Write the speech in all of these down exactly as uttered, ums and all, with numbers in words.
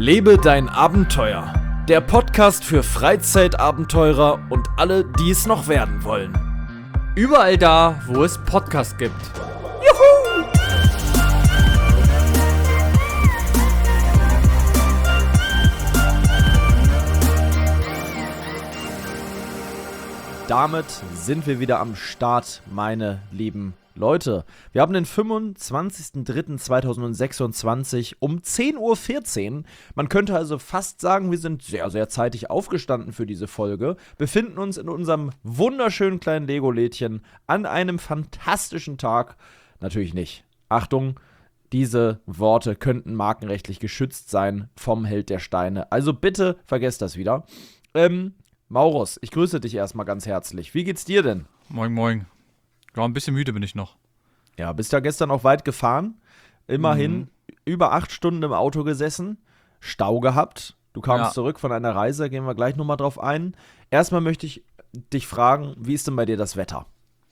Lebe dein Abenteuer. Der Podcast für Freizeitabenteurer und alle, die es noch werden wollen. Überall da, wo es Podcasts gibt. Juhu! Damit sind wir wieder am Start, meine lieben Leute. Wir haben den fünfundzwanzigsten dritten zweitausendsechsundzwanzig um zehn Uhr vierzehn. Man könnte also fast sagen, wir sind sehr, sehr zeitig aufgestanden für diese Folge. Befinden uns in unserem wunderschönen kleinen Lego-Lädchen an einem fantastischen Tag. Natürlich nicht. Achtung, diese Worte könnten markenrechtlich geschützt sein vom Held der Steine. Also bitte vergesst das wieder. Ähm, Maurus, ich grüße dich erstmal ganz herzlich. Wie geht's dir denn? Moin, moin. Ja, ein bisschen müde bin ich noch. Ja, bist ja gestern auch weit gefahren. Immerhin Mhm. über acht Stunden im Auto gesessen. Stau gehabt. Du kamst Ja. zurück von einer Reise, gehen wir gleich nochmal drauf ein. Erstmal möchte ich dich fragen, wie ist denn bei dir das Wetter?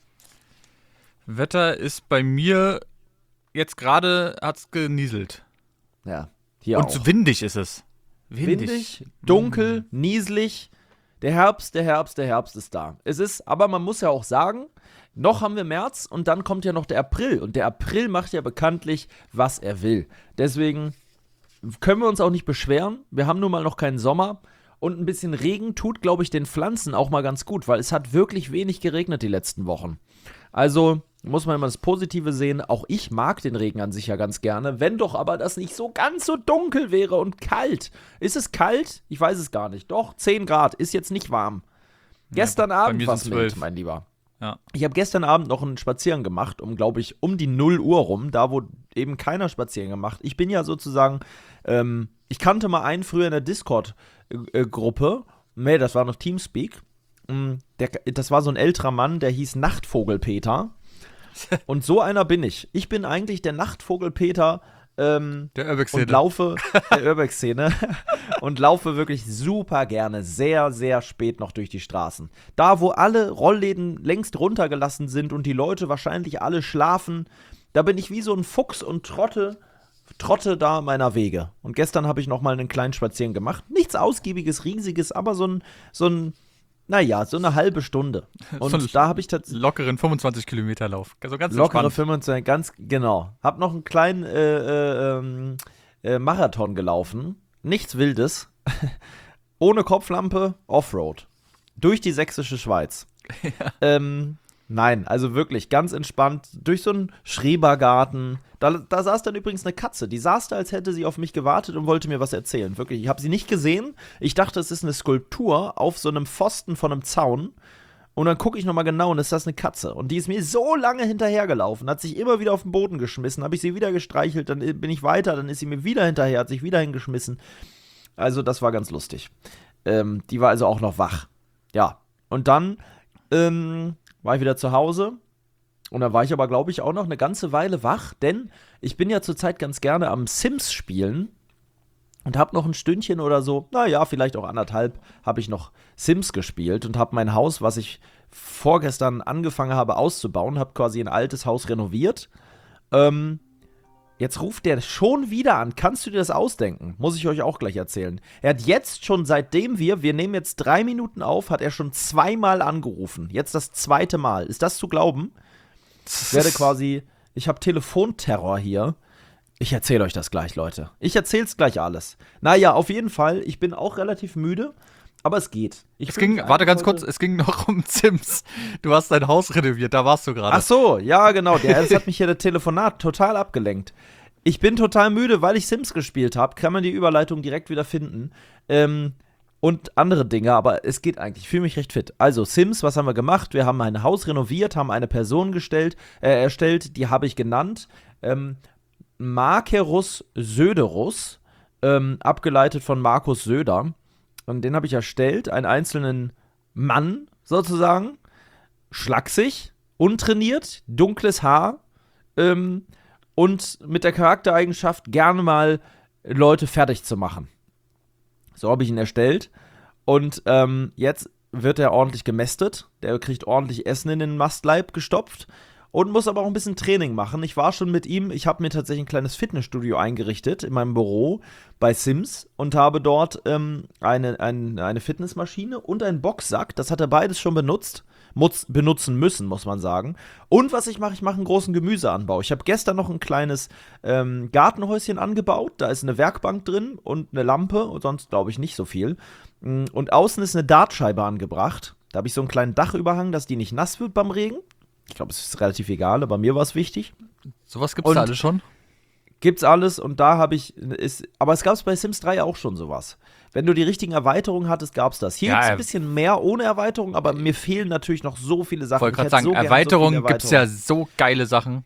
Wetter ist bei mir, jetzt gerade hat's genieselt. Ja, hier Und auch. so windig ist es. Windig, dunkel, nieselig. Der Herbst, der Herbst, der Herbst ist da. Es ist, aber man muss ja auch sagen, noch haben wir März und dann kommt ja noch der April. Und der April macht ja bekanntlich, was er will. Deswegen können wir uns auch nicht beschweren. Wir haben nun mal noch keinen Sommer. Und ein bisschen Regen tut, glaube ich, den Pflanzen auch mal ganz gut, weil es hat wirklich wenig geregnet die letzten Wochen. Also muss man immer das Positive sehen. Auch ich mag den Regen an sich ja ganz gerne. Wenn doch aber das nicht so ganz so dunkel wäre und kalt. Ist es kalt? Ich weiß es gar nicht. Doch, zehn Grad. Ist jetzt nicht warm. Gestern bei Abend mir war es sind's mild, zwölf. mein Lieber. Ja. Ich habe gestern Abend noch einen Spaziergang gemacht, um, glaube ich, um die null Uhr rum, da wo eben keiner Spaziergang gemacht. Ich bin ja sozusagen, ähm, ich kannte mal einen früher in der Discord-Gruppe, nee, das war noch Teamspeak, Mm, der, das war so ein älterer Mann, der hieß Nachtvogel Peter und so einer bin ich. Ich bin eigentlich der Nachtvogel Peter, ähm, Der Urbex-Szene. und laufe, der Urbex-Szene, und laufe wirklich super gerne, sehr, sehr spät noch durch die Straßen. Da, wo alle Rollläden längst runtergelassen sind und die Leute wahrscheinlich alle schlafen, da bin ich wie so ein Fuchs und trotte, trotte da meiner Wege. Und gestern habe ich noch mal einen kleinen Spaziergang gemacht. Nichts Ausgiebiges, Riesiges, aber so ein, so ein, naja, so eine halbe Stunde. Und So ein da habe ich tatsächlich Lockeren fünfundzwanzig Kilometer Lauf. Also ganz lockere entspannt. fünfundzwanzig, ganz genau. Hab noch einen kleinen äh, äh, ähm, äh, Marathon gelaufen. Nichts Wildes. Ohne Kopflampe, Offroad. Durch die sächsische Schweiz. Ähm, nein, also wirklich ganz entspannt. Durch so einen Schrebergarten. Da, da saß dann übrigens eine Katze. Die saß da, als hätte sie auf mich gewartet und wollte mir was erzählen. Wirklich, ich habe sie nicht gesehen. Ich dachte, es ist eine Skulptur auf so einem Pfosten von einem Zaun. Und dann gucke ich nochmal genau und ist das eine Katze. Und die ist mir so lange hinterhergelaufen, hat sich immer wieder auf den Boden geschmissen, habe ich sie wieder gestreichelt, dann bin ich weiter, dann ist sie mir wieder hinterher, hat sich wieder hingeschmissen. Also das war ganz lustig. Ähm, die war also auch noch wach. Ja, und dann ähm, war ich wieder zu Hause. Und dann war ich aber, glaube ich, auch noch eine ganze Weile wach, denn ich bin ja zurzeit ganz gerne am Sims spielen. Und habe noch ein Stündchen oder so, naja, vielleicht auch anderthalb, habe ich noch Sims gespielt und habe mein Haus, was ich vorgestern angefangen habe auszubauen, habe quasi ein altes Haus renoviert. Ähm, jetzt ruft der schon wieder an. Kannst du dir das ausdenken? Muss ich euch auch gleich erzählen. Er hat jetzt schon, seitdem wir, wir nehmen jetzt drei Minuten auf, hat er schon zweimal angerufen. Jetzt das zweite Mal. Ist das zu glauben? Ich werde quasi, ich habe Telefonterror hier. Ich erzähle euch das gleich, Leute. Ich erzähl's gleich alles. Naja, auf jeden Fall, ich bin auch relativ müde, aber es geht. Ich Es fühl ging, mich warte ganz heute- kurz, es ging noch um Sims. Du hast dein Haus renoviert, da warst du gerade. Ach so, ja, genau. Der, das hat mich hier der Telefonat total abgelenkt. Ich bin total müde, weil ich Sims gespielt habe. Kann man die Überleitung direkt wieder finden. Ähm, und andere Dinge, aber es geht eigentlich. Ich fühle mich recht fit. Also, Sims, was haben wir gemacht? Wir haben ein Haus renoviert, haben eine Person gestellt, äh, erstellt, die habe ich genannt. Ähm, Markerus Söderus, ähm, abgeleitet von Markus Söder. Und den habe ich erstellt, einen einzelnen Mann sozusagen, schlaksig, untrainiert, dunkles Haar ähm, und mit der Charaktereigenschaft, gerne mal Leute fertig zu machen. So habe ich ihn erstellt. Und ähm, jetzt wird er ordentlich gemästet. Der kriegt ordentlich Essen in den Mastleib gestopft. und muss aber auch ein bisschen Training machen. Ich war schon mit ihm, ich habe mir tatsächlich ein kleines Fitnessstudio eingerichtet in meinem Büro bei Sims und habe dort ähm, eine, ein, eine Fitnessmaschine und einen Boxsack. Das hat er beides schon benutzt. Mutz, benutzen müssen, muss man sagen. Und was ich mache, ich mache einen großen Gemüseanbau. Ich habe gestern noch ein kleines ähm, Gartenhäuschen angebaut. Da ist eine Werkbank drin und eine Lampe und sonst glaube ich nicht so viel. Und außen ist eine Dartscheibe angebracht. Da habe ich so einen kleinen Dachüberhang, dass die nicht nass wird beim Regen. Ich glaube, es ist relativ egal, aber mir war es wichtig. Sowas gibt's da alles schon? Gibt's alles und da habe ich, ist, aber es gab es bei Sims drei ja auch schon sowas. Wenn du die richtigen Erweiterungen hattest, gab's das. Hier Ja, gibt's äh, ein bisschen mehr ohne Erweiterung, aber mir fehlen natürlich noch so viele Sachen. Ich wollte gerade hätte sagen, so gern Erweiterungen so viele gibt's ja so geile Sachen.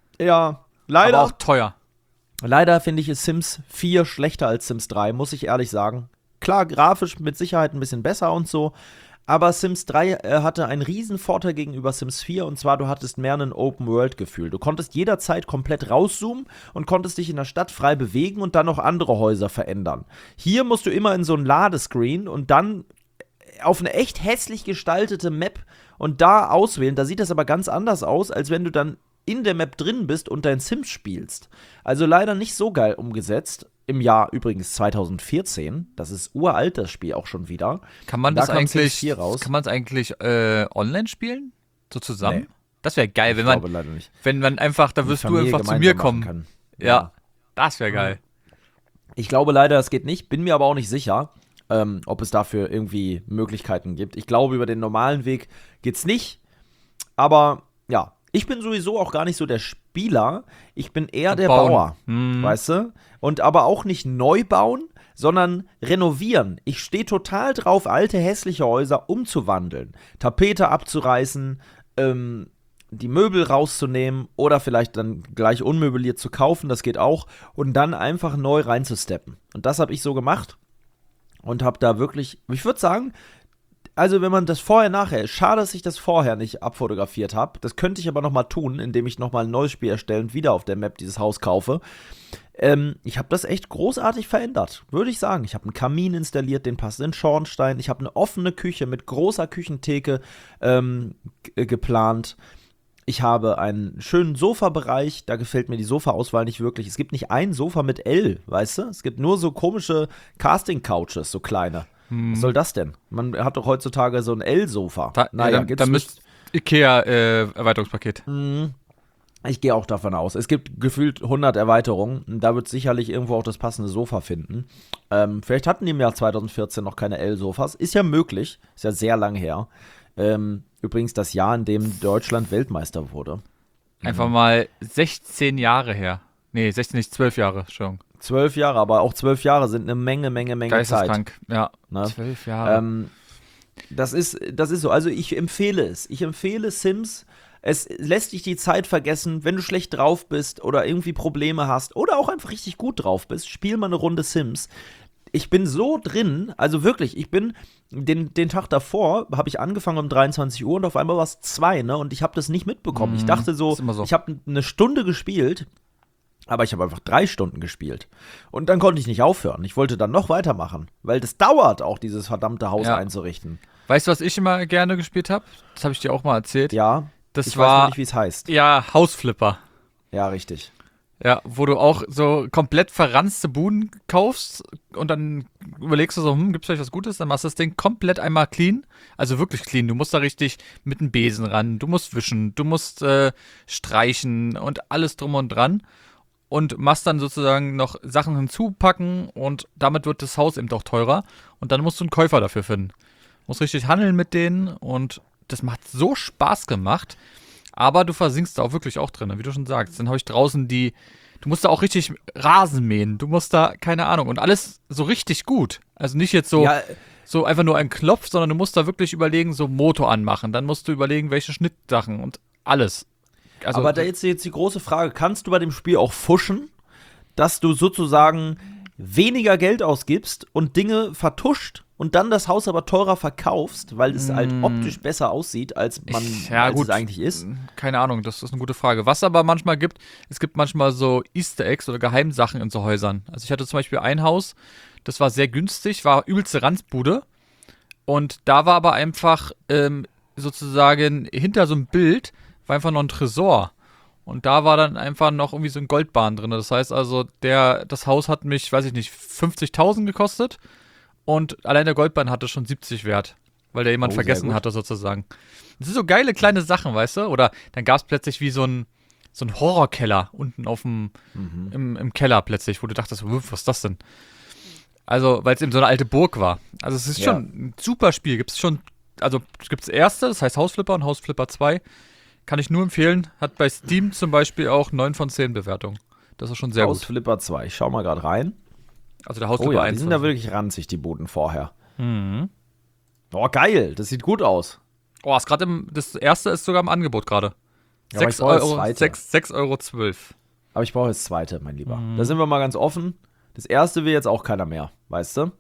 Ja, leider. Aber auch teuer. Leider finde ich es Sims vier schlechter als Sims drei, muss ich ehrlich sagen. Klar, grafisch mit Sicherheit ein bisschen besser und so. Aber Sims drei äh, hatte einen riesen Vorteil gegenüber Sims vier und zwar, du hattest mehr ein Open-World-Gefühl. Du konntest jederzeit komplett rauszoomen und konntest dich in der Stadt frei bewegen und dann noch andere Häuser verändern. Hier musst du immer in so ein Ladescreen und dann auf eine echt hässlich gestaltete Map und da auswählen. Da sieht das aber ganz anders aus, als wenn du dann in der Map drin bist und dein Sims spielst. Also leider nicht so geil umgesetzt. Im Jahr übrigens zwanzig vierzehn. Das ist uralt, das Spiel auch schon wieder. Kann man Da das kam Sims eigentlich, vier raus. kann man es eigentlich äh, online spielen? So zusammen? Nee. Das wäre geil, wenn Ich man, glaube leider nicht. wenn man einfach, da Die wirst du Familie einfach zu gemeinsam mir machen kommen. kann. Ja, das wäre geil. Ich glaube leider, das geht nicht. Bin mir aber auch nicht sicher, ähm, ob es dafür irgendwie Möglichkeiten gibt. Ich glaube, über den normalen Weg geht's nicht. Aber ja, ich bin sowieso auch gar nicht so der Spieler. Ich bin eher der Bauen. Bauer, Hm. weißt du? Und aber auch nicht neu bauen, sondern renovieren. Ich stehe total drauf, alte hässliche Häuser umzuwandeln. Tapete abzureißen, ähm, die Möbel rauszunehmen oder vielleicht dann gleich unmöbliert zu kaufen, das geht auch. Und dann einfach neu reinzusteppen. Und das habe ich so gemacht und habe da wirklich, ich würde sagen, also wenn man das vorher-nachher, schade, dass ich das vorher nicht abfotografiert habe. Das könnte ich aber nochmal tun, indem ich nochmal ein neues Spiel erstelle und wieder auf der Map dieses Haus kaufe. Ähm, ich habe das echt großartig verändert, würde ich sagen. Ich habe einen Kamin installiert, den passenden Schornstein. Ich habe eine offene Küche mit großer Küchentheke ähm, g- geplant. Ich habe einen schönen Sofabereich, da gefällt mir die Sofa-Auswahl nicht wirklich. Es gibt nicht ein Sofa mit L, weißt du? Es gibt nur so komische Casting-Couches, so kleine. Was soll das denn? Man hat doch heutzutage so ein L-Sofa. Da, Naja, ja, dann, gibt's dann nicht. müsst Ikea-Erweiterungspaket. Mhm. Ich gehe auch davon aus. Es gibt gefühlt hundert Erweiterungen. Und da wird sicherlich irgendwo auch das passende Sofa finden. Ähm, vielleicht hatten die im Jahr zwanzig vierzehn noch keine L-Sofas. Ist ja möglich. Ist ja sehr lang her. Ähm, übrigens das Jahr, in dem Deutschland Weltmeister wurde. Einfach mal sechzehn Jahre her. Nee, sechzehn nicht, zwölf Jahre, Entschuldigung. Zwölf Jahre, aber auch zwölf Jahre sind eine Menge, Menge, Menge Zeit. Geisteskrank, ja. Ne? Zwölf Jahre. Ähm, das ist, das ist so. Also ich empfehle es. Ich empfehle Sims. Es lässt dich die Zeit vergessen, wenn du schlecht drauf bist oder irgendwie Probleme hast oder auch einfach richtig gut drauf bist. Spiel mal eine Runde Sims. Ich bin so drin, also wirklich, ich bin, den, den Tag davor habe ich angefangen um dreiundzwanzig Uhr und auf einmal war es zwei, ne? Und ich habe das nicht mitbekommen. Mhm, Ich dachte so, ist immer so. ich habe eine Stunde gespielt, aber ich habe einfach drei Stunden gespielt. Und dann konnte ich nicht aufhören. Ich wollte dann noch weitermachen, weil das dauert auch, dieses verdammte Haus Ja. einzurichten. Weißt du, was ich immer gerne gespielt habe? Das habe ich dir auch mal erzählt. Ja, Das ich weiß war, noch nicht, wie es heißt. ja, Hausflipper. Ja, richtig. Ja, wo du auch so komplett verranzte Buden kaufst und dann überlegst du so, hm, gibt's vielleicht was Gutes? Dann machst du das Ding komplett einmal clean. Also wirklich clean. Du musst da richtig mit dem Besen ran, du musst wischen, du musst äh, streichen und alles drum und dran. Und machst dann sozusagen noch Sachen hinzupacken und damit wird das Haus eben doch teurer. Und dann musst du einen Käufer dafür finden. Musst richtig handeln mit denen und das macht so Spaß gemacht. Aber du versinkst da auch wirklich auch drin, wie du schon sagst. Dann habe ich draußen die, du musst da auch richtig Rasen mähen. Du musst da, keine Ahnung, und alles so richtig gut. Also nicht jetzt so, Ja, so einfach nur ein Knopf, sondern du musst da wirklich überlegen, so Motor anmachen. Dann musst du überlegen, welche Schnittsachen und alles. Also, aber da jetzt, jetzt die große Frage, kannst du bei dem Spiel auch fuschen, dass du sozusagen weniger Geld ausgibst und Dinge vertuscht und dann das Haus aber teurer verkaufst, weil es halt optisch besser aussieht, als man Ich- ja, als gut. es eigentlich ist? Keine Ahnung, das ist eine gute Frage. Was aber manchmal gibt, es gibt manchmal so Easter Eggs oder Geheimsachen in so Häusern. Also ich hatte zum Beispiel ein Haus, das war sehr günstig, war übelste Ranzbude. Und da war aber einfach ähm, sozusagen hinter so einem Bild war einfach noch ein Tresor. Und da war dann einfach noch irgendwie so ein Goldbahn drin. Das heißt also, der, das Haus hat mich, weiß ich nicht, fünfzigtausend gekostet und allein der Goldbahn hatte schon siebzig wert, weil der jemand Oh, sehr vergessen gut. hatte sozusagen. Das sind so geile kleine Sachen, weißt du? Oder dann gab es plötzlich wie so ein, so ein Horrorkeller unten auf dem, Mhm. im, im Keller plötzlich, wo du dachtest, "Wuff, was ist das denn?" Also, weil es eben so eine alte Burg war. Also es ist Ja. schon ein super Spiel. Gibt es schon, also es gibt das erste, das heißt Hausflipper und Hausflipper zwei. Kann ich nur empfehlen. Hat bei Steam zum Beispiel auch neun von zehn Bewertungen. Das ist schon sehr Haus gut. Flipper zwei. Ich schau mal gerade rein. Also der Oh Hausflipper ja, die eins. sind da wirklich ranzig, die Buden vorher. Mhm. Oh, geil. Das sieht gut aus. Oh, ist gerade im, das erste ist sogar im Angebot gerade. Ja, aber ich sechs brauche das Euro, zweite. sechs- sechs Euro zwölf. Aber ich brauche das zweite, mein Lieber. Mhm. Da sind wir mal ganz offen. Das erste will jetzt auch keiner mehr, weißt du?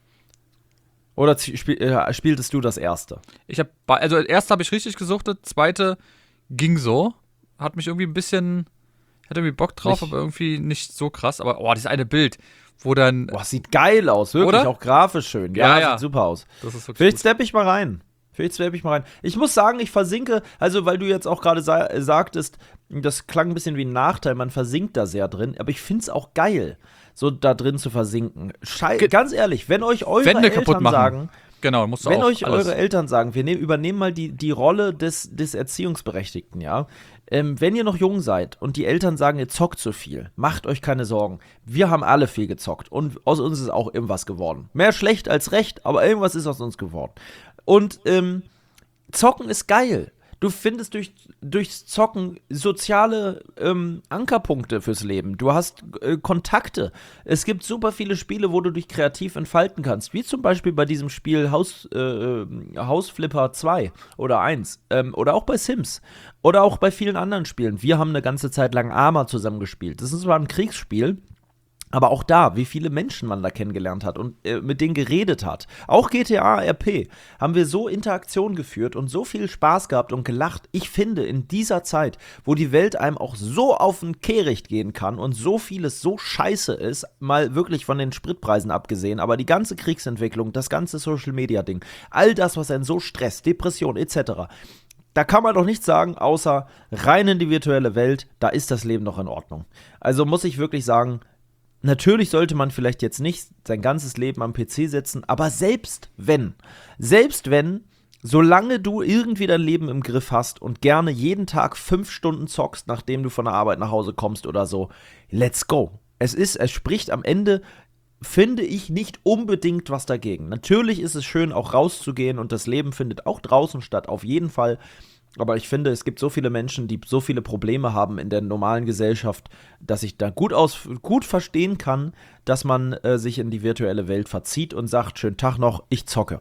Oder zie- spiel, äh, spieltest du das erste? Ich habe, also erste habe ich richtig gesuchtet, zweite ging so. Hat mich irgendwie ein bisschen, hatte irgendwie Bock drauf, Nicht- aber irgendwie nicht so krass. Aber oh, dieses eine Bild, wo dann, Boah, sieht geil aus, wirklich, Oder? auch grafisch schön. Ja, Ja, ja. sieht super aus. das ist wirklich Vielleicht gut. steppe ich mal rein. Vielleicht steppe ich mal rein. Ich muss sagen, ich versinke, also weil du jetzt auch gerade sa äh, sagtest, das klang ein bisschen wie ein Nachteil, man versinkt da sehr drin, aber ich finde es auch geil, so da drin zu versinken. Schei Ge- ganz ehrlich, wenn euch eure Wände kaputt Eltern machen. sagen, Genau, musst du wenn auch euch alles. eure Eltern sagen, wir nehmen, übernehmen mal die, die Rolle des, des Erziehungsberechtigten, ja. Ähm, wenn ihr noch jung seid und die Eltern sagen, ihr zockt zu viel, macht euch keine Sorgen. Wir haben alle viel gezockt und aus uns ist auch irgendwas geworden. Mehr schlecht als recht, aber irgendwas ist aus uns geworden. Und ähm, Zocken ist geil. Du findest durch, durchs Zocken soziale ähm, Ankerpunkte fürs Leben. Du hast äh, Kontakte. Es gibt super viele Spiele, wo du dich kreativ entfalten kannst. Wie zum Beispiel bei diesem Spiel Haus, äh, Hausflipper zwei oder eins. Ähm, oder auch bei Sims. Oder auch bei vielen anderen Spielen. Wir haben eine ganze Zeit lang Arma zusammengespielt. Das ist zwar ein Kriegsspiel, aber auch da, wie viele Menschen man da kennengelernt hat und äh, mit denen geredet hat. Auch G T A R P haben wir so Interaktion geführt und so viel Spaß gehabt und gelacht. Ich finde, in dieser Zeit, wo die Welt einem auch so auf den Kehricht gehen kann und so vieles so scheiße ist, mal wirklich von den Spritpreisen abgesehen, aber die ganze Kriegsentwicklung, das ganze Social-Media-Ding, all das, was einen so stresst, Depression et cetera, da kann man doch nichts sagen, außer rein in die virtuelle Welt, da ist das Leben noch in Ordnung. Also muss ich wirklich sagen, natürlich sollte man vielleicht jetzt nicht sein ganzes Leben am P C sitzen, aber selbst wenn, selbst wenn, solange du irgendwie dein Leben im Griff hast und gerne jeden Tag fünf Stunden zockst, nachdem du von der Arbeit nach Hause kommst oder so, let's go. Es ist, es spricht am Ende, finde ich, nicht unbedingt was dagegen. Natürlich ist es schön, auch rauszugehen und das Leben findet auch draußen statt, auf jeden Fall. Aber ich finde, es gibt so viele Menschen, die so viele Probleme haben in der normalen Gesellschaft, dass ich da gut, aus, gut verstehen kann, dass man äh, sich in die virtuelle Welt verzieht und sagt, schönen Tag noch, ich zocke.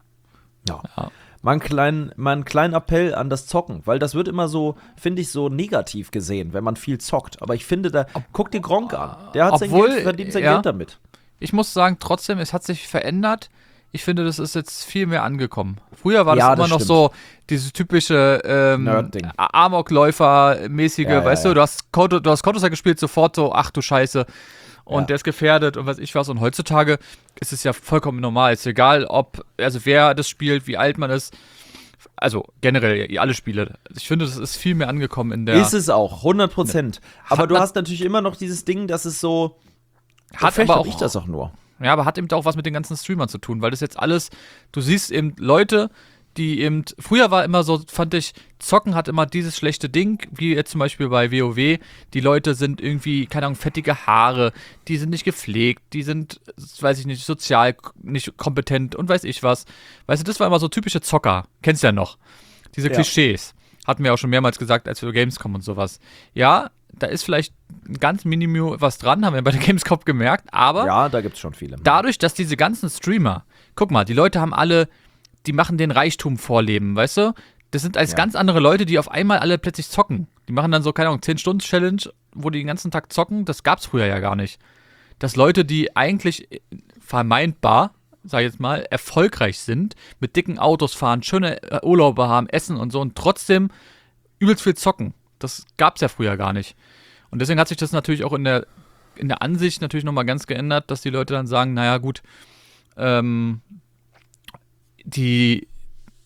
Ja. Ja. Mal einen kleinen, mal einen kleinen Appell an das Zocken, weil das wird immer so, finde ich, so negativ gesehen, wenn man viel zockt. Aber ich finde, da, guck dir Gronk an. Der hat sein Obwohl, Geld, verdient sein ja. Geld damit. Ich muss sagen, trotzdem, es hat sich verändert. Ich finde, das ist jetzt viel mehr angekommen. Früher war das Ja, immer das noch stimmt. so dieses typische ähm, Nerd-Ding. Amokläufer-mäßige, Ja, ja, weißt ja. du, du hast Counter- du hast Counter-Strike gespielt, sofort so, ach du Scheiße, und Ja. der ist gefährdet und was ich was. Und heutzutage ist es ja vollkommen normal. Ist egal, ob, also wer das spielt, wie alt man ist. Also generell, alle Spiele. Ich finde, das ist viel mehr angekommen in der. Ist es auch, hundert Prozent. Aber Hat du man- hast natürlich immer noch dieses Ding, dass es so, hat vielleicht aber hab auch ich das auch nur. Ja, aber hat eben auch was mit den ganzen Streamern zu tun, weil das jetzt alles, du siehst eben Leute, die eben, früher war immer so, fand ich, Zocken hat immer dieses schlechte Ding, wie jetzt zum Beispiel bei WoW, die Leute sind irgendwie, keine Ahnung, fettige Haare, die sind nicht gepflegt, die sind, weiß ich nicht, sozial nicht kompetent und weiß ich was. Weißt du, das war immer so typische Zocker, kennst du ja noch, diese Ja. Klischees. Hatten wir auch schon mehrmals gesagt, als wir über Gamescom und sowas. Ja, da ist vielleicht ein ganz Minimum was dran, haben wir bei der Gamescom gemerkt, aber Ja, da gibt's schon viele. dadurch, dass diese ganzen Streamer, guck mal, die Leute haben alle, die machen den Reichtum vorleben, weißt du? Das sind als Ja. ganz andere Leute, die auf einmal alle plötzlich zocken. Die machen dann so, keine Ahnung, zehn-Stunden-Challenge, wo die den ganzen Tag zocken. Das gab's früher ja gar nicht. Dass Leute, die eigentlich vermeintbar, sag ich jetzt mal, erfolgreich sind, mit dicken Autos fahren, schöne äh, Urlaube haben, essen und so und trotzdem übelst viel zocken. Das gab's ja früher gar nicht. Und deswegen hat sich das natürlich auch in der, in der Ansicht natürlich nochmal ganz geändert, dass die Leute dann sagen, naja gut, ähm, die,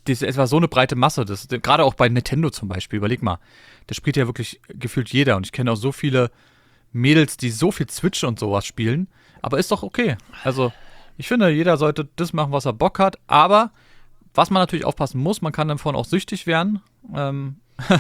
das ist etwa so eine breite Masse. Das, gerade auch bei Nintendo zum Beispiel, überleg mal. Das spielt ja wirklich gefühlt jeder. Und ich kenne auch so viele Mädels, die so viel Switch und sowas spielen. Aber ist doch okay. Also, ich finde, jeder sollte das machen, was er Bock hat. Aber, was man natürlich aufpassen muss, man kann davon auch süchtig werden. Ähm,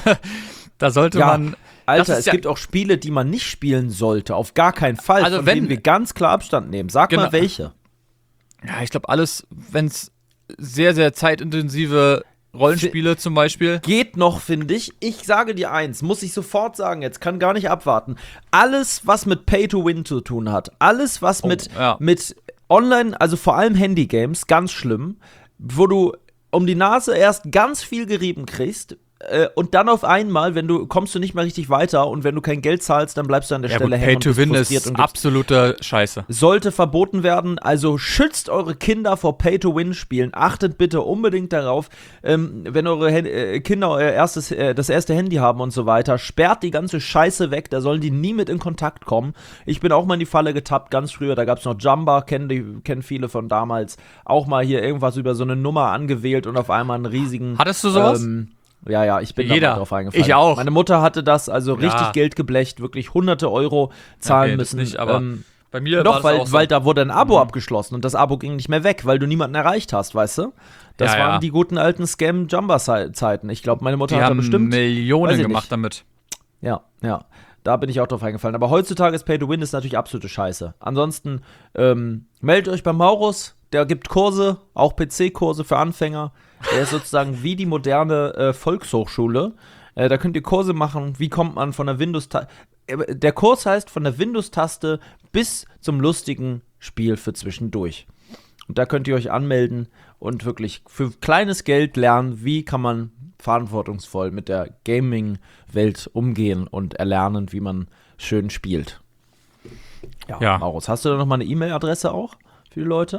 da sollte Ja, man. Alter, es ja, gibt auch Spiele, die man nicht spielen sollte. Auf gar keinen Fall. Also von wenn- denen wir ganz klar Abstand nehmen. Sag Genau. mal welche. Ja, ich glaube, alles, wenn es sehr, sehr zeitintensive Rollenspiele zum Beispiel. Geht noch, finde ich. Ich sage dir eins, muss ich sofort sagen, jetzt kann gar nicht abwarten. Alles, was mit Pay to Win zu tun hat, alles, was Oh, mit, ja. mit Online, also vor allem Handygames, ganz schlimm, wo du um die Nase erst ganz viel gerieben kriegst, äh, und dann auf einmal, wenn du kommst du nicht mehr richtig weiter und wenn du kein Geld zahlst, dann bleibst du an der Ja, Stelle gut, hängen Pay und to bist Win frustriert ist und gibst absoluter Scheiße. sollte verboten werden. Also schützt eure Kinder vor Pay-to-Win-Spielen. Achtet bitte unbedingt darauf, ähm, wenn eure Hen äh, Kinder euer erstes, äh, das erste Handy haben und so weiter, sperrt die ganze Scheiße weg. Da sollen die nie mit in Kontakt kommen. Ich bin auch mal in die Falle getappt, ganz früher. Da gab es noch Jumba, kennen, die, kennen viele von damals. Auch mal hier irgendwas über so eine Nummer angewählt und auf einmal einen riesigen... Hattest du sowas? Ähm, ja, ja, ich bin Jeder. da mal drauf eingefallen. Ich auch. Meine Mutter hatte das, also richtig Ja. Geld geblecht, wirklich hunderte Euro zahlen Okay, das müssen. nicht, aber ähm, bei mir war doch, das weil, auch so. weil da wurde ein Abo Mhm. abgeschlossen und das Abo ging nicht mehr weg, weil du niemanden erreicht hast, weißt du? Das Ja, waren ja. die guten alten Scam-Jumba-Zeiten. Ich glaube, meine Mutter Die hat da haben bestimmt. weiß Millionen ich gemacht nicht. damit. Ja, ja. Da bin ich auch drauf eingefallen. Aber heutzutage ist Pay-to-Win ist natürlich absolute Scheiße. Ansonsten ähm, meldet euch bei Maurus. Der gibt Kurse, auch P C-Kurse für Anfänger. Der ist sozusagen wie die moderne äh, Volkshochschule. Äh, da könnt ihr Kurse machen. Wie kommt man von der Windows-Taste. Der Kurs heißt von der Windows-Taste bis zum lustigen Spiel für zwischendurch. Und da könnt ihr euch anmelden und wirklich für kleines Geld lernen, wie kann man verantwortungsvoll mit der Gaming-Welt umgehen und erlernen, wie man schön spielt. Ja, Ja. Maurus, hast du da noch mal eine E-Mail-Adresse auch für die Leute?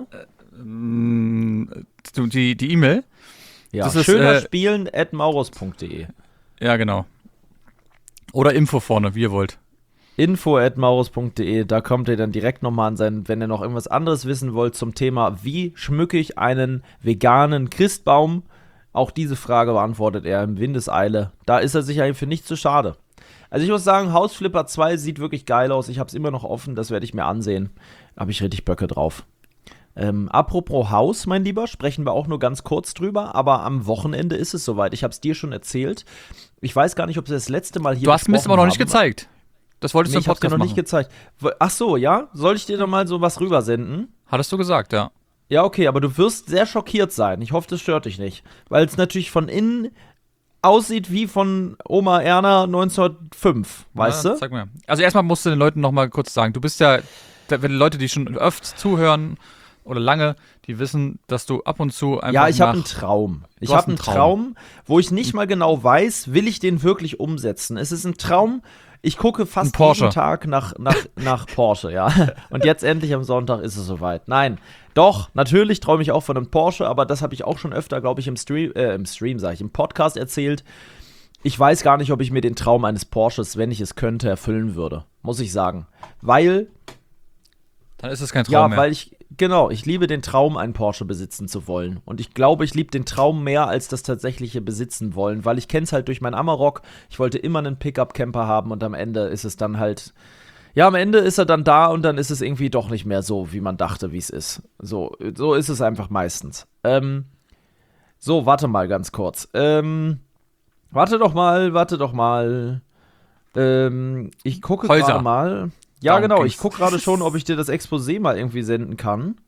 Mm, Die die E-Mail? Ja, das ist, schöner äh, spielen at maurus punkt de. Ja, genau. Oder Info vorne, wie ihr wollt. info at maurus punkt de, da kommt ihr dann direkt nochmal an sein, wenn ihr noch irgendwas anderes wissen wollt zum Thema, wie schmücke ich einen veganen Christbaum. Auch diese Frage beantwortet er im Windeseile. Da ist er sich eigentlich für nichts zu schade. Also ich muss sagen, Hausflipper zwei sieht wirklich geil aus. Ich habe es immer noch offen, das werde ich mir ansehen. Da habe ich richtig Böcke drauf. Ähm, apropos Haus, mein Lieber, sprechen wir auch nur ganz kurz drüber, aber am Wochenende ist es soweit. Ich habe es dir schon erzählt. Ich weiß gar nicht, ob es das letzte Mal hier Du hast mir es besprochen aber noch nicht haben. gezeigt. Das wolltest Nee, du ich im hab's dir Podcast noch machen. nicht gezeigt. W- Ach so, ja? Soll ich dir doch mal so was rübersenden? Hattest du gesagt, ja. Ja, okay, aber du wirst sehr schockiert sein. Ich hoffe, das stört dich nicht. Weil es natürlich von innen aussieht wie von Oma Erna neunzehnhundertfünf, weißt ja, du? Sag mir. Also erstmal musst du den Leuten noch mal kurz sagen, du bist ja, da- wenn Leute, die schon öfter zuhören oder lange, die wissen, dass du ab und zu einfach Ja, ich habe nach- einen Traum. Ich hast habe einen einen Traum. Traum. wo ich nicht mal genau weiß, will ich den wirklich umsetzen. Es ist ein Traum. Ich gucke Ein fast Porsche. jeden Tag nach, nach, nach Porsche, ja. Und jetzt endlich am Sonntag ist es soweit. Nein, doch, natürlich träume ich auch von einem Porsche, aber das habe ich auch schon öfter, glaube ich, im Stream, äh, im Stream, sage ich, im Podcast erzählt. Ich weiß gar nicht, ob ich mir den Traum eines Porsches, wenn ich es könnte, erfüllen würde. Muss ich sagen. Weil Dann ist es kein Traum Ja, mehr. weil ich, genau, ich liebe den Traum, einen Porsche besitzen zu wollen. Und ich glaube, ich liebe den Traum mehr als das tatsächliche Besitzen wollen, weil ich kenne es halt durch meinen Amarok. Ich wollte immer einen Pickup-Camper haben und am Ende ist es dann halt, ja, am Ende ist er dann da und dann ist es irgendwie doch nicht mehr so, wie man dachte, wie es ist. So, so ist es einfach meistens. Ähm, so, warte mal ganz kurz. Ähm, warte doch mal, warte doch mal. Ähm, ich gucke Häuser. gerade mal. Ja, Darum genau, ging's. ich gucke gerade schon, ob ich dir das Exposé mal irgendwie senden kann.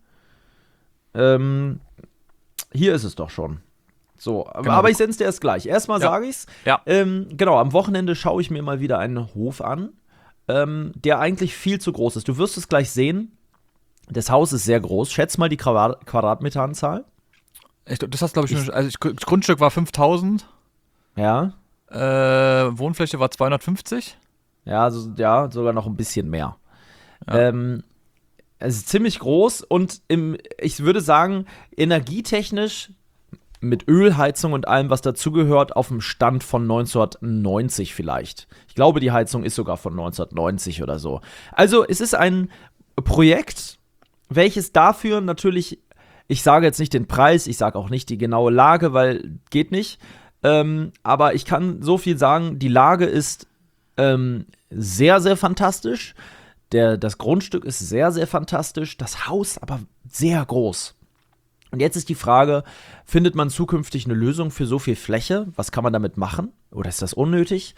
Ähm, hier ist es doch schon. So, aber, Genau. aber ich sende es dir erst gleich. Erstmal Ja. sage ich's. Ja. Ähm, genau, am Wochenende schaue ich mir mal wieder einen Hof an, ähm, der eigentlich viel zu groß ist. Du wirst es gleich sehen. Das Haus ist sehr groß. Schätz mal die Quadrat Quadratmeteranzahl. Ich, das hast, glaube ich, schon, also ich, das Grundstück war fünftausend, Ja. äh, Wohnfläche war zweihundertfünfzig. Ja, also, ja, sogar noch ein bisschen mehr. Ja. Ähm, es ist ziemlich groß und im, ich würde sagen, energietechnisch mit Ölheizung und allem, was dazugehört, auf dem Stand von neunzehnhundertneunzig vielleicht. Ich glaube, die Heizung ist sogar von neunzehnhundertneunzig oder so. Also, es ist ein Projekt, welches dafür natürlich Ich sage jetzt nicht den Preis, ich sage auch nicht die genaue Lage, weil geht nicht. Ähm, aber ich kann so viel sagen, die Lage ist ähm, sehr, sehr fantastisch. Der, das Grundstück ist sehr, sehr fantastisch. Das Haus aber sehr groß. Und jetzt ist die Frage, findet man zukünftig eine Lösung für so viel Fläche? Was kann man damit machen? Oder ist das unnötig?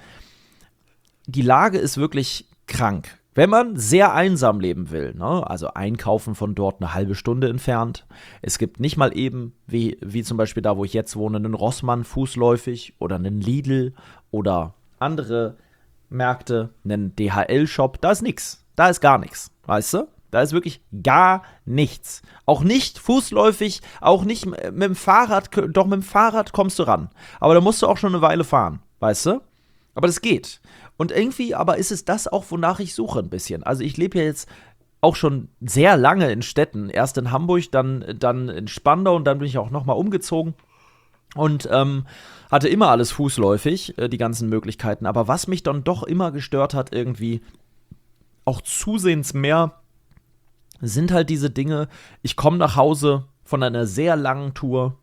Die Lage ist wirklich krank. Wenn man sehr einsam leben will, ne? Also einkaufen von dort eine halbe Stunde entfernt. Es gibt nicht mal eben, wie, wie zum Beispiel da, wo ich jetzt wohne, einen Rossmann fußläufig oder einen Lidl oder andere Märkte, einen D H L-Shop. Da ist nix. Da ist gar nichts. Weißt du? Da ist wirklich gar nichts. Auch nicht fußläufig, auch nicht mit dem Fahrrad. Doch mit dem Fahrrad kommst du ran. Aber da musst du auch schon eine Weile fahren. Weißt du? Aber das geht. Und irgendwie aber ist es das auch, wonach ich suche ein bisschen. Also ich lebe ja jetzt auch schon sehr lange in Städten. Erst in Hamburg, dann, dann in Spandau und dann bin ich auch nochmal umgezogen. Und ähm, hatte immer alles fußläufig, äh, die ganzen Möglichkeiten. Aber was mich dann doch immer gestört hat irgendwie, auch zusehends mehr, sind halt diese Dinge, ich komme nach Hause von einer sehr langen Tour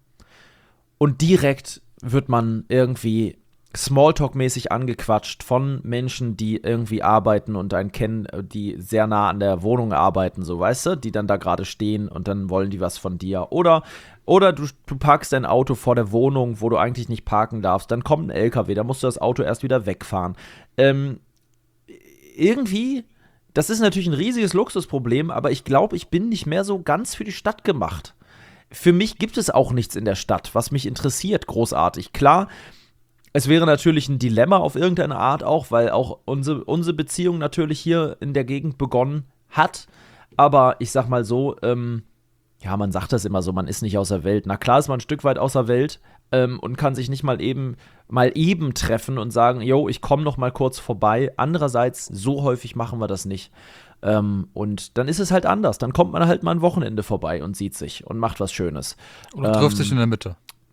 und direkt wird man irgendwie Smalltalk-mäßig angequatscht von Menschen, die irgendwie arbeiten und einen kennen, die sehr nah an der Wohnung arbeiten, so, weißt du, die dann da gerade stehen und dann wollen die was von dir. Oder, oder du, du parkst dein Auto vor der Wohnung, wo du eigentlich nicht parken darfst, dann kommt ein L K W, da musst du das Auto erst wieder wegfahren. Ähm, irgendwie, das ist natürlich ein riesiges Luxusproblem, aber ich glaube, ich bin nicht mehr so ganz für die Stadt gemacht. Für mich gibt es auch nichts in der Stadt, was mich interessiert, großartig. Klar, es wäre natürlich ein Dilemma auf irgendeine Art auch, weil auch unsere, unsere Beziehung natürlich hier in der Gegend begonnen hat. Aber ich sag mal so, ähm, ja, man sagt das immer so, man ist nicht aus der Welt. Na klar ist man ein Stück weit aus der Welt ähm, und kann sich nicht mal eben, mal eben treffen und sagen, yo, ich komme noch mal kurz vorbei. Andererseits, so häufig machen wir das nicht. Ähm, und dann ist es halt anders. Dann kommt man halt mal ein Wochenende vorbei und sieht sich und macht was Schönes. Oder trifft ähm, sich in der Mitte.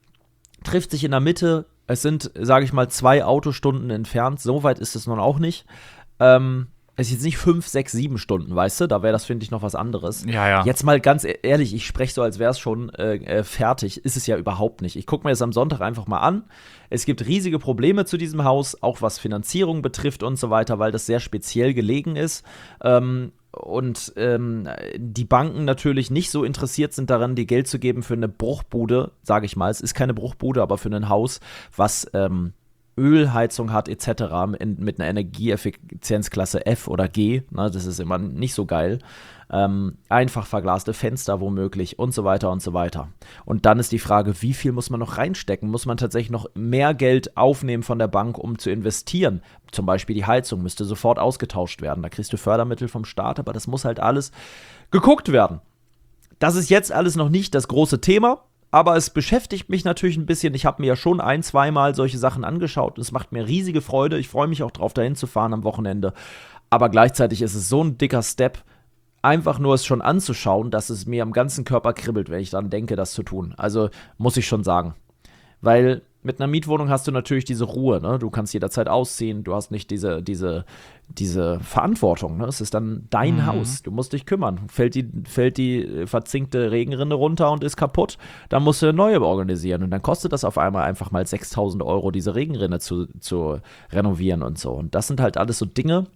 Trifft sich in der Mitte. Es sind, sage ich mal, zwei Autostunden entfernt. So weit ist es nun auch nicht. Ähm, es ist jetzt nicht fünf, sechs, sieben Stunden, weißt du? Da wäre das, finde ich, noch was anderes. Ja, ja. Jetzt mal ganz ehrlich, ich spreche so, als wäre es schon äh, äh, fertig. Ist es ja überhaupt nicht. Ich gucke mir das am Sonntag einfach mal an. Es gibt riesige Probleme zu diesem Haus, auch was Finanzierung betrifft und so weiter, weil das sehr speziell gelegen ist. Ähm, und ähm, die Banken natürlich nicht so interessiert sind daran, dir Geld zu geben für eine Bruchbude, sage ich mal. Es ist keine Bruchbude, aber für ein Haus, was ähm, Ölheizung hat et cetera in, mit einer Energieeffizienzklasse F oder G. Ne, das ist immer nicht so geil. Ähm, einfach verglaste Fenster womöglich und so weiter und so weiter. Und dann ist die Frage, wie viel muss man noch reinstecken? Muss man tatsächlich noch mehr Geld aufnehmen von der Bank, um zu investieren? Zum Beispiel die Heizung müsste sofort ausgetauscht werden. Da kriegst du Fördermittel vom Staat, aber das muss halt alles geguckt werden. Das ist jetzt alles noch nicht das große Thema, aber es beschäftigt mich natürlich ein bisschen. Ich habe mir ja schon ein-, zweimal solche Sachen angeschaut und es macht mir riesige Freude. Ich freue mich auch drauf, dahin zu fahren am Wochenende. Aber gleichzeitig ist es so ein dicker Step, einfach nur es schon anzuschauen, dass es mir am ganzen Körper kribbelt, wenn ich daran denke, das zu tun. Also muss ich schon sagen. Weil mit einer Mietwohnung hast du natürlich diese Ruhe, ne? Du kannst jederzeit ausziehen, du hast nicht diese, diese, diese Verantwortung, ne? Es ist dann dein mhm. Haus, du musst dich kümmern. Fällt die, fällt die verzinkte Regenrinne runter und ist kaputt, dann musst du eine neue organisieren. Und dann kostet das auf einmal einfach mal sechstausend Euro, diese Regenrinne zu, zu renovieren und so. Und das sind halt alles so Dinge,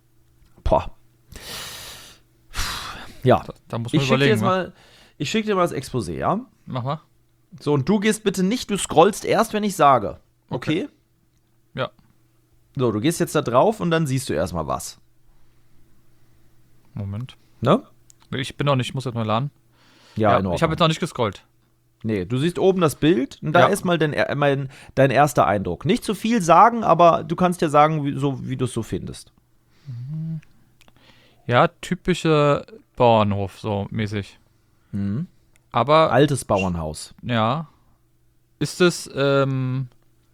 boah. Ja, da, da muss man ich schicke dir überlegen. jetzt mal, ich schicke dir mal das Exposé, ja? Mach mal. So, und du gehst bitte nicht, du scrollst erst, wenn ich sage. Okay? Okay. Ja. So, du gehst jetzt da drauf und dann siehst du erstmal was. Moment. Ne? Ich bin noch nicht, ich muss jetzt mal laden. Ja, Ja, in Ordnung. ich habe jetzt noch nicht gescrollt. Nee, du siehst oben das Bild und da Ja. ist mal dein, äh, mein, dein erster Eindruck. Nicht zu viel sagen, aber du kannst ja sagen, wie, so, wie du es so findest. Ja, typische Bauernhof, so mäßig. Mhm. Aber, Altes Bauernhaus. ja. Ist es, ähm,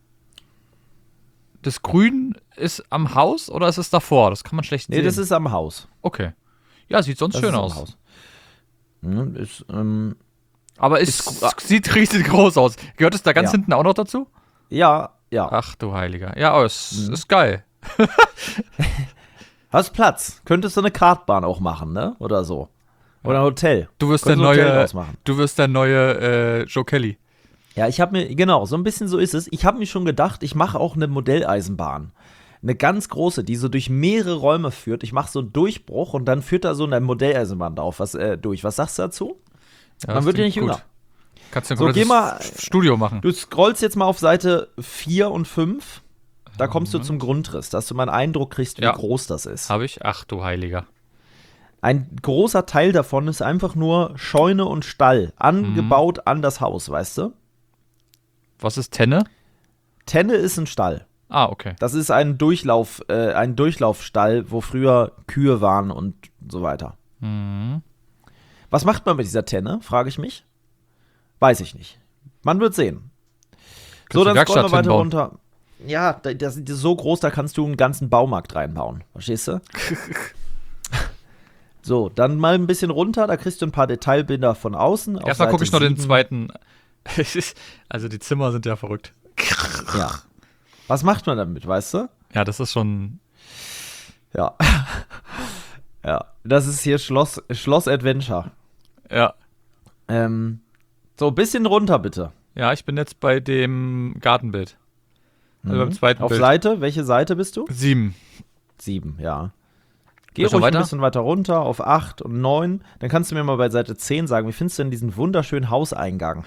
das Grün ist am Haus oder ist es davor? Das kann man schlecht Nee, sehen. das ist am Haus. Okay. Ja, sieht sonst Das schön ist am aus. Haus. Mhm, ist, ähm, Aber es Ist gro- sieht richtig groß aus. Gehört es da ganz Ja. hinten auch noch dazu? ja, ja. Ach du Heiliger. Ja, aber es Mhm. ist geil. Hast Platz. Könntest du eine Kartbahn auch machen, ne? Oder so. Oder ein Hotel. Du wirst der Können so ein Hotel neue, draus machen. du wirst der neue äh, Joe Kelly. Ja, ich habe mir, genau, so ein bisschen so ist es. Ich habe mir schon gedacht, ich mache auch eine Modelleisenbahn. Eine ganz große, die so durch mehrere Räume führt. Ich mache so einen Durchbruch und dann führt da so eine Modelleisenbahn drauf, was, äh, durch. Was sagst du dazu? Ja, Man wird ja nicht gut. jünger. Kannst du ein So, geh gutes mal- Studio machen. Du scrollst jetzt mal auf Seite vier und fünf. Da kommst du Moment. zum Grundriss, dass du mal einen Eindruck kriegst, wie Ja. groß das ist. Habe ich? Ach du Heiliger. Ein großer Teil davon ist einfach nur Scheune und Stall, angebaut an das Haus, weißt du? Was ist Tenne? Tenne ist ein Stall. Ah, okay. Das ist ein Durchlauf, äh, ein Durchlaufstall, wo früher Kühe waren und so weiter. Mhm. Was macht man mit dieser Tenne, frage ich mich. Weiß ich nicht. Man wird sehen. So, du dann Werkstatt scrollen wir weiter hinbauen? runter. Ja, da- das das ist so groß, da kannst du einen ganzen Baumarkt reinbauen. Verstehst du? So, dann mal ein bisschen runter, da kriegst du ein paar Detailbilder von außen. Auf Erstmal gucke Seite ich noch den sieben. zweiten. Also die Zimmer sind ja verrückt. Ja. Was macht man damit, weißt du? Ja, das ist schon. Ja. Ja, das ist hier Schloss, Schloss Adventure. Ja. Ähm, so, ein bisschen runter, bitte. Ja, ich bin jetzt bei dem Gartenbild. Also Mhm. beim zweiten Auf Bild. Seite, welche Seite bist du? Sieben. Sieben, ja. Geh Soll ich ruhig noch weiter? ein bisschen weiter runter, auf acht und neun. Dann kannst du mir mal bei Seite zehn sagen, wie findest du denn diesen wunderschönen Hauseingang?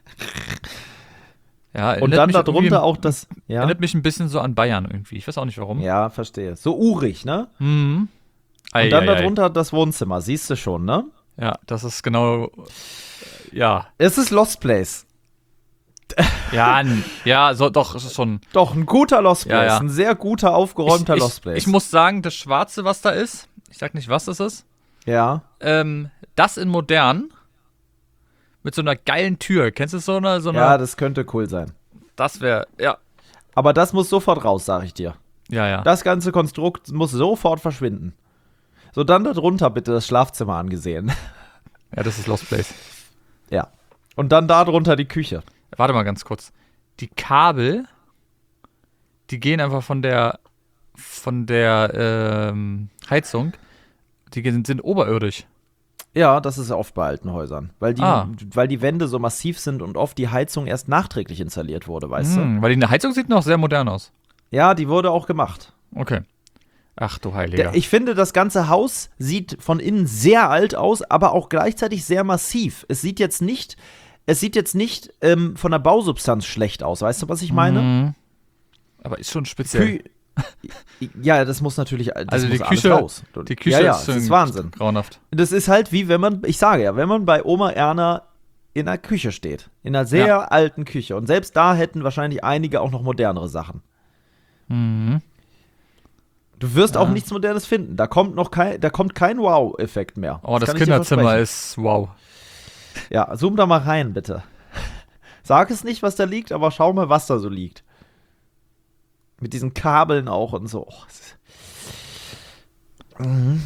Ja, Und erinnert dann mich irgendwie- darunter auch das, ja, Erinnert mich ein bisschen so an Bayern irgendwie. Ich weiß auch nicht warum. ja, verstehe. So urig, ne? Mhm. Ei, Und dann ei, ei. darunter das Wohnzimmer, siehst du schon, ne? Ja, das ist genau. Ja. Es ist Lost Place. Ja, n- ja, so, doch, es ist schon. Doch, ein guter Lost Ja, Place. ja. Ein sehr guter, aufgeräumter ich, Lost ich, Place. ich muss sagen, das Schwarze, was da ist, ich sag nicht, was das ist, ja. ähm, das in modern mit so einer geilen Tür. Kennst du so eine? So eine Ja, das könnte cool sein. das wäre, ja. Aber das muss sofort raus, sag ich dir. Ja, ja. Das ganze Konstrukt muss sofort verschwinden. So, dann darunter bitte das Schlafzimmer angesehen. ja, das ist Lost Place. Ja. Und dann darunter die Küche. Warte mal ganz kurz. Die Kabel, die gehen einfach von der von der ähm, Heizung, die sind, sind oberirdisch. Ja, das ist oft bei alten Häusern. Weil die, Ah. weil die Wände so massiv sind und oft die Heizung erst nachträglich installiert wurde, weißt Hm, weil die Heizung sieht noch sehr modern aus. du? Ja, die wurde auch gemacht. Okay. Ach du Heiliger. Der, ich finde, das ganze Haus sieht von innen sehr alt aus, aber auch gleichzeitig sehr massiv. Es sieht jetzt nicht, es sieht jetzt nicht ähm, von der Bausubstanz schlecht aus. Weißt du, was ich meine? Mhm. Aber ist schon speziell. Kü ja, das muss natürlich, das Also muss die alles Küche- raus. Die Küche ja, ja, ist, das ist ähm, Wahnsinn. grauenhaft. Das ist halt wie wenn man, ich sage ja, wenn man bei Oma Erna in einer Küche steht. In einer sehr Ja. alten Küche. Und selbst da hätten wahrscheinlich einige auch noch modernere Sachen. Mhm. Du wirst auch Ja. nichts Modernes finden. Da kommt noch kein, da kommt kein Wow-Effekt mehr. Oh, das kann ich dir Kinderzimmer versprechen. ist wow. Ja, zoom da mal rein, bitte. Sag es nicht, was da liegt, aber schau mal, was da so liegt. Mit diesen Kabeln auch und so. Oh, es ist- mhm.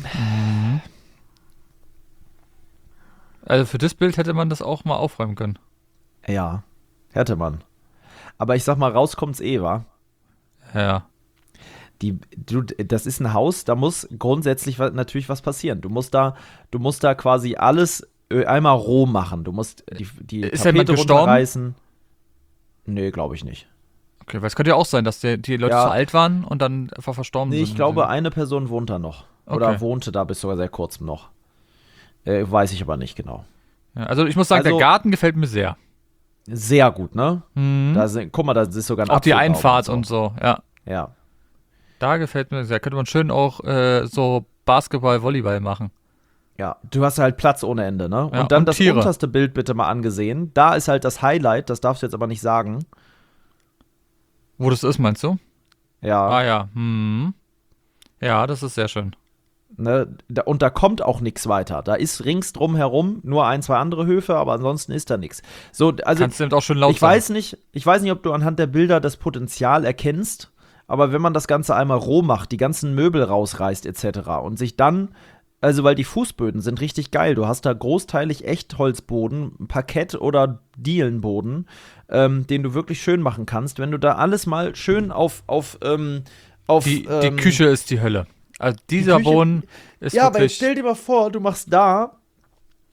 Also für das Bild hätte man das auch mal aufräumen können. Ja, hätte man. Aber ich sag mal, raus kommt's eh, wa? Ja. Die, du, das ist ein Haus, da muss grundsätzlich wa- natürlich was passieren. Du musst da, du musst da quasi alles äh, einmal roh machen. Du musst die, die Ist da jemand gestorben? runterreißen. Nee, glaube ich nicht. Okay, weil es könnte ja auch sein, dass die, die Leute Ja. zu alt waren und dann einfach verstorben Nee, sind. ich glaube, eine Person wohnt da noch. Oder Okay. wohnte da bis sogar sehr kurzem noch. Äh, weiß ich aber nicht genau. Ja, also ich muss sagen, Also- der Garten gefällt mir sehr. Sehr gut, ne? Mhm. Da sind, guck mal, da ist sogar ein Auch die Apfelbaum Einfahrt und so, ja. Ja. Da gefällt mir sehr. Könnte man schön auch äh, so Basketball, Volleyball machen. Ja, du hast halt Platz ohne Ende, ne? Ja, und dann und das Tiere. unterste Bild bitte mal angesehen. Da ist halt das Highlight, das darfst du jetzt aber nicht sagen. Wo das ist, meinst du? Ja. Ah ja. Hm. Ja, das ist sehr schön. Ne? Da, und da kommt auch nichts weiter. Da ist rings drum herum nur ein, zwei andere Höfe, aber ansonsten ist da nichts. So, also Kannst du eben auch schön laut ich weiß nicht, ich weiß nicht, ob du anhand der Bilder das Potenzial erkennst, aber wenn man das Ganze einmal roh macht, die ganzen Möbel rausreißt et cetera und sich dann, also weil die Fußböden sind richtig geil, du hast da großteilig Echtholzboden, Parkett oder Dielenboden, ähm, den du wirklich schön machen kannst, wenn du da alles mal schön auf, auf, ähm, auf Die, die ähm, Küche ist die Hölle. Also dieser Küche- Boden ist ja, aber jetzt wirklich. stell dir mal vor, du machst da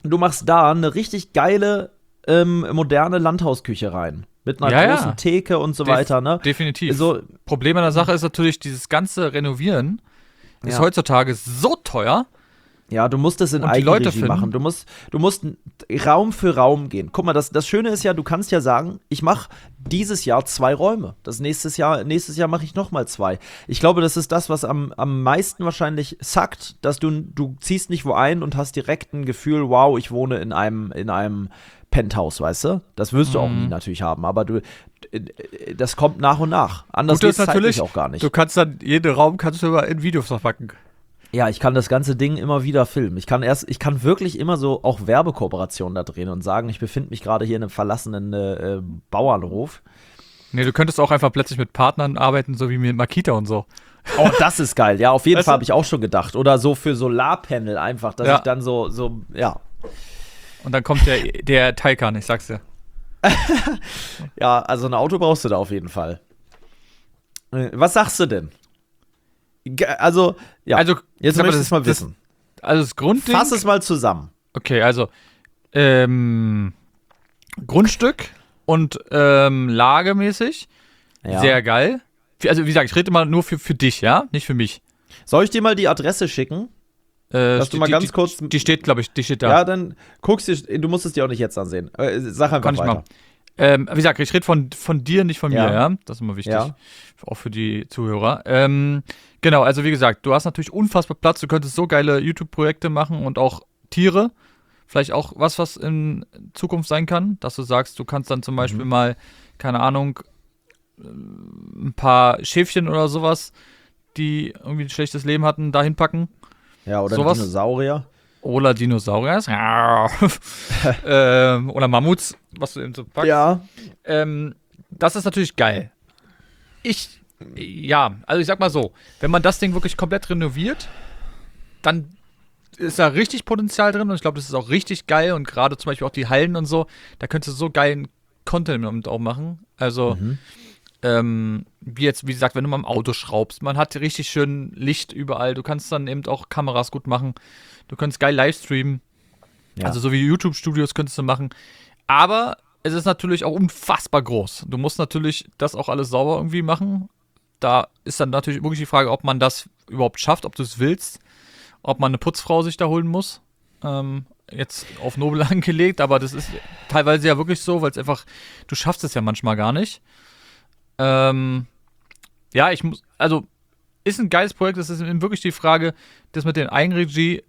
du machst da eine richtig geile, ähm, moderne Landhausküche rein. Mit einer Ja, großen ja. Theke und so Def- weiter, ne? Definitiv. So, Problem an der Sache ist natürlich, dieses ganze Renovieren ist Ja. heutzutage so teuer. ja, du musst es in Und die Leute Eigenregie finden- machen. Du musst, du musst Raum für Raum gehen. Guck mal, das, das Schöne ist ja, du kannst ja sagen, ich mache dieses Jahr zwei Räume. Das nächstes Jahr, nächstes Jahr mache ich nochmal zwei. Ich glaube, das ist das, was am, am meisten wahrscheinlich sackt, dass du, du ziehst nicht wo ein und hast direkt ein Gefühl, wow, ich wohne in einem, in einem Penthouse, weißt du? Das wirst du auch nie natürlich haben, aber du, das kommt nach und nach. Anders Gut, das geht's ist natürlich, zeitlich auch gar nicht. du kannst dann, jeden Raum kannst du immer in Videos verpacken. Ja, ich kann das ganze Ding immer wieder filmen. Ich kann erst, ich kann wirklich immer so auch Werbekooperationen da drehen und sagen, ich befinde mich gerade hier in einem verlassenen äh, Bauernhof. Nee, du könntest auch einfach plötzlich mit Partnern arbeiten, so wie mit Makita und so. Oh, das ist geil. Ja, auf jeden Weißt Fall du? habe ich auch schon gedacht. Oder so für Solarpanel einfach, dass Ja. ich dann so, so, ja. Und dann kommt der, der Taycan, ich sag's dir. Ja, also ein Auto brauchst du da auf jeden Fall. Äh, Was sagst du denn? Ge- Also, ja, Also, jetzt sag mal, möchte ich das- es mal das- wissen. Also das Grundding. Fass es mal zusammen. Okay, also ähm, Grundstück und ähm, lagemäßig. Ja. Sehr geil. Also wie gesagt, ich rede immer nur für, für dich, ja? Nicht für mich. Soll ich dir mal die Adresse schicken? Äh, Dass du mal die, ganz die, kurz- Die steht, glaube ich, die steht da. Ja, dann guckst du, du musst es dir auch nicht jetzt ansehen. Äh, sag einfach Kann ich weiter. machen. Ähm, wie gesagt, ich rede von, von dir, nicht von Ja. mir, ja? Das ist immer wichtig. Ja. Auch für die Zuhörer. Ähm, genau, also wie gesagt, du hast natürlich unfassbar Platz. Du könntest so geile YouTube-Projekte machen und auch Tiere. Vielleicht auch was, was in Zukunft sein kann, dass du sagst, du kannst dann zum Beispiel Mhm. mal, keine Ahnung, ein paar Schäfchen oder sowas, die irgendwie ein schlechtes Leben hatten, dahin packen. Ja, oder Sowas- Dinosaurier. Oder Dinosauriers. ähm, oder Mammuts, was du eben so packst. Ja. Ähm, das ist natürlich geil. Ich, ja, also ich sag mal so, wenn man das Ding wirklich komplett renoviert, dann ist da richtig Potenzial drin und ich glaube, das ist auch richtig geil und gerade zum Beispiel auch die Hallen und so, da könntest du so geilen Content damit auch machen. Also, Mhm. ähm, wie jetzt, wie gesagt, wenn du mal im Auto schraubst, man hat richtig schön Licht überall, du kannst dann eben auch Kameras gut machen, du kannst geil livestreamen, Ja. also so wie YouTube-Studios könntest du machen, aber es ist natürlich auch unfassbar groß. Du musst natürlich das auch alles sauber irgendwie machen. Da ist dann natürlich wirklich die Frage, ob man das überhaupt schafft, ob du es willst, ob man eine Putzfrau sich da holen muss. Ähm, jetzt auf Nobel angelegt, aber das ist teilweise ja wirklich so, weil es einfach, du schaffst es ja manchmal gar nicht. Ähm, ja, ich muss, also ist ein geiles Projekt, das ist eben wirklich die Frage, das mit den Eigenregie,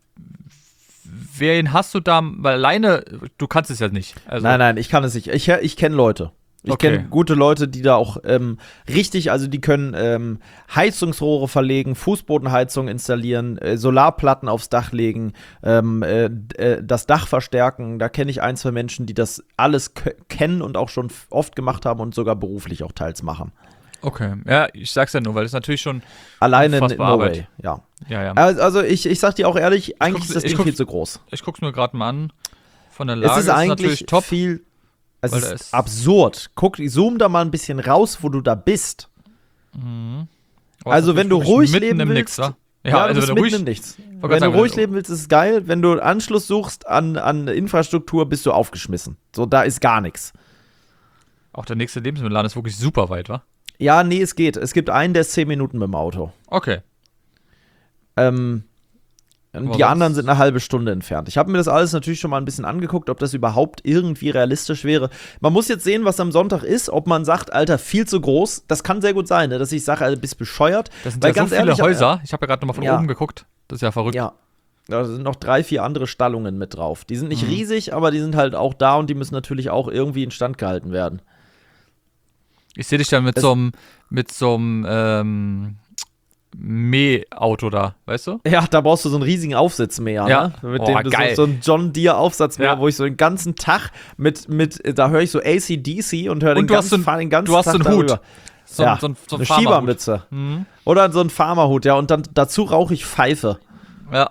wen hast du da, weil alleine, du kannst es ja nicht. Also, Nein, nein, ich kann es nicht. Ich, ich kenne Leute. Ich Okay. kenne gute Leute, die da auch ähm, richtig, also die können ähm, Heizungsrohre verlegen, Fußbodenheizung installieren, äh, Solarplatten aufs Dach legen, ähm, äh, äh, das Dach verstärken. Da kenne ich ein, zwei Menschen, die das alles k- kennen und auch schon f- oft gemacht haben und sogar beruflich auch teils machen. Okay, ja, ich sag's ja nur, weil das natürlich schon, Alleine Unfassbar no Arbeit. way, ja. ja, ja. Also also ich, ich sag dir auch ehrlich, eigentlich guck's- ist das ich Ding guck's- viel zu groß. Ich guck's mir gerade mal an. Von der Lage Es ist natürlich eigentlich top. viel, es weil da ist ist- absurd. Guck, zoom da mal ein bisschen raus, wo du da bist. Aber Also, ist wenn du natürlich ruhig mitten leben im willst- Nix, wa? Ja, Ja, du also bist wenn du mitten ruhig, im Nichts. wollte Wenn gerade du sagen, ruhig wenn- leben willst, ist es geil. Wenn du Anschluss suchst an, an Infrastruktur, bist du aufgeschmissen. So, da ist gar nichts. auch der nächste Lebensmittelladen ist wirklich super weit, wa? Ja, nee, es geht. Es gibt einen, der ist zehn Minuten mit dem Auto. Okay. Ähm, und Aber die sonst- anderen sind eine halbe Stunde entfernt. Ich habe mir das alles natürlich schon mal ein bisschen angeguckt, ob das überhaupt irgendwie realistisch wäre. Man muss jetzt sehen, was am Sonntag ist, ob man sagt, Alter, viel zu groß. Das kann sehr gut sein, ne? Dass ich sage, Alter, bist bescheuert. Das sind Weil ja so ganz viele ehrlich, Häuser. Ich habe ja gerade nochmal von Ja. oben geguckt. Das ist ja verrückt. Ja. Da sind noch drei, vier andere Stallungen mit drauf. Die sind nicht Mhm. riesig, aber die sind halt auch da und die müssen natürlich auch irgendwie instand gehalten werden. Ich sehe dich dann mit Es- so einem mit so einem ähm, Mäh-Auto da, weißt du? Ja, da brauchst du so einen riesigen Aufsitzmäher, Ja. ne? Mit Oh, dem du geil. so, so einen John Deere Aufsatzmäher, Ja. wo ich so den ganzen Tag mit, mit da höre ich so A C D C und höre den Und du hast ganzen, so ein- fahr den ganzen du hast Tag so einen Hut. darüber. So, ja, so, ein- so ein eine Farmerhut. Schiebermütze. Mhm. Oder so ein Farmerhut, ja. Und dann dazu rauche ich Pfeife. Ja.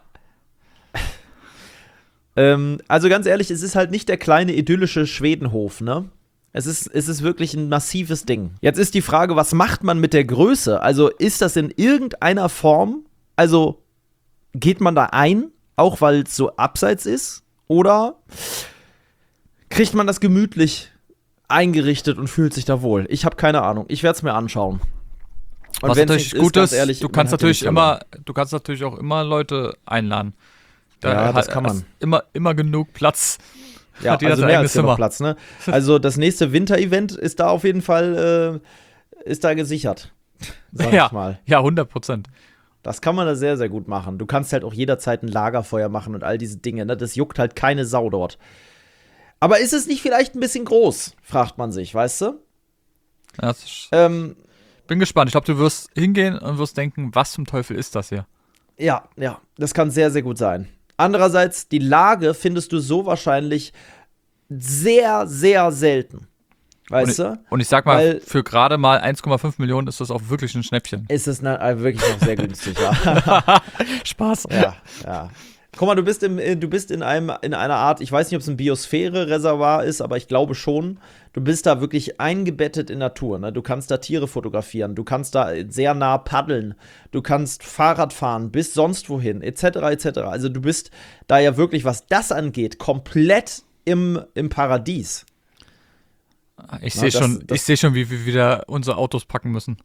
Ähm, also ganz ehrlich, es ist halt nicht der kleine idyllische Schwedenhof, ne? Es ist, es ist wirklich ein massives Ding. Jetzt ist die Frage, was macht man mit der Größe? Also ist das in irgendeiner Form, also geht man da ein, auch weil es so abseits ist? Oder kriegt man das gemütlich eingerichtet und fühlt sich da wohl? Ich habe keine Ahnung. Ich werde es mir anschauen. Und Was wenn's natürlich nichts gut ganz ist, ehrlich, du man kannst hat natürlich ja nichts immer, du kannst natürlich auch immer Leute einladen. Ja, das hat- kann man. hast Immer, immer genug Platz. Ja, Hat jeder also sein mehr eigenes als genug Zimmer. Platz, ne? Also das nächste Winter-Event ist da auf jeden Fall, äh, ist da gesichert. Sag Ja, ich mal. ja, hundert Prozent. Das kann man da sehr, sehr gut machen. Du kannst halt auch jederzeit ein Lagerfeuer machen und all diese Dinge, ne? Das juckt halt keine Sau dort. Aber ist es nicht vielleicht ein bisschen groß, fragt man sich, weißt du? Ja, das ist- Ähm, bin gespannt. Ich glaube, du wirst hingehen und wirst denken, was zum Teufel ist das hier? ja, ja, das kann sehr, sehr gut sein. Andererseits, die Lage findest du so wahrscheinlich sehr, sehr selten. Weißt und, du? ich, und ich sag mal, Weil- für gerade mal eins Komma fünf Millionen ist das auch wirklich ein Schnäppchen. Ist es na, äh, wirklich noch sehr günstig, ja. Spaß. Ja, ja. Guck mal, du bist, im, äh, du bist in, einem, in einer Art, ich weiß nicht, ob es ein Biosphäre-Reservoir ist, aber ich glaube schon. Du bist da wirklich eingebettet in Natur. Ne? Du kannst da Tiere fotografieren, du kannst da sehr nah paddeln, du kannst Fahrrad fahren, bis sonst wohin, et cetera, et cetera. Also du bist da ja wirklich, was das angeht, komplett im, im Paradies. Ich Na, sehe das- schon, das- ich sehe schon, wie wir wieder unsere Autos packen müssen.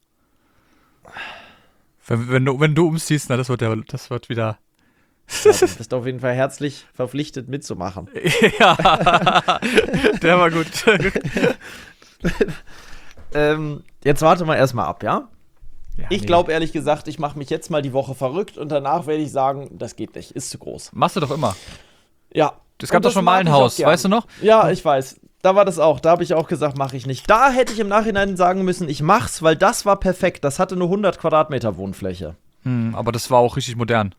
Wenn, wenn, du, wenn du umziehst, na, das wird ja, das wird wieder. Ja, du bist auf jeden Fall herzlich verpflichtet mitzumachen. Ja, der war gut. Ähm, jetzt warte mal erstmal ab, ja? Ja, Ich nee. glaube ehrlich gesagt, ich mache mich jetzt mal die Woche verrückt und danach werde ich sagen, das geht nicht, ist zu groß. Machst du doch immer. Ja. Es gab Und doch das schon mal mag ein ich auch Haus, gern. weißt du noch? Ja, ich weiß. Da war das auch. Da habe ich auch gesagt, mache ich nicht. Da hätte ich im Nachhinein sagen müssen, ich mach's, weil das war perfekt. Das hatte nur hundert Quadratmeter Wohnfläche. Hm, aber das war auch richtig modern.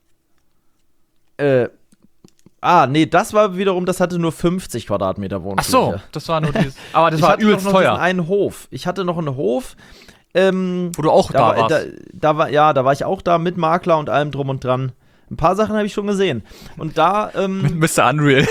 Äh, ah, nee, das war wiederum, das hatte nur fünfzig Quadratmeter Ach Wohnfläche. so, das war nur dieses. Aber das ich war hatte übelst doch noch diesen teuer. einen Hof. Ich hatte noch einen Hof, ähm, Wo du auch da, Da, war, warst. da, da war, ja, da war ich auch da mit Makler und allem drum und dran. Ein paar Sachen habe ich schon gesehen. Und da, Mit ähm, Mister Unreal.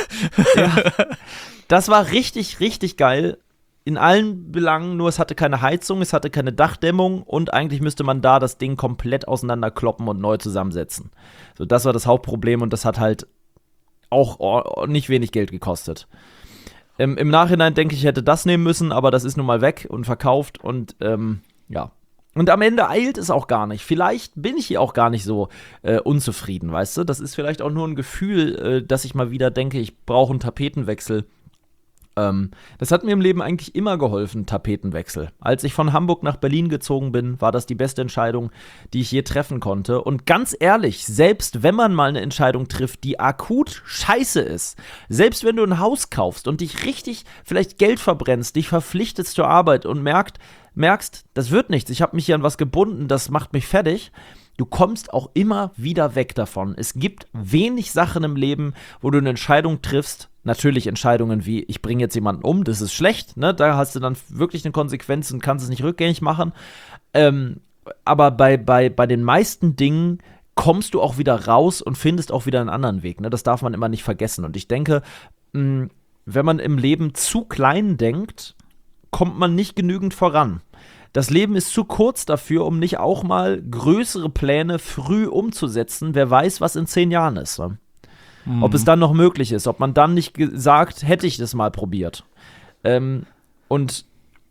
das war richtig, richtig geil. In allen Belangen, nur es hatte keine Heizung, es hatte keine Dachdämmung und eigentlich müsste man da das Ding komplett auseinanderkloppen und neu zusammensetzen. So, das war das Hauptproblem und das hat halt auch or- nicht wenig Geld gekostet. Ähm, Im Nachhinein denke ich, ich hätte das nehmen müssen, aber das ist nun mal weg und verkauft und ähm, ja. Und am Ende eilt es auch gar nicht. Vielleicht bin ich hier auch gar nicht so äh, unzufrieden, weißt du? Das ist vielleicht auch nur ein Gefühl, äh, dass ich mal wieder denke, ich brauche einen Tapetenwechsel. Ähm, das hat mir im Leben eigentlich immer geholfen, Tapetenwechsel. Als ich von Hamburg nach Berlin gezogen bin, war das die beste Entscheidung, die ich je treffen konnte. Und ganz ehrlich, selbst wenn man mal eine Entscheidung trifft, die akut scheiße ist, selbst wenn du ein Haus kaufst und dich richtig vielleicht Geld verbrennst, dich verpflichtest zur Arbeit und merkt, merkst, das wird nichts, ich habe mich hier an was gebunden, das macht mich fertig, du kommst auch immer wieder weg davon. Es gibt wenig Sachen im Leben, wo du eine Entscheidung triffst, natürlich Entscheidungen wie, ich bringe jetzt jemanden um, das ist schlecht, ne? Da hast du dann wirklich eine Konsequenz und kannst es nicht rückgängig machen. Ähm, aber bei, bei, bei den meisten Dingen kommst du auch wieder raus und findest auch wieder einen anderen Weg. Ne? Das darf man immer nicht vergessen. Und ich denke, mh, wenn man im Leben zu klein denkt, kommt man nicht genügend voran. Das Leben ist zu kurz dafür, um nicht auch mal größere Pläne früh umzusetzen. Wer weiß, was in zehn Jahren ist. Ne? Mhm. Ob es dann noch möglich ist, ob man dann nicht sagt, hätte ich das mal probiert. Ähm, und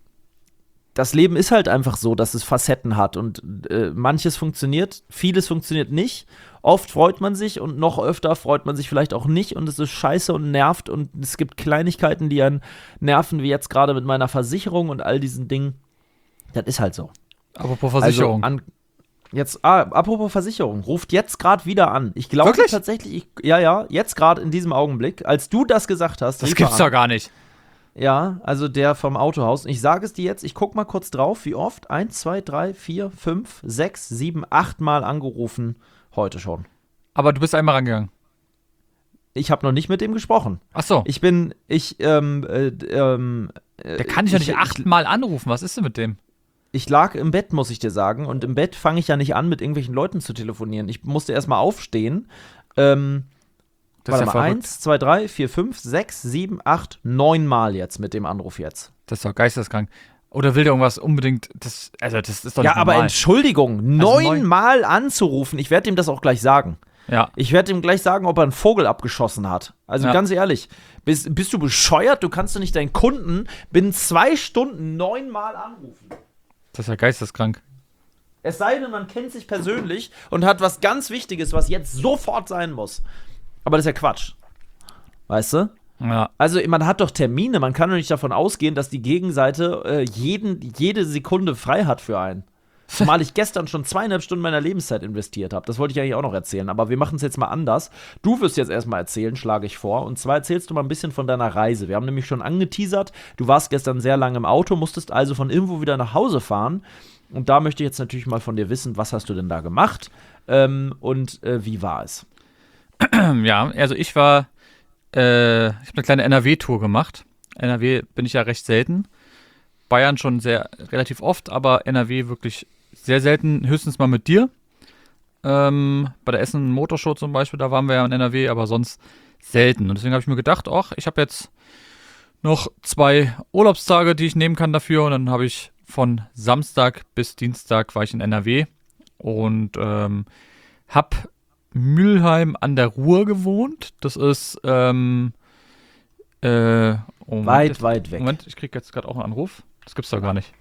das Leben ist halt einfach so, dass es Facetten hat und äh, manches funktioniert, vieles funktioniert nicht. Oft freut man sich und noch öfter freut man sich vielleicht auch nicht und es ist scheiße und nervt und es gibt Kleinigkeiten, die einen nerven, wie jetzt gerade mit meiner Versicherung und all diesen Dingen. Das ist halt so. Apropos Versicherung. Also an, jetzt, ah, apropos Versicherung, ruft jetzt gerade wieder an. Ich glaube Wirklich? tatsächlich, ich, ja, ja, jetzt gerade in diesem Augenblick, als du das gesagt hast. das rief er gibt's an. doch gar nicht. Ja, also der vom Autohaus. Ich sage es dir jetzt, ich guck mal kurz drauf, wie oft. Eins, zwei, drei, vier, fünf, sechs, sieben, acht Mal angerufen heute schon. Aber du bist einmal rangegangen. Ich habe noch nicht mit dem gesprochen. Ach so. Ich bin, ich, ähm, äh, ähm, äh, Der kann dich ja nicht achtmal anrufen. Was ist denn mit dem? Ich lag im Bett, muss ich dir sagen. Und im Bett fange ich ja nicht an, mit irgendwelchen Leuten zu telefonieren. Ich musste erstmal aufstehen. Ähm, Das ist warte ja mal, verrückt. eins, zwei, drei, vier, fünf, sechs, sieben, acht, neun Mal jetzt mit dem Anruf jetzt. Das ist doch geisteskrank. Oder will der irgendwas unbedingt. Das, also, das ist doch Ja, nicht aber normal. Entschuldigung, neun- neunmal anzurufen, ich werde ihm das auch gleich sagen. Ja. Ich werde ihm gleich sagen, ob er einen Vogel abgeschossen hat. Also Ja. ganz ehrlich, bist, bist du bescheuert? Du kannst doch nicht deinen Kunden binnen zwei Stunden neunmal anrufen. Das ist ja geisteskrank. Es sei denn, man kennt sich persönlich und hat was ganz Wichtiges, was jetzt sofort sein muss. Aber das ist ja Quatsch. Weißt du? Ja. Also man hat doch Termine, man kann doch nicht davon ausgehen, dass die Gegenseite äh, jeden, jede Sekunde frei hat für einen. Zumal ich gestern schon zweieinhalb Stunden meiner Lebenszeit investiert habe. Das wollte ich eigentlich auch noch erzählen, aber wir machen es jetzt mal anders. Du wirst jetzt erstmal erzählen, schlage ich vor. Und zwar erzählst du mal ein bisschen von deiner Reise. Wir haben nämlich schon angeteasert, du warst gestern sehr lange im Auto, musstest also von irgendwo wieder nach Hause fahren. Und da möchte ich jetzt natürlich mal von dir wissen, was hast du denn da gemacht ähm, und äh, wie war es? Ja, also ich war, äh, ich habe eine kleine N R W-Tour gemacht. N R W bin ich ja recht selten. Bayern schon sehr, relativ oft, aber N R W wirklich sehr selten, höchstens mal mit dir. Ähm, bei der Essen Motorshow zum Beispiel, da waren wir ja in N R W, aber sonst selten. Und deswegen habe ich mir gedacht, ach, ich habe jetzt noch zwei Urlaubstage, die ich nehmen kann dafür. Und dann habe ich von Samstag bis Dienstag war ich in N R W und ähm, habe Mülheim an der Ruhr gewohnt. Das ist ähm, äh, oh, Moment, Weit, jetzt, weit weg. Moment, ich kriege jetzt gerade auch einen Anruf. Das gibt's doch gar nicht.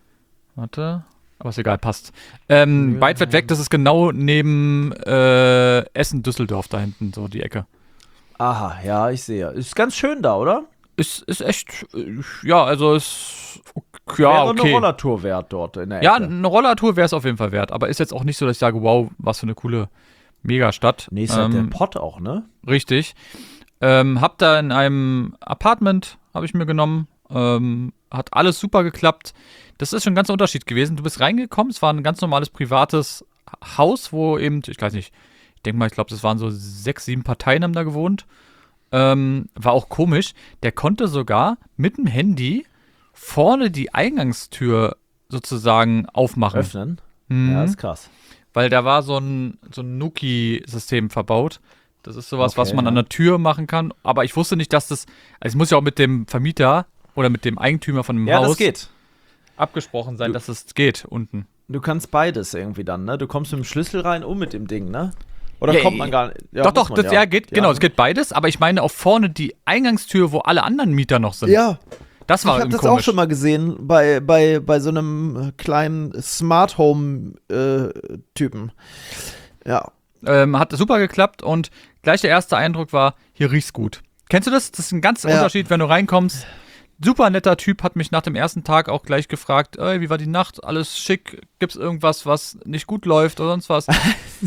Warte. Aber ist egal, passt. Ähm, Mülheim. weit, weit weg, das ist genau neben äh, Essen-Düsseldorf da hinten, so die Ecke. Aha, ja, ich sehe. Ist ganz schön da, oder? Ist, ist echt, äh, ja, also ist, ja, Wäre okay. eine Rollertour wert dort in der Ecke. Ja, eine Rollertour wäre es auf jeden Fall wert, aber ist jetzt auch nicht so, dass ich sage, wow, was für eine coole Megastadt. Nee, ist halt ähm, der Pott auch, ne? Richtig. Ähm, hab da in einem Apartment, habe ich mir genommen, ähm, hat alles super geklappt. Das ist schon ein ganz Unterschied gewesen. Du bist reingekommen, es war ein ganz normales privates Haus, wo eben, ich weiß nicht, ich denke mal, ich glaube, es waren so sechs, sieben Parteien haben da gewohnt. Ähm, war auch komisch. Der konnte sogar mit dem Handy vorne die Eingangstür sozusagen aufmachen. Öffnen. Mhm. Ja, ist krass. Weil da war so ein, so ein Nuki-System verbaut. Das ist sowas, Okay, was man ja. an der Tür machen kann. Aber ich wusste nicht, dass das, also es muss ja auch mit dem Vermieter oder mit dem Eigentümer von dem Ja, Haus das geht. abgesprochen sein, Du- dass es geht unten. Du kannst beides irgendwie dann, ne? Du kommst mit dem Schlüssel rein und mit dem Ding, ne? Oder Ja, kommt man gar nicht? Ja, doch, muss doch, man, das, ja. geht, genau, es geht beides. Aber ich meine auch vorne die Eingangstür, wo alle anderen Mieter noch sind. Ja, Das war ich habe das komisch. auch schon mal gesehen bei, bei, bei so einem kleinen Smart Home äh, Typen. Ja. Ähm, hat super geklappt und gleich der erste Eindruck war, hier riecht's gut. Kennst du das? Das ist ein ganz Ja. Unterschied, wenn du reinkommst. Super netter Typ, hat mich nach dem ersten Tag auch gleich gefragt, ey, wie war die Nacht? Alles schick? Gibt's irgendwas, was nicht gut läuft oder sonst was?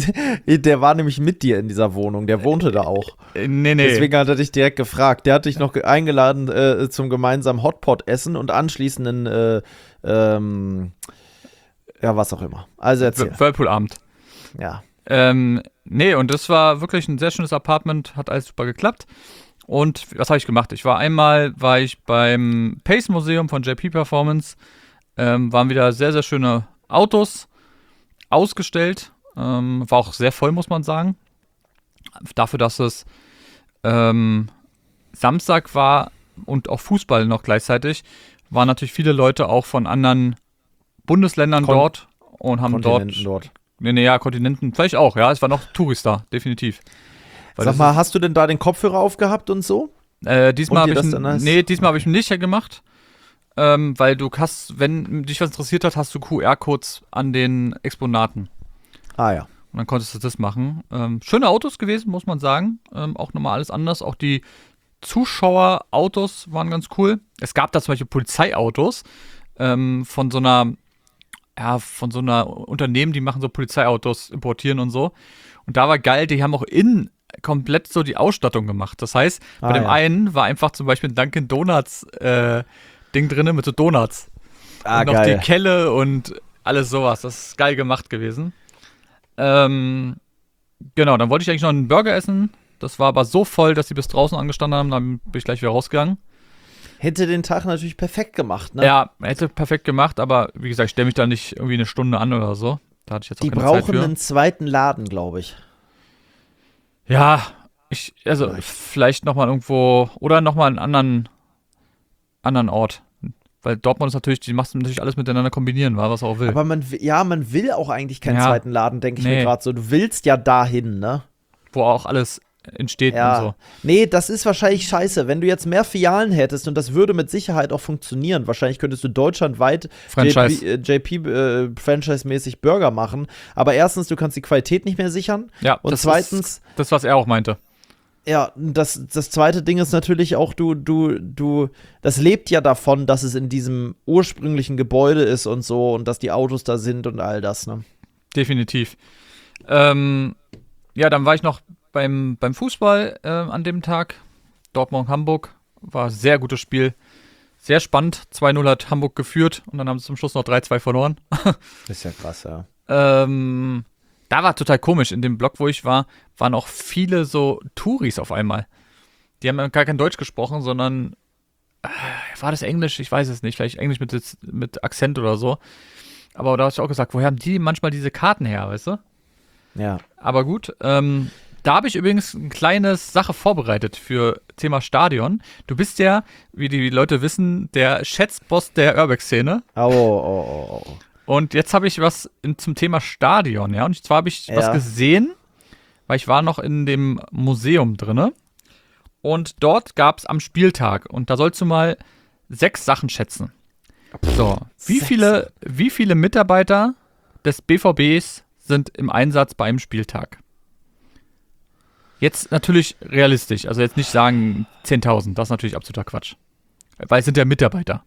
Der war nämlich mit dir in dieser Wohnung, der wohnte da auch. äh, nee, nee. Deswegen hat er dich direkt gefragt. Der hat dich noch ge- eingeladen äh, zum gemeinsamen Hotpot-Essen und anschließenden, äh, ähm, ja, was auch immer. Also erzähl. Wh- Whirlpool-Abend. Ja. Ähm, nee, und das war wirklich ein sehr schönes Apartment, hat alles super geklappt. Und was habe ich gemacht? Ich war einmal, war ich beim Pace Museum von J P Performance, ähm, waren wieder sehr, sehr schöne Autos ausgestellt. Ähm, war auch sehr voll, muss man sagen. Dafür, dass es ähm, Samstag war und auch Fußball noch gleichzeitig, waren natürlich viele Leute auch von anderen Bundesländern Kon- dort und haben dort Kontinenten dort. Nee, nee, ja, Kontinenten, vielleicht auch, ja. Es waren auch Touris da, definitiv. Weil Sag das mal, hast du denn da den Kopfhörer aufgehabt und so? ist, äh, diesmal und habe dir ich, das dann als- nee, diesmal habe ich nicht gemacht, ähm, weil du hast, wenn dich was interessiert hat, hast du Q R-Codes an den Exponaten. Ah ja. Und dann konntest du das machen. Ähm, schöne Autos gewesen, muss man sagen. Ähm, auch nochmal alles anders. Auch die Zuschauerautos waren ganz cool. Es gab da zum Beispiel Polizeiautos ähm, von so einer, ja, von so einer Unternehmen, die machen so Polizeiautos, importieren und so. Und da war geil, die haben auch innen komplett so die Ausstattung gemacht. Das heißt, bei Ah, dem ja. einen war einfach zum Beispiel ein Dunkin' Donuts äh, Ding drin mit so Donuts. Ah, und noch geil. die Kelle und alles sowas. Das ist geil gemacht gewesen. Ähm, genau, dann wollte ich eigentlich noch einen Burger essen. Das war aber so voll, dass sie bis draußen angestanden haben. Dann bin ich gleich wieder rausgegangen. Hätte den Tag natürlich perfekt gemacht, ne? Ja, hätte perfekt gemacht, aber wie gesagt, ich stelle mich da nicht irgendwie eine Stunde an oder so. Da hatte ich jetzt auch Die keine Zeit brauchen für. einen zweiten Laden, glaube ich. Ja, ich, also Vielleicht. vielleicht nochmal irgendwo oder nochmal einen anderen, anderen Ort. Weil Dortmund ist natürlich, die machst natürlich alles miteinander kombinieren, war was er auch will. Aber man, wi- ja, man will auch eigentlich keinen Ja. zweiten Laden, denke ich Nee. mir gerade so. Du willst ja dahin, ne? wo auch alles entsteht Ja. und so. Nee, das ist wahrscheinlich scheiße. Wenn du jetzt mehr Filialen hättest, und das würde mit Sicherheit auch funktionieren, wahrscheinlich könntest du deutschlandweit Franchise. J P, äh, Franchise-mäßig Burger machen. Aber erstens, du kannst die Qualität nicht mehr sichern. Ja, Und das zweitens, ist das, was er auch meinte. ja, das, das zweite Ding ist natürlich auch, du, du, du, das lebt ja davon, dass es in diesem ursprünglichen Gebäude ist und so und dass die Autos da sind und all das, ne? Definitiv. Ähm, ja, dann war ich noch beim, beim Fußball äh, an dem Tag. Dortmund-Hamburg. War ein sehr gutes Spiel. Sehr spannend. zwei null hat Hamburg geführt und dann haben sie zum Schluss noch drei zwei verloren. Ist ja krass, ja. ähm, da war total komisch. In dem Block, wo ich war, waren auch viele so Touris auf einmal. Die haben gar kein Deutsch gesprochen, sondern äh, war das Englisch? Ich weiß es nicht. Vielleicht Englisch mit, mit Akzent oder so. Aber da habe ich auch gesagt, woher haben die manchmal diese Karten her, weißt du? Ja. Aber gut, ähm, da habe ich übrigens eine kleine Sache vorbereitet für Thema Stadion. Du bist ja, wie die Leute wissen, der Schätzboss der Urbex-Szene. Oh, oh, oh, oh. Und jetzt habe ich was in, zum Thema Stadion, ja. Und zwar habe ich Ja. was gesehen, weil ich war noch in dem Museum drinne. Und dort gab es am Spieltag, und da sollst du mal sechs Sachen schätzen. So, wie Sechs. viele, wie viele Mitarbeiter des B V Bs sind im Einsatz bei einem Spieltag? Jetzt natürlich realistisch, also jetzt nicht sagen zehntausend, das ist natürlich absoluter Quatsch. Weil es sind ja Mitarbeiter.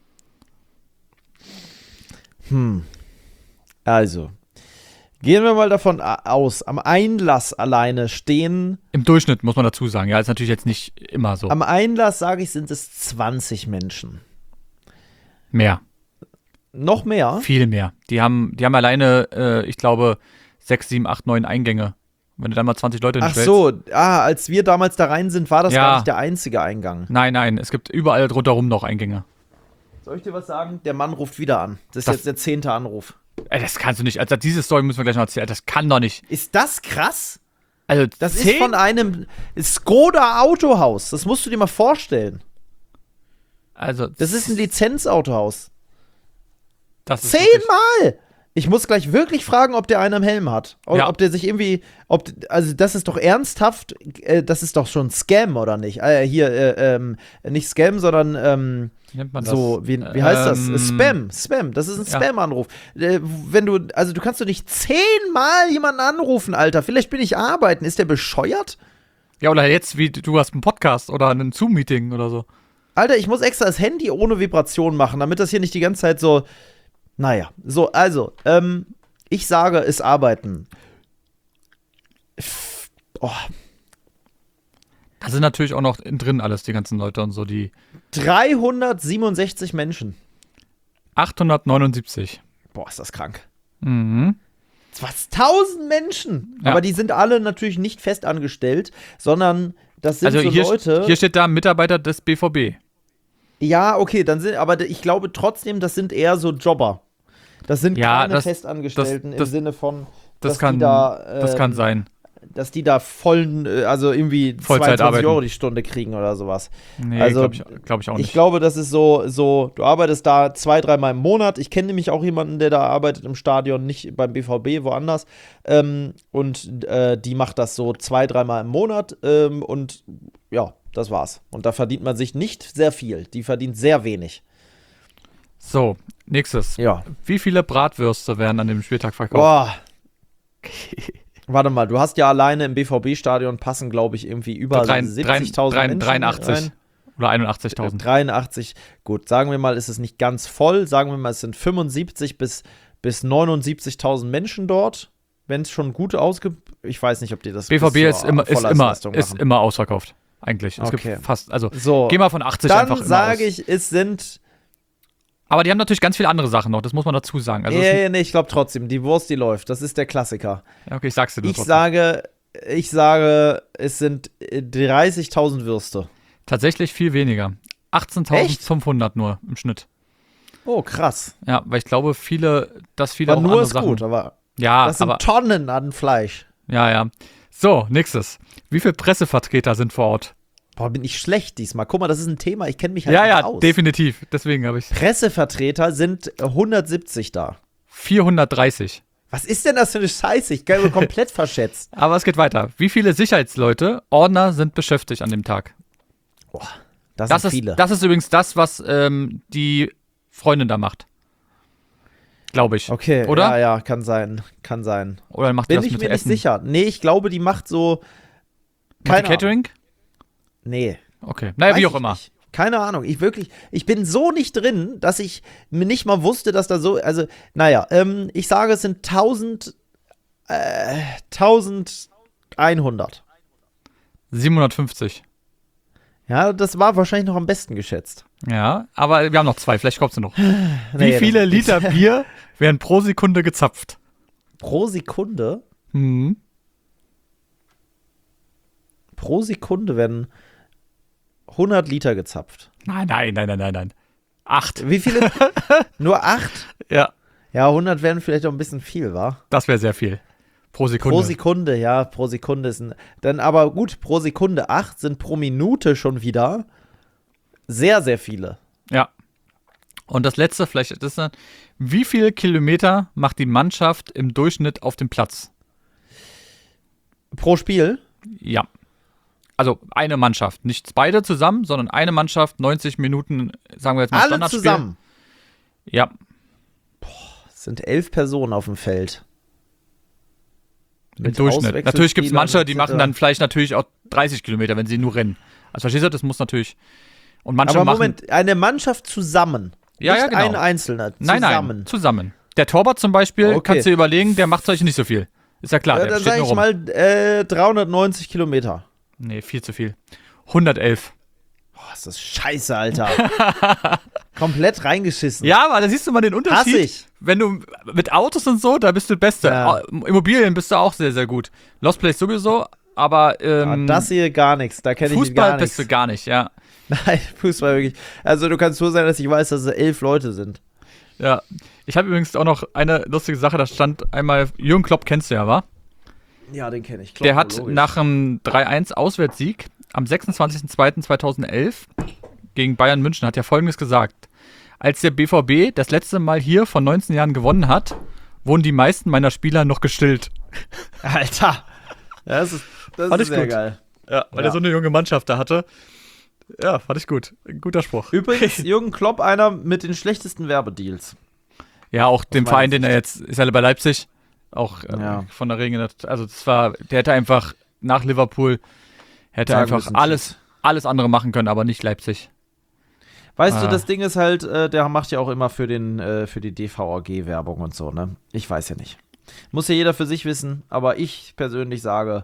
Hm. Also, gehen wir mal davon a- aus, am Einlass alleine stehen, Im Durchschnitt muss man dazu sagen, ja, ist natürlich jetzt nicht immer so. am Einlass, sage ich, sind es zwanzig Menschen. Mehr, Noch mehr? viel mehr. Die haben, die haben alleine, äh, ich glaube, sechs, sieben, acht, neun Eingänge. Wenn du dann mal zwanzig Leute Ach hinstellst. so, ah, als wir damals da rein sind, war das Ja. gar nicht der einzige Eingang. Nein, nein, es gibt überall rundherum noch Eingänge. Soll ich dir was sagen? Der Mann ruft wieder an. Das ist Das- jetzt der zehnte Anruf. Ey, das kannst du nicht. Also diese Story müssen wir gleich noch erzählen. Das kann doch nicht. Ist das krass? Also Das zehn? ist von einem Skoda Autohaus. Das musst du dir mal vorstellen. Also Das ist ein Lizenzautohaus. das ist wirklich- Zehnmal! Ich muss gleich wirklich fragen, ob der einen am Helm hat. Oder Ja. ob der sich irgendwie. Ob, also, das ist doch ernsthaft. Äh, das ist doch schon Scam, oder nicht? Äh, hier, äh, ähm, nicht Scam, sondern. Ähm, Wie nennt man das? So, wie, wie heißt Ähm, das? Spam, Spam, das ist ein ja. Spam-Anruf. Äh, wenn du, also du kannst doch nicht zehnmal jemanden anrufen, Alter. Vielleicht bin ich arbeiten. Ist der bescheuert? Ja, oder jetzt, wie du hast einen Podcast oder ein Zoom-Meeting oder so. Alter, ich muss extra das Handy ohne Vibration machen, damit das hier nicht die ganze Zeit so. Naja, so, also, ähm, ich sage, es arbeiten. F- Oh, Da sind natürlich auch noch innen drin alles, die ganzen Leute und so, die dreihundertsiebenundsechzig Menschen. achthundertneunundsiebzig. Boah, ist das krank. Mhm. Was? tausend Menschen! Ja. Aber die sind alle natürlich nicht fest angestellt, sondern das sind Also so hier, Leute. hier steht da Mitarbeiter des B V B. Ja, okay, dann sind, aber ich glaube trotzdem, das sind eher so Jobber. Das sind Ja, keine das- Festangestellten das- das- im Sinne von, Das dass kann, die da, das kann ähm, sein. dass die da vollen, äh, also irgendwie Vollzeit zweiundzwanzig arbeiten. Euro die Stunde kriegen oder sowas. Nee, also, glaube ich, glaub ich auch nicht. Ich glaube, das ist so, so, du arbeitest da zwei, dreimal im Monat. Ich kenne nämlich auch jemanden, der da arbeitet im Stadion, nicht beim B V B, woanders. Ähm, und äh, die macht das so zwei, dreimal im Monat. Ähm, und ja, das war's. Und da verdient man sich nicht sehr viel. Die verdient sehr wenig. So, nächstes. Ja. Wie viele Bratwürste werden an dem Spieltag verkauft? Boah. Warte mal, du hast ja alleine im B V B-Stadion passen, glaube ich, irgendwie über Drei- siebzigtausend drei- Menschen dreiundachtzig. rein. Oder einundachtzigtausend. dreiundachtzig, gut, sagen wir mal, ist es nicht ganz voll. Sagen wir mal, es sind fünfundsiebzig bis, bis neunundsiebzigtausend Menschen dort. Wenn es schon gut ausgibt, ich weiß nicht, ob die das B V B bis ist zur immer, ist, immer, Vollleistung ist machen. immer ausverkauft. Eigentlich. Es Okay. gibt fast, also So, geh mal von achtzig dann einfach immer sage aus. ich, es sind. Aber die haben natürlich ganz viele andere Sachen noch, das muss man dazu sagen. Also es nee, ist, nee, ich glaube trotzdem, die Wurst, die läuft. Das ist der Klassiker. ja, okay, ich sag's dir nur Ich trotzdem. sage, ich sage, es sind äh, dreißigtausend Würste. Tatsächlich viel weniger. achtzehntausendfünfhundert nur im Schnitt. Oh, krass. Ja, weil ich glaube, viele, dass viele Aber auch nur andere ist Sachen. gut, aber Ja, das sind aber Tonnen an Fleisch. ja, ja. So, nächstes. Wie viele Pressevertreter sind vor Ort? Boah, bin ich schlecht diesmal. Guck mal, das ist ein Thema, ich kenne mich halt Ja, nicht ja, aus. definitiv. Deswegen habe ich Pressevertreter sind hundertsiebzig da. vierhundertdreißig. Was ist denn das für eine Scheiße? Ich bin komplett verschätzt. Aber es geht weiter. Wie viele Sicherheitsleute, Ordner sind beschäftigt an dem Tag? Boah, das, Das sind ist, viele. das ist übrigens das, was ähm, die Freundin da macht. Glaube ich. Okay, Oder? ja, ja, kann sein, kann sein. Oder macht die Bin das ich mit mir nicht Essen? sicher. Nee, ich glaube, die macht so, Macht die keine Ahnung. Catering? Nee. Okay. Naja, Weiß wie auch ich immer. Nicht. Keine Ahnung. Ich wirklich, ich bin so nicht drin, dass ich mir nicht mal wusste, dass da so, also, naja, ähm, ich sage, es sind tausend, äh, eintausendeinhundert. siebenhundertfünfzig. Ja, das war wahrscheinlich noch am besten geschätzt. Ja, aber wir haben noch zwei, vielleicht kommst du noch. Wie Nee, das viele ist nichts. Liter Bier werden pro Sekunde gezapft? Pro Sekunde? Mhm. Pro Sekunde werden hundert Liter gezapft. Nein, nein, nein, nein, nein, nein. Acht. Wie viele? Nur acht? Ja, Ja, hundert wären vielleicht auch ein bisschen viel, wa? das wäre sehr viel. Pro Sekunde. Pro Sekunde, ja, pro Sekunde ist ein. Dann aber gut, pro Sekunde acht sind pro Minute schon wieder sehr, sehr viele. Ja. Und das letzte, vielleicht ist das dann, wie viele Kilometer macht die Mannschaft im Durchschnitt auf dem Platz? Pro Spiel? Ja. Also eine Mannschaft. Nicht beide zusammen, sondern eine Mannschaft, neunzig Minuten, sagen wir jetzt mal Alle Standardspiel. zusammen. Ja. Es sind elf Personen auf dem Feld. Im Mit Durchschnitt. Natürlich gibt es manche, die Auswechselspielern machen et dann cetera. vielleicht natürlich auch dreißig Kilometer, wenn sie nur rennen. Also verstehst du, das muss natürlich. Und manche Aber machen. Moment, eine Mannschaft zusammen. Ja, nicht ja, genau. ein Einzelner. Nein, Zusammen. nein, zusammen. Der Torwart zum Beispiel, Okay. kannst du dir überlegen, der macht solche nicht so viel. Ist ja klar, Ja, der dann steht sage nur ich rum. mal äh, dreihundertneunzig Kilometer. Nee, viel zu viel. hundertelf. Boah, ist das scheiße, Alter. Komplett reingeschissen. Ja, aber da siehst du mal den Unterschied. Hasse ich. Wenn du mit Autos und so, da bist du der Beste. Ja. Immobilien bist du auch sehr, sehr gut. Lost Place sowieso, aber ähm, Ah, das hier gar nichts. Da kenne ich Fußball gar bist nichts. du gar nicht, ja. Nein, Fußball wirklich. Also du kannst so sein, dass ich weiß, dass es elf Leute sind. Ja. Ich habe übrigens auch noch eine lustige Sache, da stand einmal, Jürgen Klopp kennst du ja, wa? Ja, den kenne ich. Der hat nach einem drei eins Auswärtssieg am sechsundzwanzigsten zweiten zweitausendelf gegen Bayern München hat ja Folgendes gesagt. Als der B V B das letzte Mal hier vor neunzehn Jahren gewonnen hat, wurden die meisten meiner Spieler noch gestillt. Alter. Ja, das ist, das Fand ist ich sehr gut. geil. Ja, weil Ja. er so eine junge Mannschaft da hatte. Ja, fand ich gut. Ein guter Spruch. Übrigens, Jürgen Klopp, einer mit den schlechtesten Werbedeals. Ja, auch dem meiner Verein, den er jetzt, ist er bei Leipzig, auch äh, Ja. von der Regen, also das war, der hätte einfach nach Liverpool, hätte Sagen einfach müssen, alles, alles andere machen können, aber nicht Leipzig. Weißt Ah. du, das Ding ist halt, äh, der macht ja auch immer für, den, äh, für die D V A G-Werbung und so, ne? Ich weiß ja nicht. Muss ja jeder für sich wissen, aber ich persönlich sage,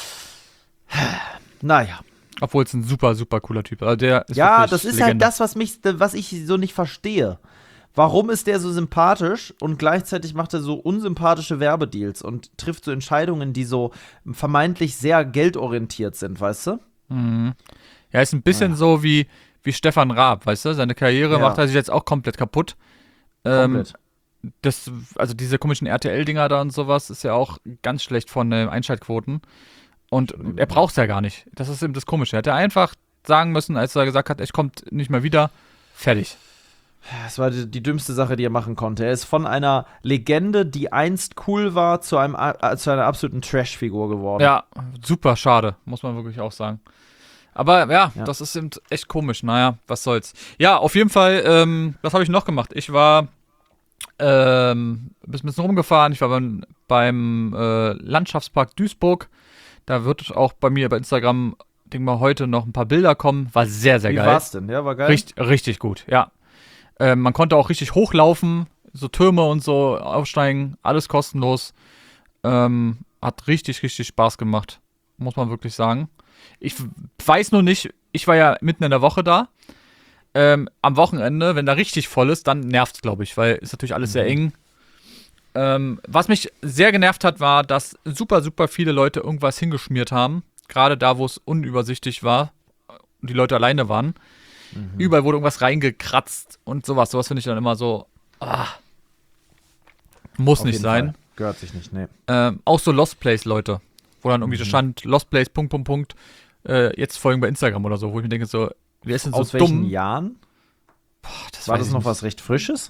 naja. Obwohl es ein super, super cooler Typ. Also der ist Ja, wirklich das ist Legende. halt das, was mich, was ich so nicht verstehe. Warum ist der so sympathisch und gleichzeitig macht er so unsympathische Werbedeals und trifft so Entscheidungen, die so vermeintlich sehr geldorientiert sind, weißt du? Mhm. Ja, ist ein bisschen so wie, wie Stefan Raab, weißt du? Seine Karriere Ja. macht er sich jetzt auch komplett kaputt. Ähm, Komplett. das, also diese komischen R T L-Dinger da und sowas ist ja auch ganz schlecht von den Einschaltquoten. Und er braucht es ja gar nicht. Das ist eben das Komische. Er hätte einfach sagen müssen, als er gesagt hat, ich kommt nicht mehr wieder, fertig. Das war die, die dümmste Sache, die er machen konnte. Er ist von einer Legende, die einst cool war, zu, einem, äh, zu einer absoluten Trash-Figur geworden. Ja, super schade, muss man wirklich auch sagen. Aber ja, Ja. das ist eben echt komisch. Naja, was soll's. Ja, auf jeden Fall, ähm, was habe ich noch gemacht? Ich war ähm, ein bisschen rumgefahren. Ich war beim, beim äh, Landschaftspark Duisburg. Da wird auch bei mir bei Instagram, denke mal, heute noch ein paar Bilder kommen. War sehr, sehr Wie geil. war's denn? Ja, war geil. Richtig, richtig gut, ja. Ähm, man konnte auch richtig hochlaufen, so Türme und so aufsteigen, alles kostenlos. Ähm, hat richtig, richtig Spaß gemacht, muss man wirklich sagen. Ich weiß nur nicht, ich war ja mitten in der Woche da. Ähm, am Wochenende, wenn da richtig voll ist, dann nervt's, glaube ich, weil ist natürlich alles sehr eng. Ähm, was mich sehr genervt hat, war, dass super, super viele Leute irgendwas hingeschmiert haben. Gerade da, wo es unübersichtlich war und die Leute alleine waren. Mhm. Überall wurde irgendwas reingekratzt und sowas. Sowas finde ich dann immer so, ah, muss Auf nicht jeden sein. Fall. Gehört sich nicht, nee. Ähm, auch so Lost Place Leute, wo dann irgendwie Mhm. stand, Lost Place, Punkt, Punkt, Punkt, äh, jetzt folgen bei Instagram oder so, wo ich mir denke so, wer ist denn so Aus welchen dumm? Jahren? Boah, das War weiß das ich noch nicht. was recht Frisches?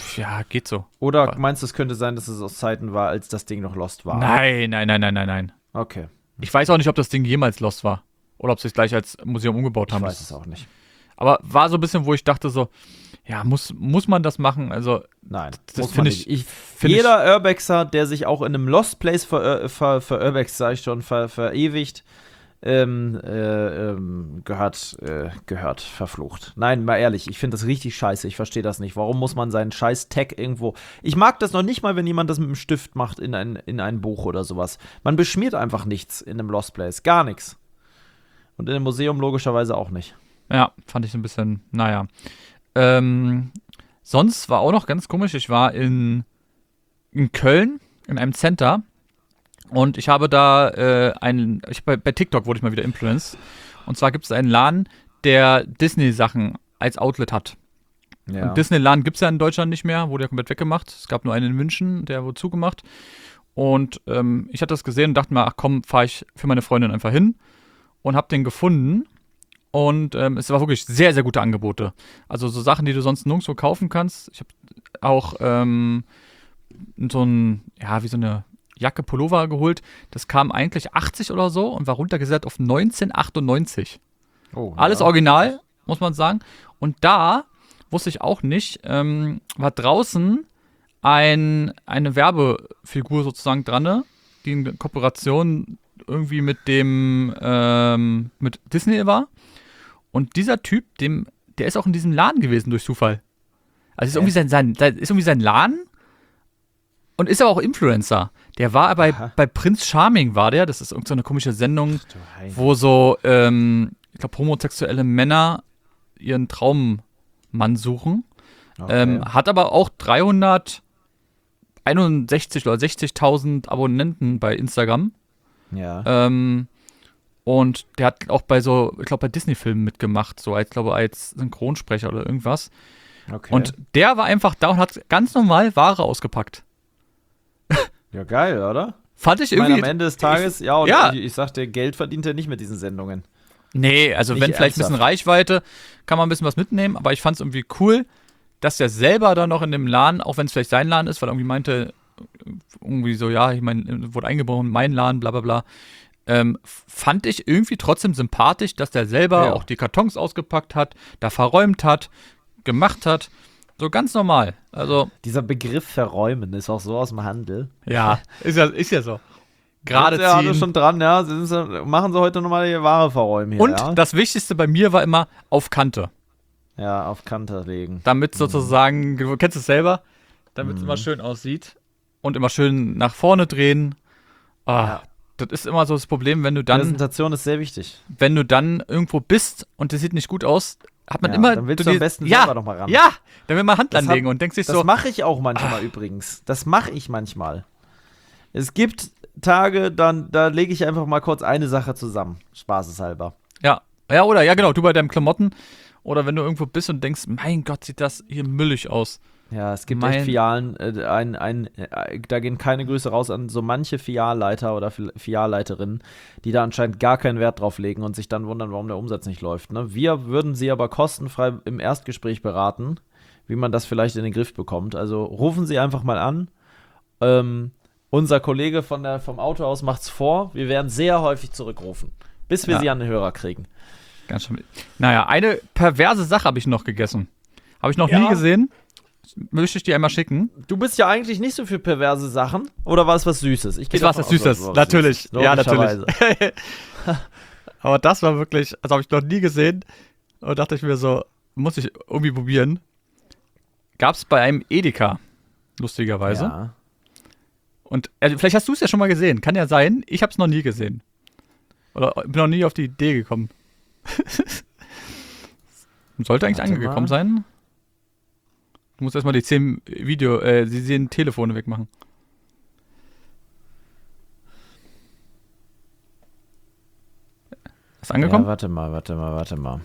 Ja, geht so. Oder Aber- meinst du, es könnte sein, dass es aus Zeiten war, als das Ding noch Lost war? Nein, nein, nein, nein, nein, nein. Okay, Ich weiß auch nicht, ob das Ding jemals Lost war. Oder ob sie es gleich als Museum umgebaut ich haben. weiß es auch nicht. Aber war so ein bisschen, wo ich dachte so, ja, muss, muss man das machen? Also, Nein, das muss man finde nicht. ich, ich find ich- Jeder Urbexer, der sich auch in einem Lost Place ver, ver, ver Urbex, sag ich schon, ver, verewigt, ähm, äh, ähm, gehört, äh, gehört verflucht. Nein, mal ehrlich, ich finde das richtig scheiße. Ich verstehe das nicht. Warum muss man seinen scheiß Tag irgendwo. Ich mag das noch nicht mal, wenn jemand das mit einem Stift macht in ein, in ein Buch oder sowas. Man beschmiert einfach nichts in einem Lost Place. Gar nichts. Und in einem Museum logischerweise auch nicht. ja, fand ich so ein bisschen, naja. Ähm, sonst war auch noch ganz komisch, ich war in, in Köln, in einem Center. Und ich habe da äh, einen, ich, bei, bei TikTok wurde ich mal wieder influenced. Und zwar gibt es einen Laden, der Disney-Sachen als Outlet hat. Ja. Und Disneyland gibt es ja in Deutschland nicht mehr, wurde ja komplett weggemacht. Es gab nur einen in München, der wurde zugemacht. Und ähm, ich hatte das gesehen und dachte mir, ach komm, fahre ich für meine Freundin einfach hin. Und habe den gefunden. Und ähm, es war wirklich sehr, sehr gute Angebote. Also so Sachen, die du sonst nirgendwo kaufen kannst. Ich habe auch ähm, so ein, ja, wie so eine Jacke, Pullover geholt. Das kam eigentlich achtzig oder so und war runtergesetzt auf neunzehn achtundneunzig. Oh, Alles ja. original, muss man sagen. Und da, wusste ich auch nicht, ähm, war draußen ein, eine Werbefigur sozusagen dran, ne, die in Kooperation irgendwie mit dem, ähm, mit Disney war. Und dieser Typ, dem, der ist auch in diesem Laden gewesen durch Zufall. Also ist irgendwie sein, sein, sein, ist irgendwie sein Laden und ist aber auch Influencer. Der war bei, Aha. bei Prince Charming, war der. Das ist irgendeine so eine komische Sendung, Du Heilige. wo so, ähm, ich glaube, homosexuelle Männer ihren Traummann suchen. Okay. Ähm, hat aber auch dreihunderteinundsechzig oder sechzigtausend Abonnenten bei Instagram. ja. Ähm, und der hat auch bei so, ich glaube, bei Disney-Filmen mitgemacht, so als, glaube als Synchronsprecher oder irgendwas. okay. Und der war einfach da und hat ganz normal Ware ausgepackt. ja, geil, oder? Fand ich Ich meine, irgendwie. am Ende des Tages, ja, und ja. ich, ich sag dir, Geld verdient er nicht mit diesen Sendungen. Nee, also Nicht wenn vielleicht ein bisschen ernsthaft. Reichweite, kann man ein bisschen was mitnehmen, aber ich fand es irgendwie cool, dass der selber da noch in dem Laden, auch wenn es vielleicht sein Laden ist, weil er irgendwie meinte, irgendwie so, ja, ich meine, wurde eingebrochen, mein Laden, bla bla bla. Ähm, fand ich irgendwie trotzdem sympathisch, dass der selber Ja. auch die Kartons ausgepackt hat, da verräumt hat, gemacht hat. So ganz normal. Also, Dieser Begriff verräumen ist auch so aus dem Handel. ja, ist ja, ist ja so. Gerade Ja, ziehen. schon dran, ja. Sind sie, machen sie heute nochmal die Ware verräumen hier, Und ja? das Wichtigste bei mir war immer auf Kante. Ja, auf Kante legen. Damit sozusagen, du kennst es selber, damit es Mhm. immer schön aussieht und immer schön nach vorne drehen. Ah, Ja. Das ist immer so das Problem, wenn du dann, Präsentation ist sehr wichtig. wenn du dann irgendwo bist und das sieht nicht gut aus, hat man Ja, immer. dann willst du du am die- besten ja, selber noch mal ran. Ja, dann will man Hand Das anlegen hab- und denkst sich Das so, mache ich auch manchmal übrigens. Das mache ich manchmal. Es gibt Tage, dann da lege ich einfach mal kurz eine Sache zusammen. Spaßeshalber. ja, ja, oder, ja, genau, du bei deinen Klamotten oder wenn du irgendwo bist und denkst, mein Gott, sieht das hier müllig aus. Ja, es gibt Mein- echt Filialen, äh, ein, ein, äh, da gehen keine Grüße raus an so manche Filialleiter oder Fil- Filialleiterinnen, die da anscheinend gar keinen Wert drauf legen und sich dann wundern, warum der Umsatz nicht läuft. Ne? Wir würden sie aber kostenfrei im Erstgespräch beraten, wie man das vielleicht in den Griff bekommt. Also rufen Sie einfach mal an. Ähm, unser Kollege von der, vom Autohaus macht's vor. Wir werden sehr häufig zurückrufen, bis wir Ja. sie an den Hörer kriegen. Ganz schön. Naja, eine perverse Sache habe ich noch gegessen. Habe ich noch Ja. nie gesehen. Möchte ich dir einmal schicken. Du bist ja eigentlich nicht so für perverse Sachen. Oder war es was Süßes? Ich geh Es war davon was aus, Süßes, es war was natürlich. Süßes. Ja, natürlich. Logischerweise. Aber das war wirklich, das habe ich noch nie gesehen. Und dachte ich mir so, muss ich irgendwie probieren. Gab es bei einem Edeka, lustigerweise. Ja. Und äh, vielleicht hast du es ja schon mal gesehen. Kann ja sein. Ich habe es noch nie gesehen. Oder bin noch nie auf die Idee gekommen. Sollte eigentlich Warte angekommen mal. sein. Du musst erstmal die zehn Video, äh, die zehn Telefone wegmachen. Ist angekommen? Ja, warte mal, warte mal, warte mal.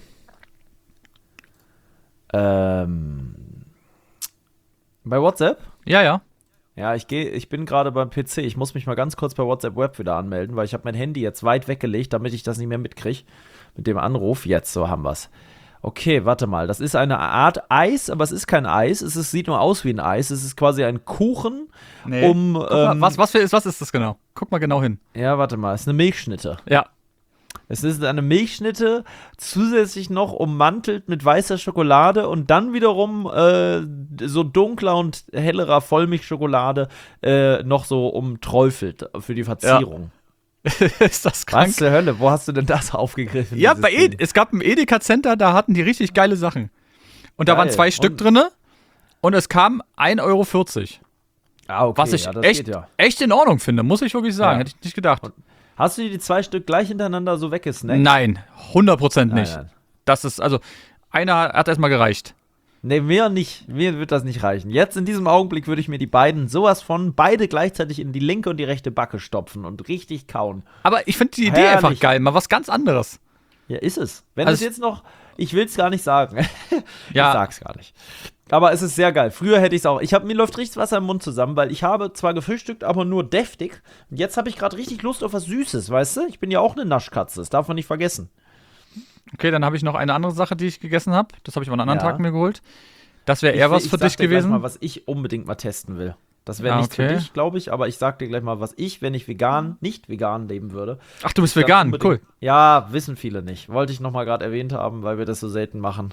Ähm, bei WhatsApp? Ja, ja. Ja, ich gehe, ich bin gerade beim P C. Ich muss mich mal ganz kurz bei WhatsApp Web wieder anmelden, weil ich habe mein Handy jetzt weit weggelegt, damit ich das nicht mehr mitkriege mit dem Anruf. Jetzt, so haben wir's. Okay, warte mal. Das ist eine Art Eis, aber es ist kein Eis. Es ist, sieht nur aus wie ein Eis. Es ist quasi ein Kuchen. Nee. Um, Guck mal, ähm, was, was, für, ist, was ist das genau? Guck mal genau hin. Ja, warte mal. Es ist eine Milchschnitte. Ja. Es ist eine Milchschnitte, zusätzlich noch ummantelt mit weißer Schokolade und dann wiederum äh, so dunkler und hellerer Vollmilchschokolade äh, noch so umträufelt für die Verzierung. Ist das krank? Was zur Hölle? Wo hast du denn das aufgegriffen? Ja, dieses bei Ed- Ding? es gab ein Edeka-Center, da hatten die richtig geile Sachen. Und da Geil. waren zwei Stück Und- drinne und es kam ein Euro vierzig. Ah, okay. Was ich ja, das echt, geht ja. echt in Ordnung finde, muss ich wirklich sagen. Ja. Hätte ich nicht gedacht. Hast du dir die zwei Stück gleich hintereinander so weggesnackt? Nein, hundert Prozent Nein, nicht. nein. Das ist, also, einer hat erstmal gereicht. Nee, mir nicht. Mir wird das nicht reichen. Jetzt in diesem Augenblick würde ich mir die beiden sowas von beide gleichzeitig in die linke und die rechte Backe stopfen und richtig kauen. Aber ich finde die Idee Herrlich. einfach geil, mal was ganz anderes. Ja, ist es. Wenn Also es jetzt noch, ich will es gar nicht sagen. Ja. Ich sag's gar nicht. Aber es ist sehr geil. Früher hätte ich es auch. Ich hab, mir läuft richtig Wasser im Mund zusammen, weil ich habe zwar gefrühstückt, aber nur deftig. Und jetzt habe ich gerade richtig Lust auf was Süßes, weißt du? Ich bin ja auch eine Naschkatze, das darf man nicht vergessen. Okay, dann habe ich noch eine andere Sache, die ich gegessen habe. Das habe ich mal einen anderen Ja. Tag mir geholt. Das wäre eher ich, was ich für sag dich dir gleich gewesen. mal, was ich unbedingt mal testen will. Das wäre Ah, nichts okay. für dich, glaube ich, aber ich sag dir gleich mal, was ich, wenn ich vegan, nicht vegan leben würde. Ach, du bist dann vegan, unbedingt- cool. Ja, wissen viele nicht. Wollte ich noch mal gerade erwähnt haben, weil wir das so selten machen.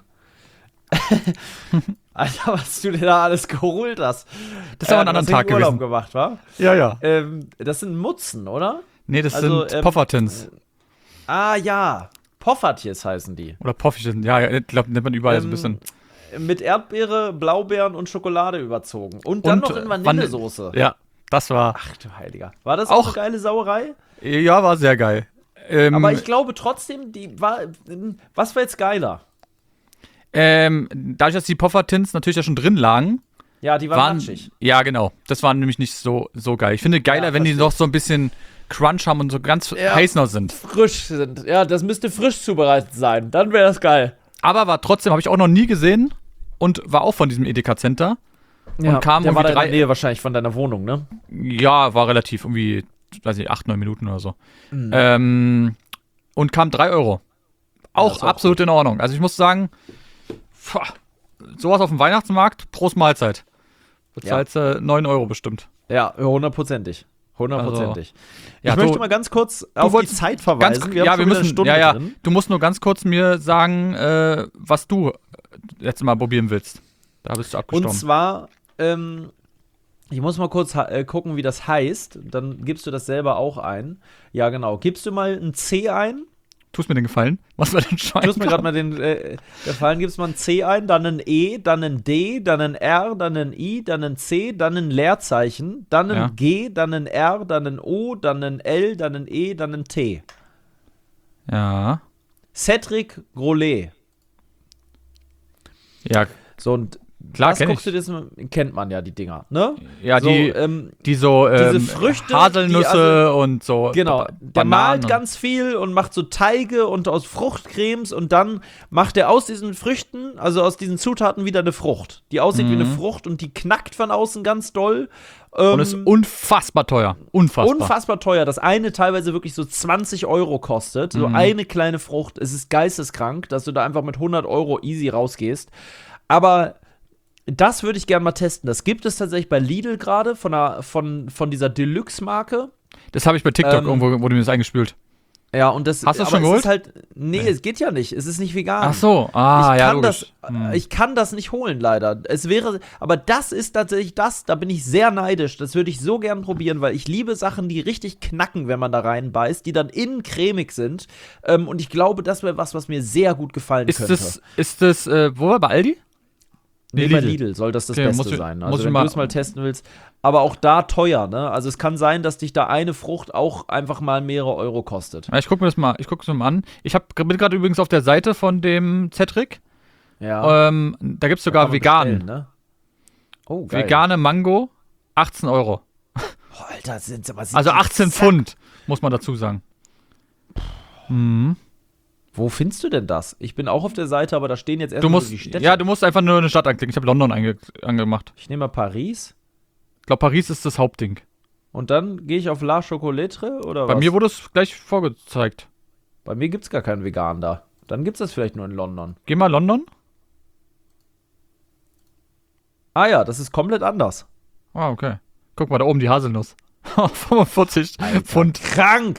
Alter, was du dir da alles geholt hast. Das ist aber ein du anderer hast Tag den Urlaub gewesen. gemacht, wa? Ja, ja. Ähm, das sind Mutzen, oder? Nee, das Also, sind ähm, Poffertins. Ah ja, Poffertjes heißen die. Oder Poffichen. Ja, ja, ich glaube, nennt man überall so ein Ähm, bisschen. Mit Erdbeere, Blaubeeren und Schokolade überzogen. Und dann Und, noch in äh, Vanillesoße. Ja, das war. Ach du Heiliger. War das auch, Auch- eine geile Sauerei? Ja, war sehr geil. Ähm, Aber ich glaube trotzdem, die war. Was war jetzt geiler? ähm, dadurch, dass die Poffertins natürlich ja schon drin lagen, Ja, die waren, waren. matschig. Ja, genau. Das war nämlich nicht so, so geil. Ich finde geiler, Ja, wenn die verstehe. noch so ein bisschen Crunch haben und so ganz Ja. heiß noch sind. Frisch sind. Ja, das müsste frisch zubereitet sein. Dann wäre das geil. Aber war trotzdem, habe ich auch noch nie gesehen und war auch von diesem Edeka-Center. Ja, kam der war da irgendwie in der drei- Nähe wahrscheinlich von deiner Wohnung, ne? Ja, war relativ irgendwie, weiß nicht, acht, neun Minuten oder so. Mhm. Ähm, und kam drei Euro. Auch ist auch absolut in Ordnung. Also ich muss sagen, pff, sowas auf dem Weihnachtsmarkt, Prost Mahlzeit. Bezahlst du neun Euro bestimmt. Ja, hundertprozentig. Hundertprozentig. ja, ich möchte du- mal ganz kurz auf die wolltest Zeit Ganz, verweisen. Wir haben ja, schon wir wieder müssen, eine Stunde ja, ja. drin. Du musst nur ganz kurz mir sagen, äh, was du jetzt mal probieren willst. Da bist du Und abgestorben. zwar, ähm, ich muss mal kurz äh, gucken, wie das heißt. Dann gibst du das selber auch ein. Ja, genau. Gibst du mal ein C ein? Tust mir den Gefallen? Was war denn Schwein? Du hast mir gerade mal den äh, Gefallen, gibst mal ein C ein, dann ein E, dann ein D, dann ein R, dann ein I, dann ein C, dann ein Leerzeichen, dann ein Ja. G, dann ein R, dann ein O, dann ein L, dann ein E, dann ein T. Ja. Cedric Grolet. Ja, So, und klar, das kenn guckst ich. du dir das, kennt man ja, die Dinger, ne? Ja, so, die, ähm, die so diese ähm, Früchte, Haselnüsse die also- und so. Genau, Ba- der Bananen malt und- ganz viel und macht so Teige und aus Fruchtcremes und dann macht er aus diesen Früchten, also aus diesen Zutaten wieder eine Frucht, die aussieht wie eine Frucht und die knackt von außen ganz doll. Ähm, Und ist unfassbar teuer. Unfassbar. unfassbar teuer. Das eine teilweise wirklich so zwanzig Euro kostet. So eine kleine Frucht. Es ist geisteskrank, dass du da einfach mit hundert Euro easy rausgehst. Aber das würde ich gerne mal testen. Das gibt es tatsächlich bei Lidl gerade von, einer- von, von dieser Deluxe-Marke. Das habe ich bei TikTok Ähm, irgendwo, wurde mir das eingespielt. Ja, und das Hast du es aber schon es geholt? ist halt, nee, es geht ja nicht. Es ist nicht vegan. Ach so, ah, ich ja, kann logisch. das, äh, ich kann das nicht holen, leider. Es wäre, aber das ist tatsächlich das, da bin ich sehr neidisch. Das würde ich so gern probieren, weil ich liebe Sachen, die richtig knacken, wenn man da reinbeißt, die dann innen cremig sind. Ähm, und ich glaube, das wäre was, was mir sehr gut gefallen Ist könnte. das, ist das, äh, wo war bei Aldi? Nee, Nee, bei Lidl. Lidl soll das das Okay, Beste muss ich- sein. muss Also ich wenn mal- du es mal testen willst. Aber auch da teuer, ne? Also es kann sein, dass dich da eine Frucht auch einfach mal mehrere Euro kostet. Ja, ich gucke mir das mal, ich gucke es mir mal an. Ich hab, bin gerade übrigens auf der Seite von dem Cedric. Ja. Ähm, da gibt es Kann sogar man vegan. bestellen, ne? Oh, geil. Vegane Mango, achtzehn Euro. Boah, Alter, das sind aber Also achtzehn Pfund, muss man dazu sagen. Mhm. Wo findest du denn das? Ich bin auch auf der Seite, aber da stehen jetzt Du erstmal musst, so die Städte. ja, du musst einfach nur eine Stadt anklicken. Ich habe London ange, angemacht. Ich nehme mal Paris Ich glaube, Paris ist das Hauptding. und dann gehe ich auf La Chocolattre oder Bei was? mir wurde es gleich vorgezeigt. Bei mir gibt's gar keinen Vegan da. Dann gibt's das vielleicht nur in London. Geh mal London. Ah ja, das ist komplett anders. Ah, okay. Guck mal, da oben die Haselnuss. fünfundvierzig Pfund. Krank!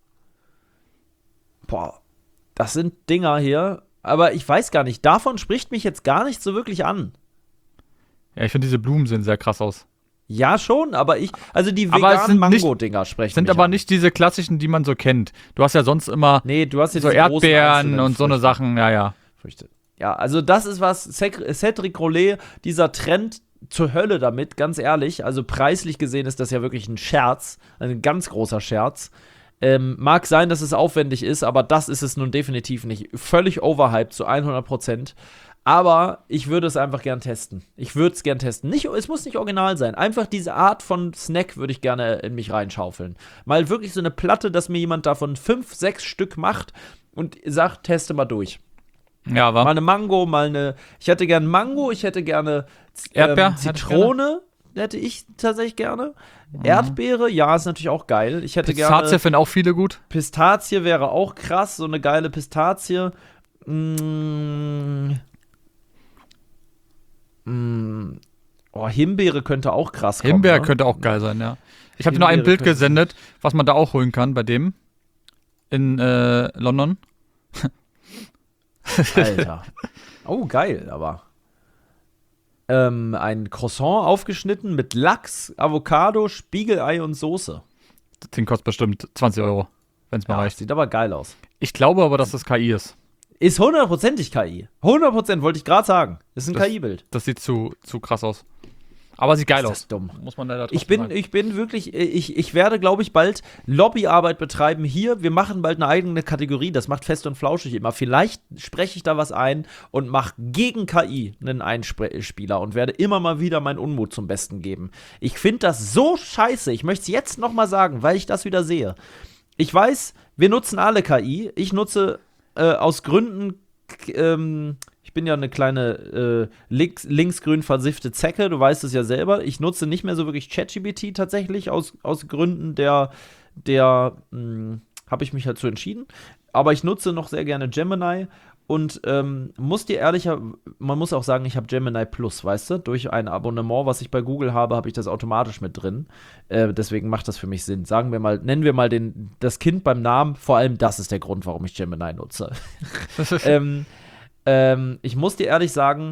Boah, das sind Dinger hier. Aber ich weiß gar nicht, davon spricht mich jetzt gar nicht so wirklich an. Ja, ich finde, diese Blumen sehen sehr krass aus. Ja, schon, aber ich, also die Aber es veganen sind nicht- Mango-Dinger sprechen Sind mich aber an. nicht diese klassischen, die man so kennt. Du hast ja sonst immer Nee, du hast jetzt so die großen Erdbeeren einzelnen und so eine Früchte. Sachen. Ja, ja. Früchte. Ja, also das ist was, Cedric Cedric Rollet, dieser Trend zur Hölle damit, ganz ehrlich. Also preislich gesehen ist das ja wirklich ein Scherz, ein ganz großer Scherz. Ähm, mag sein, dass es aufwendig ist, aber das ist es nun definitiv nicht. Völlig overhyped zu hundert Prozent. Aber ich würde es einfach gern testen. Ich würde es gern testen. Nicht, es muss nicht original sein. Einfach diese Art von Snack würde ich gerne in mich reinschaufeln. Mal wirklich so eine Platte, dass mir jemand davon fünf, sechs Stück macht und sagt, teste mal durch. Ja, Mal war. eine Mango, mal eine. Ich hätte gerne Mango, ich hätte gerne ähm, Erdbeer, hätte ich Zitrone, hätte ich tatsächlich gerne. Erdbeere, ja, ist natürlich auch geil. Ich hätte Pistazie gerne. finden auch viele gut. Pistazie wäre auch krass, so eine geile Pistazie. Mm. Mm. Oh, Himbeere könnte auch krass kommen. Himbeer ne? könnte auch geil sein, ja. Ich habe dir noch ein Himbeere Bild könnte- gesendet, was man da auch holen kann bei dem. In äh, London. Alter. Oh, geil, aber. Ähm, ein Croissant aufgeschnitten mit Lachs, Avocado, Spiegelei und Soße. Das Ding kostet bestimmt zwanzig Euro, wenn es mal Ja, reicht. sieht aber geil aus. Ich glaube aber, dass das K I ist. Ist hundertprozentig K I. hundert Prozent wollte ich gerade sagen. Ist ein Das- K I-Bild. Das sieht zu, zu krass aus. Aber sieht geil Ist aus. das dumm. Muss man leider Ich trotzdem bin, sagen. ich bin wirklich, ich, ich werde, glaube ich, bald Lobbyarbeit betreiben hier. Wir machen bald eine eigene Kategorie. Das macht Fest und Flauschig immer. Vielleicht spreche ich da was ein und mache gegen K I einen Einspieler und werde immer mal wieder meinen Unmut zum Besten geben. Ich finde das so scheiße. Ich möchte es jetzt noch mal sagen, weil ich das wieder sehe. Ich weiß, wir nutzen alle K I. Ich nutze äh, aus Gründen, k- ähm, ich bin ja eine kleine äh, links, linksgrün versiffte Zecke, du weißt es ja selber. Ich nutze nicht mehr so wirklich ChatGPT tatsächlich, aus, aus Gründen der, der habe ich mich dazu entschieden. Aber ich nutze noch sehr gerne Gemini und ähm, muss dir ehrlicher, man muss auch sagen, ich habe Gemini Plus, weißt du? Durch ein Abonnement, was ich bei Google habe, habe ich das automatisch mit drin. Äh, deswegen macht das für mich Sinn. Sagen wir mal, nennen wir mal den, das Kind beim Namen. Vor allem das ist der Grund, warum ich Gemini nutze. ähm, ähm, ich muss dir ehrlich sagen,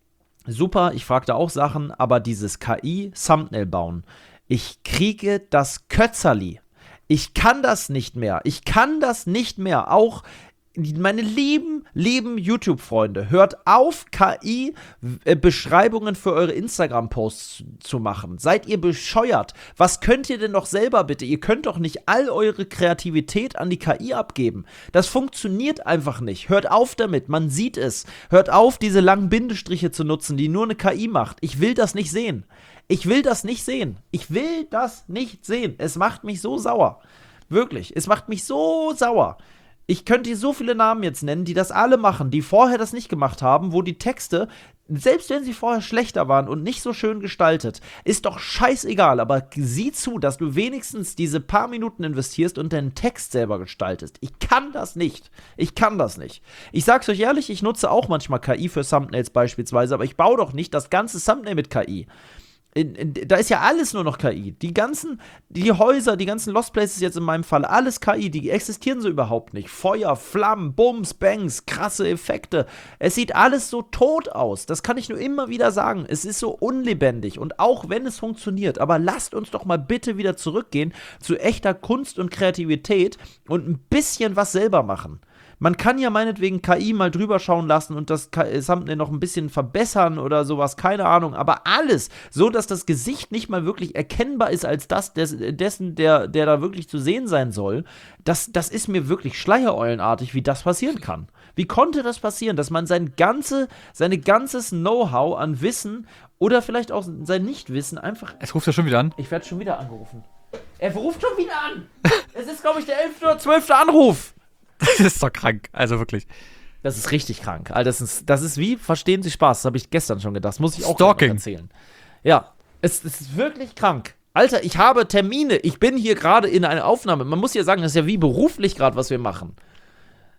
super, ich fragte auch Sachen, aber dieses K I-Thumbnail bauen, ich kriege das Kötzerli. Ich kann das nicht mehr. Ich kann das nicht mehr. Auch meine lieben, lieben YouTube-Freunde, hört auf, K I-Beschreibungen für eure Instagram-Posts zu machen. Seid ihr bescheuert? Was könnt ihr denn noch selber bitte? Ihr könnt doch nicht all eure Kreativität an die K I abgeben. Das funktioniert einfach nicht. Hört auf damit, man sieht es. Hört auf, diese langen Bindestriche zu nutzen, die nur eine K I macht. Ich will das nicht sehen. Ich will das nicht sehen. Ich will das nicht sehen. Es macht mich so sauer. Wirklich, es macht mich so sauer. Ich könnte dir so viele Namen jetzt nennen, die das alle machen, die vorher das nicht gemacht haben, wo die Texte, selbst wenn sie vorher schlechter waren und nicht so schön gestaltet, ist doch scheißegal, aber sieh zu, dass du wenigstens diese paar Minuten investierst und deinen Text selber gestaltest. Ich kann das nicht. Ich kann das nicht. Ich sag's euch ehrlich, ich nutze auch manchmal K I für Thumbnails beispielsweise, aber ich baue doch nicht das ganze Thumbnail mit K I. In, in, da ist ja alles nur noch K I. Die ganzen, die Häuser, die ganzen Lost Places jetzt in meinem Fall, alles K I, die existieren so überhaupt nicht. Feuer, Flammen, Bums, Bangs, krasse Effekte. Es sieht alles so tot aus. Das kann ich nur immer wieder sagen. Es ist so unlebendig. Und auch wenn es funktioniert, aber lasst uns doch mal bitte wieder zurückgehen zu echter Kunst und Kreativität und ein bisschen was selber machen. Man kann ja meinetwegen K I mal drüber schauen lassen und das Thumbnail noch ein bisschen verbessern oder sowas, keine Ahnung. Aber alles, so dass das Gesicht nicht mal wirklich erkennbar ist als das des, dessen, der, der da wirklich zu sehen sein soll, das, das ist mir wirklich schleiereulenartig, wie das passieren kann. Wie konnte das passieren, dass man sein ganze, seine ganzes Know-how an Wissen oder vielleicht auch sein Nichtwissen einfach... Es ruft ja schon wieder an. Ich werde schon wieder angerufen. Er ruft schon wieder an. Es ist, glaube ich, der elfte oder zwölfte Anruf. Das ist doch krank. Also wirklich. Das ist richtig krank. Alter, das ist, das ist wie, verstehen Sie Spaß? Das habe ich gestern schon gedacht. Das muss ich auch Stalking. noch erzählen. Ja, es, es ist wirklich krank. Alter, ich habe Termine. Ich bin hier gerade in einer Aufnahme. Man muss ja sagen, das ist ja wie beruflich gerade, was wir machen.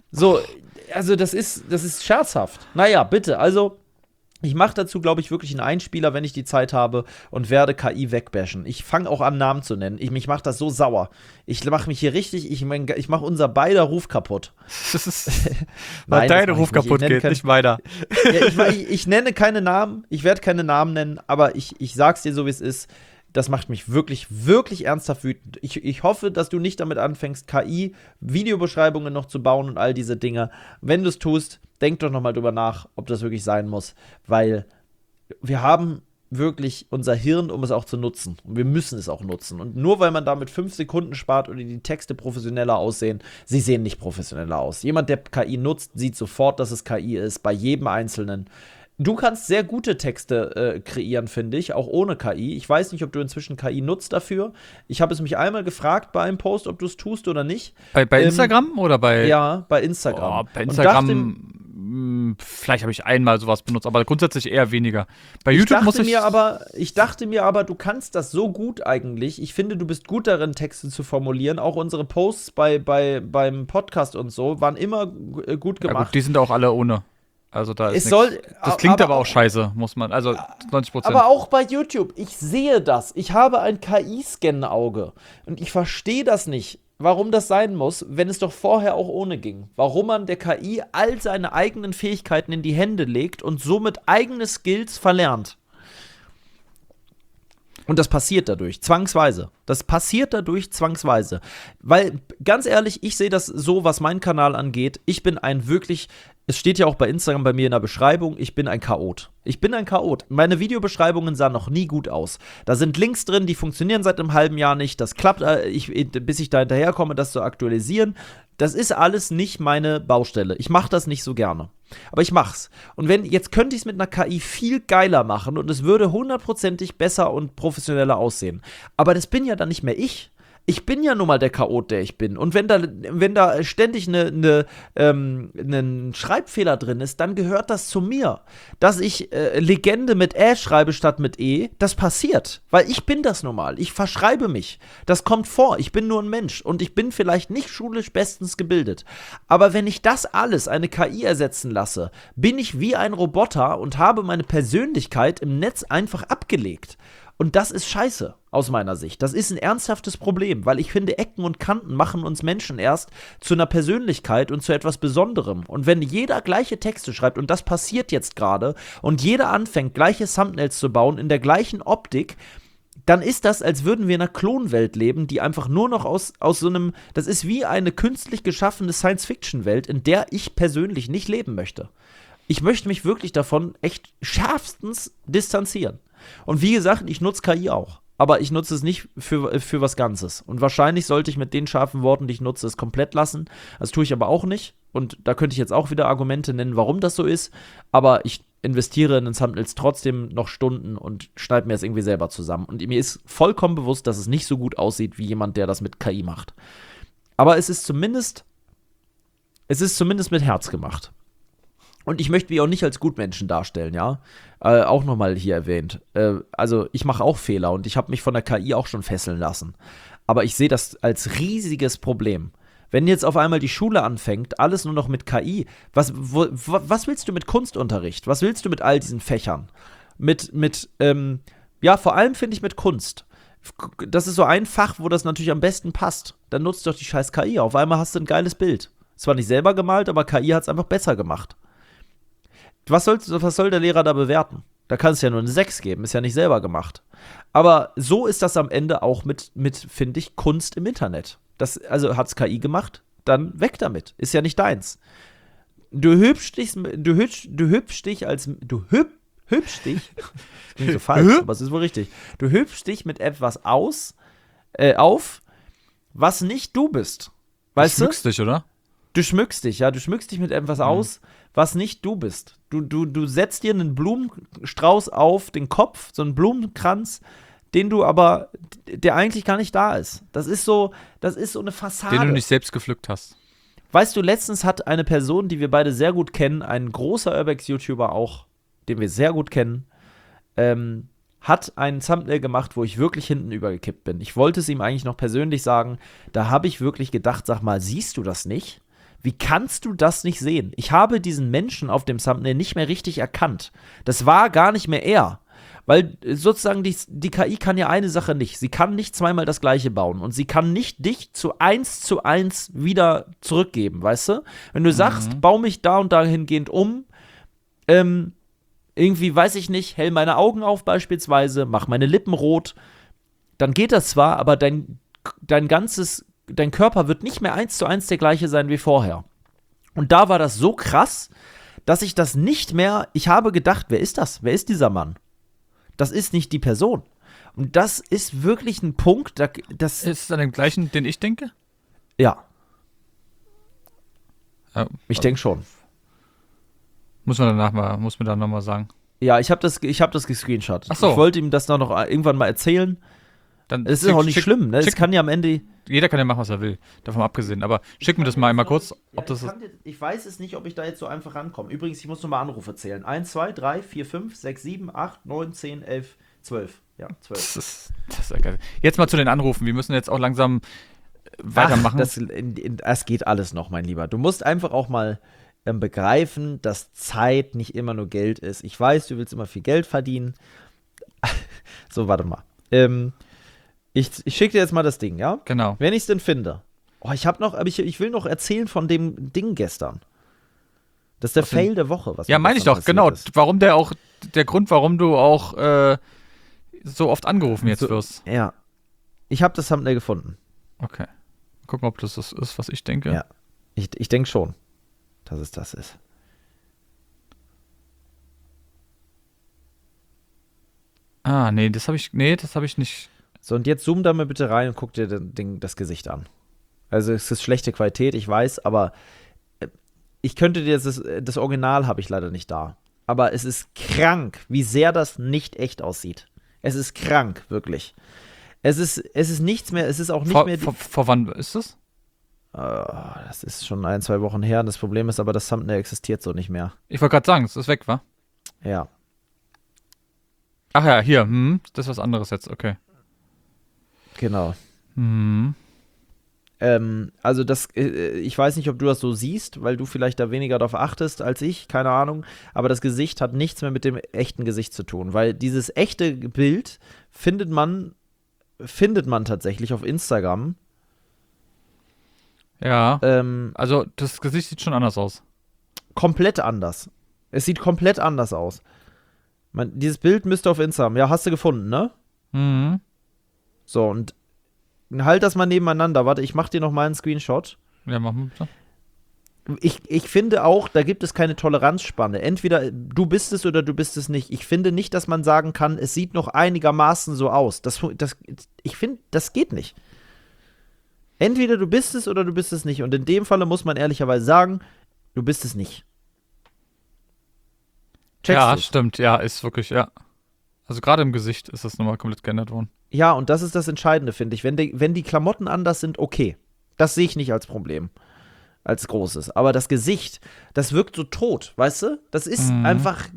So, also das ist, das ist scherzhaft. Naja, bitte, also ich mache dazu, glaube ich, wirklich einen Einspieler, wenn ich die Zeit habe und werde K I wegbashen. Ich fange auch an, Namen zu nennen. Ich, mich macht das so sauer. Ich mache mich hier richtig, ich, mein, ich mache unser beider Ruf kaputt. Weil dein Ruf kaputt geht, kein, nicht meiner. Ja, ich, ich, ich nenne keine Namen, ich werde keine Namen nennen, aber ich, ich sag's dir so, wie es ist. Das macht mich wirklich, wirklich ernsthaft wütend. Ich, ich hoffe, dass du nicht damit anfängst, K I-Videobeschreibungen noch zu bauen und all diese Dinge. Wenn du es tust, denk doch noch mal drüber nach, ob das wirklich sein muss. Weil wir haben wirklich unser Hirn, um es auch zu nutzen. Und wir müssen es auch nutzen. Und nur weil man damit fünf Sekunden spart oder die Texte professioneller aussehen, sie sehen nicht professioneller aus. Jemand, der K I nutzt, sieht sofort, dass es K I ist, bei jedem Einzelnen. Du kannst sehr gute Texte äh, kreieren, finde ich, auch ohne K I. Ich weiß nicht, ob du inzwischen K I nutzt dafür. Ich habe es mich einmal gefragt bei einem Post, ob du es tust oder nicht. Bei, bei ähm, Instagram oder bei? Ja, bei Instagram. Oh, bei Instagram, dachte, vielleicht habe ich einmal sowas benutzt, aber grundsätzlich eher weniger. Bei ich YouTube muss ich mir aber, ich dachte mir aber, du kannst das so gut eigentlich. Ich finde, du bist gut darin, Texte zu formulieren. Auch unsere Posts bei, bei, beim Podcast und so waren immer g- gut gemacht. Ja, gut, die sind auch alle ohne. Also da ist es soll, das klingt aber, aber auch scheiße, muss man, also neunzig Prozent. Aber auch bei YouTube, ich sehe das. Ich habe ein K I-Scan-Auge und ich verstehe das nicht, warum das sein muss, wenn es doch vorher auch ohne ging. Warum man der K I all seine eigenen Fähigkeiten in die Hände legt und somit eigene Skills verlernt. Und das passiert dadurch, zwangsweise. Das passiert dadurch zwangsweise. Weil, ganz ehrlich, ich sehe das so, was meinen Kanal angeht. Ich bin ein wirklich, es steht ja auch bei Instagram bei mir in der Beschreibung, ich bin ein Chaot. Ich bin ein Chaot. Meine Videobeschreibungen sahen noch nie gut aus. Da sind Links drin, die funktionieren seit einem halben Jahr nicht. Das klappt, äh, ich, bis ich da hinterherkomme, das zu aktualisieren. Das ist alles nicht meine Baustelle. Ich mache das nicht so gerne. Aber ich mach's. Und wenn, jetzt könnte ich es mit einer K I viel geiler machen und es würde hundertprozentig besser und professioneller aussehen. Aber das bin ja dann nicht mehr ich. Ich bin ja nun mal der Chaot, der ich bin. Und wenn da, wenn da ständig eine, eine, ähm, ein Schreibfehler drin ist, dann gehört das zu mir. Dass ich äh, Legende mit Ä schreibe statt mit E, das passiert. Weil ich bin das nun mal. Ich verschreibe mich. Das kommt vor. Ich bin nur ein Mensch. Und ich bin vielleicht nicht schulisch bestens gebildet. Aber wenn ich das alles eine K I ersetzen lasse, bin ich wie ein Roboter und habe meine Persönlichkeit im Netz einfach abgelegt. Und das ist scheiße, aus meiner Sicht. Das ist ein ernsthaftes Problem, weil ich finde, Ecken und Kanten machen uns Menschen erst zu einer Persönlichkeit und zu etwas Besonderem. Und wenn jeder gleiche Texte schreibt, und das passiert jetzt gerade, und jeder anfängt, gleiche Thumbnails zu bauen, in der gleichen Optik, dann ist das, als würden wir in einer Klonwelt leben, die einfach nur noch aus, aus so einem, das ist wie eine künstlich geschaffene Science-Fiction-Welt, in der ich persönlich nicht leben möchte. Ich möchte mich wirklich davon echt schärfstens distanzieren. Und wie gesagt, ich nutze K I auch. Aber ich nutze es nicht für, für was Ganzes. Und wahrscheinlich sollte ich mit den scharfen Worten, die ich nutze, es komplett lassen. Das tue ich aber auch nicht. Und da könnte ich jetzt auch wieder Argumente nennen, warum das so ist. Aber ich investiere in den Thumbnails trotzdem noch Stunden und schneide mir das irgendwie selber zusammen. Und mir ist vollkommen bewusst, dass es nicht so gut aussieht, wie jemand, der das mit K I macht. Aber es ist zumindest, es ist zumindest mit Herz gemacht. Und ich möchte mich auch nicht als Gutmenschen darstellen, ja. Äh, auch nochmal hier erwähnt. Äh, also ich mache auch Fehler und ich habe mich von der K I auch schon fesseln lassen. Aber ich sehe das als riesiges Problem. Wenn jetzt auf einmal die Schule anfängt, alles nur noch mit K I, was, wo, was willst du mit Kunstunterricht? Was willst du mit all diesen Fächern? Mit, mit, ähm, ja, vor allem finde ich mit Kunst. Das ist so ein Fach, wo das natürlich am besten passt. Dann nutzt doch die scheiß K I. Auf einmal hast du ein geiles Bild. Zwar nicht selber gemalt, aber K I hat es einfach besser gemacht. Was soll, was soll der Lehrer da bewerten? Da kann es ja nur eine sechs geben, ist ja nicht selber gemacht. Aber so ist das am Ende auch mit, mit finde ich, Kunst im Internet. Das, also hat's K I gemacht, dann weg damit. Ist ja nicht deins. Du hübsch dich, du hübsch, du hübsch dich als, du hüb, hübsch dich, klingt so falsch, aber es ist wohl richtig. Du hübsch dich mit etwas aus, äh, auf, was nicht du bist. Weißt du? Du schmückst dich, oder? Du schmückst dich, ja, du schmückst dich mit etwas mhm. aus, was nicht du bist. Du, du, du setzt dir einen Blumenstrauß auf den Kopf, so einen Blumenkranz, den du aber, der eigentlich gar nicht da ist. Das ist so, das ist so eine Fassade. Den du nicht selbst gepflückt hast. Weißt du, letztens hat eine Person, die wir beide sehr gut kennen, ein großer Urbex-YouTuber auch, den wir sehr gut kennen, ähm, hat einen Thumbnail gemacht, wo ich wirklich hinten übergekippt bin. Ich wollte es ihm eigentlich noch persönlich sagen, da habe ich wirklich gedacht, sag mal, siehst du das nicht? Wie kannst du das nicht sehen? Ich habe diesen Menschen auf dem Thumbnail nicht mehr richtig erkannt. Das war gar nicht mehr er. Weil sozusagen die, die K I kann ja eine Sache nicht. Sie kann nicht zweimal das Gleiche bauen. Und sie kann nicht dich zu eins zu eins wieder zurückgeben, weißt du? Wenn du sagst, Mhm. bau mich da und dahingehend um, ähm, irgendwie, weiß ich nicht, hell meine Augen auf beispielsweise, mach meine Lippen rot, dann geht das zwar, aber dein, dein ganzes, dein Körper wird nicht mehr eins zu eins der gleiche sein wie vorher. Und da war das so krass, dass ich das nicht mehr, ich habe gedacht, wer ist das? Wer ist dieser Mann? Das ist nicht die Person. Und das ist wirklich ein Punkt, da, das, Ist es an dem gleichen, den ich denke? ja, Ja, ich denke schon. Muss man danach mal, muss mir dann nochmal sagen. Ja, ich habe das, ich hab das gescreenshot. Ach so. Ich wollte ihm das noch irgendwann mal erzählen. Dann Es ist schick- auch nicht schick- schlimm, ne? Es schick- kann ja am Ende. Jeder kann ja machen, was er will. Davon abgesehen. Aber schick mir das mal einmal kurz, ob das ich, ist. kann dir, ich weiß es nicht, ob ich da jetzt so einfach rankomme. Übrigens, ich muss nochmal Anrufe zählen. eins, zwei, drei, vier, fünf, sechs, sieben, acht, neun, zehn, elf, zwölf. Ja, zwölf. Das ist, das ist ja geil. Jetzt mal zu den Anrufen. Wir müssen jetzt auch langsam äh, weitermachen. Ach, das, in, in, das geht alles noch, mein Lieber. Du musst einfach auch mal ähm, begreifen, dass Zeit nicht immer nur Geld ist. Ich weiß, du willst immer viel Geld verdienen. So, warte mal. Ähm, ich ich schicke dir jetzt mal das Ding, ja? Genau. Wenn ich es denn finde. Oh, ich habe noch, aber ich, ich will noch erzählen von dem Ding gestern. Das ist der Was denn? Fail der Woche. Was Ja, mir meine ich gestern doch, genau. passiert ist. Warum der auch, der Grund, warum du auch äh, so oft angerufen jetzt So- wirst. Ja. Ich habe das Thumbnail gefunden. Okay. Gucken, ob das das ist, was ich denke. Ja. Ich, ich denke schon, dass es das ist. Ah, nee, das habe ich, nee, das habe ich nicht. So, und jetzt zoom da mal bitte rein und guck dir den, den, das Gesicht an. Also, es ist schlechte Qualität, ich weiß, aber äh, ich könnte dir das, das Original habe ich leider nicht da. Aber es ist krank, wie sehr das nicht echt aussieht. Es ist krank, wirklich. Es ist, es ist nichts mehr, es ist auch nicht Vor, mehr. Die, vor, vor wann ist das? Äh, das ist schon ein, zwei Wochen her. Das Problem ist aber, das Thumbnail existiert so nicht mehr. Ich wollte gerade sagen, es ist weg, wa? Ja. Ach ja, hier, hm, das ist was anderes jetzt, okay. Genau. Hm. Ähm, also das, äh, ich weiß nicht, ob du das so siehst, weil du vielleicht da weniger darauf achtest als ich, keine Ahnung. Aber das Gesicht hat nichts mehr mit dem echten Gesicht zu tun, weil dieses echte Bild findet man, findet man tatsächlich auf Instagram. Ja, Ähm, also das Gesicht sieht schon anders aus. komplett anders. Es sieht komplett anders aus. Man, dieses Bild müsste auf Instagram. Ja, hast du gefunden, ne? Mhm. So, und halt das mal nebeneinander. Warte, ich mach dir noch mal einen Screenshot. Ja, machen wir bitte. Ich, ich finde auch, da gibt es keine Toleranzspanne. Entweder du bist es oder du bist es nicht. Ich finde nicht, dass man sagen kann, es sieht noch einigermaßen so aus. Das, das, ich finde, das geht nicht. Entweder du bist es oder du bist es nicht. Und in dem Falle muss man ehrlicherweise sagen, du bist es nicht. Checkst Ja, du's? stimmt, ja, ist wirklich, ja. Also gerade im Gesicht ist das nochmal komplett geändert worden. Ja, und das ist das Entscheidende, finde ich. Wenn die, wenn die Klamotten anders sind, okay. Das sehe ich nicht als Problem. Als großes. Aber das Gesicht, das wirkt so tot, weißt du? Das ist Mhm. einfach.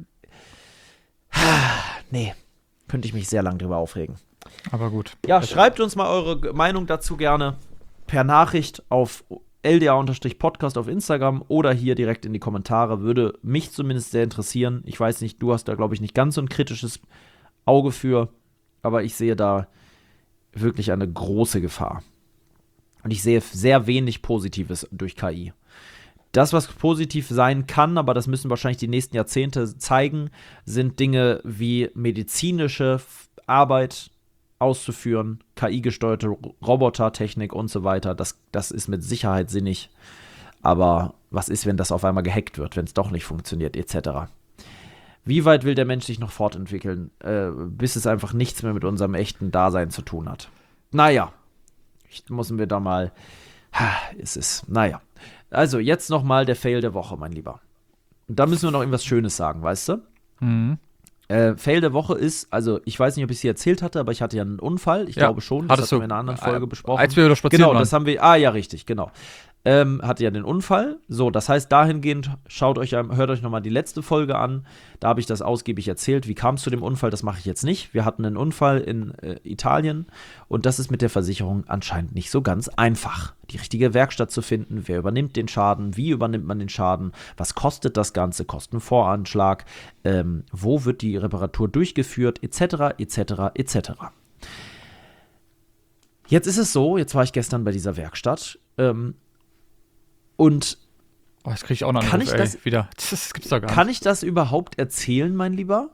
Nee. Könnte ich mich sehr lang drüber aufregen. Aber gut. Ja, schreibt uns mal eure G- Meinung dazu gerne per Nachricht auf L D A-Podcast auf Instagram oder hier direkt in die Kommentare. Würde mich zumindest sehr interessieren. Ich weiß nicht, du hast da, glaube ich, nicht ganz so ein kritisches Auge für, aber ich sehe da wirklich eine große Gefahr. Und ich sehe sehr wenig Positives durch K I. Das, was positiv sein kann, aber das müssen wahrscheinlich die nächsten Jahrzehnte zeigen, sind Dinge wie medizinische F- Arbeit auszuführen, K I-gesteuerte Ro- Robotertechnik und so weiter. Das, das ist mit Sicherheit sinnig. Aber was ist, wenn das auf einmal gehackt wird, wenn es doch nicht funktioniert, et cetera. Wie weit will der Mensch sich noch fortentwickeln, äh, bis es einfach nichts mehr mit unserem echten Dasein zu tun hat? Naja, ich, müssen wir da mal. Ha, es ist, naja. Also, jetzt noch mal der Fail der Woche, mein Lieber. Und da müssen wir noch irgendwas Schönes sagen, weißt du? Mhm. Äh, Fail der Woche ist, also ich weiß nicht, ob ich es hier erzählt hatte, aber ich hatte ja einen Unfall. Ich Ja, glaube schon, das hattest hatten du, wir in einer anderen Folge äh, besprochen. als wir wieder spazieren Genau, waren. das haben wir, ah ja, richtig, genau. Ähm, hatte ja den Unfall. So, das heißt, dahingehend schaut euch, hört euch nochmal die letzte Folge an. Da habe ich das ausgiebig erzählt. Wie kam es zu dem Unfall? Das mache ich jetzt nicht. Wir hatten einen Unfall in äh, Italien und das ist mit der Versicherung anscheinend nicht so ganz einfach. Die richtige Werkstatt zu finden, wer übernimmt den Schaden, wie übernimmt man den Schaden, was kostet das Ganze, Kostenvoranschlag, ähm, wo wird die Reparatur durchgeführt, et cetera, et cetera, et cetera. Jetzt ist es so, jetzt war ich gestern bei dieser Werkstatt, ähm, und oh, das kriege ich auch noch kann Anruf, ich das ey, wieder. Das gibt's doch gar Kann nicht. ich das überhaupt erzählen, mein Lieber?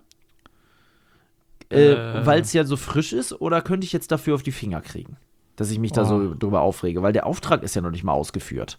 Äh, Äh. Weil es ja so frisch ist, oder könnte ich jetzt dafür auf die Finger kriegen? Dass ich mich da Oh. so drüber aufrege, weil der Auftrag ist ja noch nicht mal ausgeführt.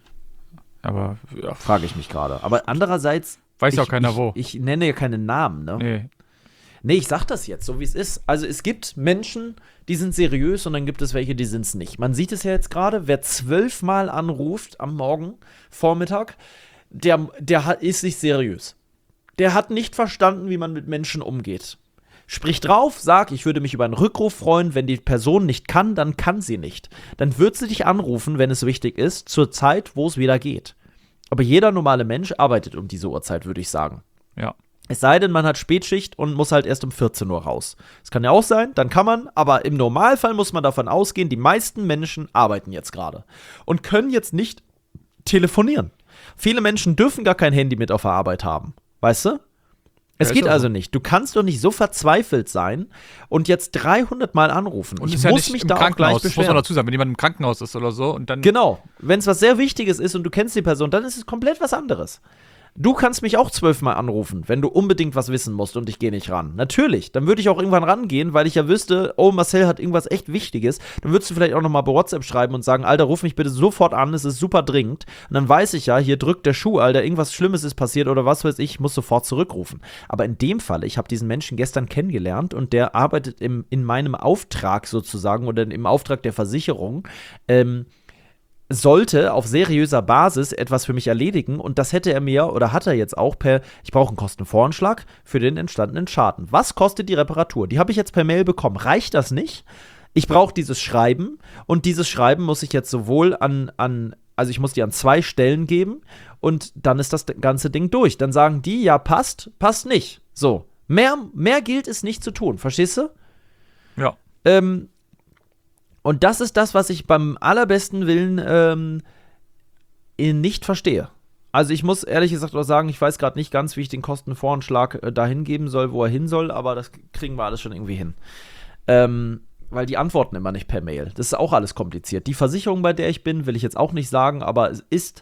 Aber ja, Frage ich mich gerade. Aber andererseits. weiß ja auch ich, keiner ich, wo. Ich nenne ja keine Namen, ne? Nee. Nee, ich sag das jetzt, so wie es ist. Also es gibt Menschen, die sind seriös und dann gibt es welche, die sind es nicht. Man sieht es ja jetzt gerade, wer zwölfmal anruft am Morgen, Vormittag, der, der hat, ist nicht seriös. Der hat nicht verstanden, wie man mit Menschen umgeht. Sprich drauf, sag, ich würde mich über einen Rückruf freuen. Wenn die Person nicht kann, dann kann sie nicht. Dann wird sie dich anrufen, wenn es wichtig ist, zur Zeit, wo es wieder geht. Aber jeder normale Mensch arbeitet um diese Uhrzeit, würde ich sagen. Ja. Es sei denn, man hat Spätschicht und muss halt erst um vierzehn Uhr raus. Das kann ja auch sein, dann kann man, aber im Normalfall muss man davon ausgehen, die meisten Menschen arbeiten jetzt gerade und können jetzt nicht telefonieren. Viele Menschen dürfen gar kein Handy mit auf der Arbeit haben, weißt du? Es Ja, geht ist auch also so. nicht. Du kannst doch nicht so verzweifelt sein und jetzt dreihundert Mal anrufen. Und ich ist ja muss nicht mich im da auch Krankenhaus. gleich Das muss beschweren. man dazu sagen, wenn jemand im Krankenhaus ist oder so und dann. Genau. Wenn es was sehr Wichtiges ist und du kennst die Person, dann ist es komplett was anderes. Du kannst mich auch zwölfmal anrufen, wenn du unbedingt was wissen musst und ich gehe nicht ran. Natürlich, dann würde ich auch irgendwann rangehen, weil ich ja wüsste, oh, Marcel hat irgendwas echt Wichtiges. Dann würdest du vielleicht auch nochmal bei WhatsApp schreiben und sagen, Alter, ruf mich bitte sofort an, es ist super dringend. Und dann weiß ich ja, hier drückt der Schuh, Alter, irgendwas Schlimmes ist passiert oder was weiß ich, ich muss sofort zurückrufen. Aber in dem Fall, ich habe diesen Menschen gestern kennengelernt und der arbeitet im, in meinem Auftrag sozusagen oder im Auftrag der Versicherung, ähm, sollte auf seriöser Basis etwas für mich erledigen und das hätte er mir oder hat er jetzt auch per, ich brauche einen Kostenvoranschlag für den entstandenen Schaden. Was kostet die Reparatur? Die habe ich jetzt per Mail bekommen. Reicht das nicht? Ich brauche dieses Schreiben und dieses Schreiben muss ich jetzt sowohl an, an, also ich muss die an zwei Stellen geben und dann ist das ganze Ding durch. Dann sagen die, ja passt, passt nicht. So, mehr, mehr gilt es nicht zu tun, verstehst du? Ja. Ähm, Und das ist das, was ich beim allerbesten Willen ähm, nicht verstehe. Also ich muss ehrlich gesagt auch sagen, ich weiß gerade nicht ganz, wie ich den Kostenvoranschlag äh, dahin geben soll, wo er hin soll, aber das kriegen wir alles schon irgendwie hin. Ähm, weil die antworten immer nicht per Mail. Das ist auch alles kompliziert. Die Versicherung, bei der ich bin, will ich jetzt auch nicht sagen, aber es ist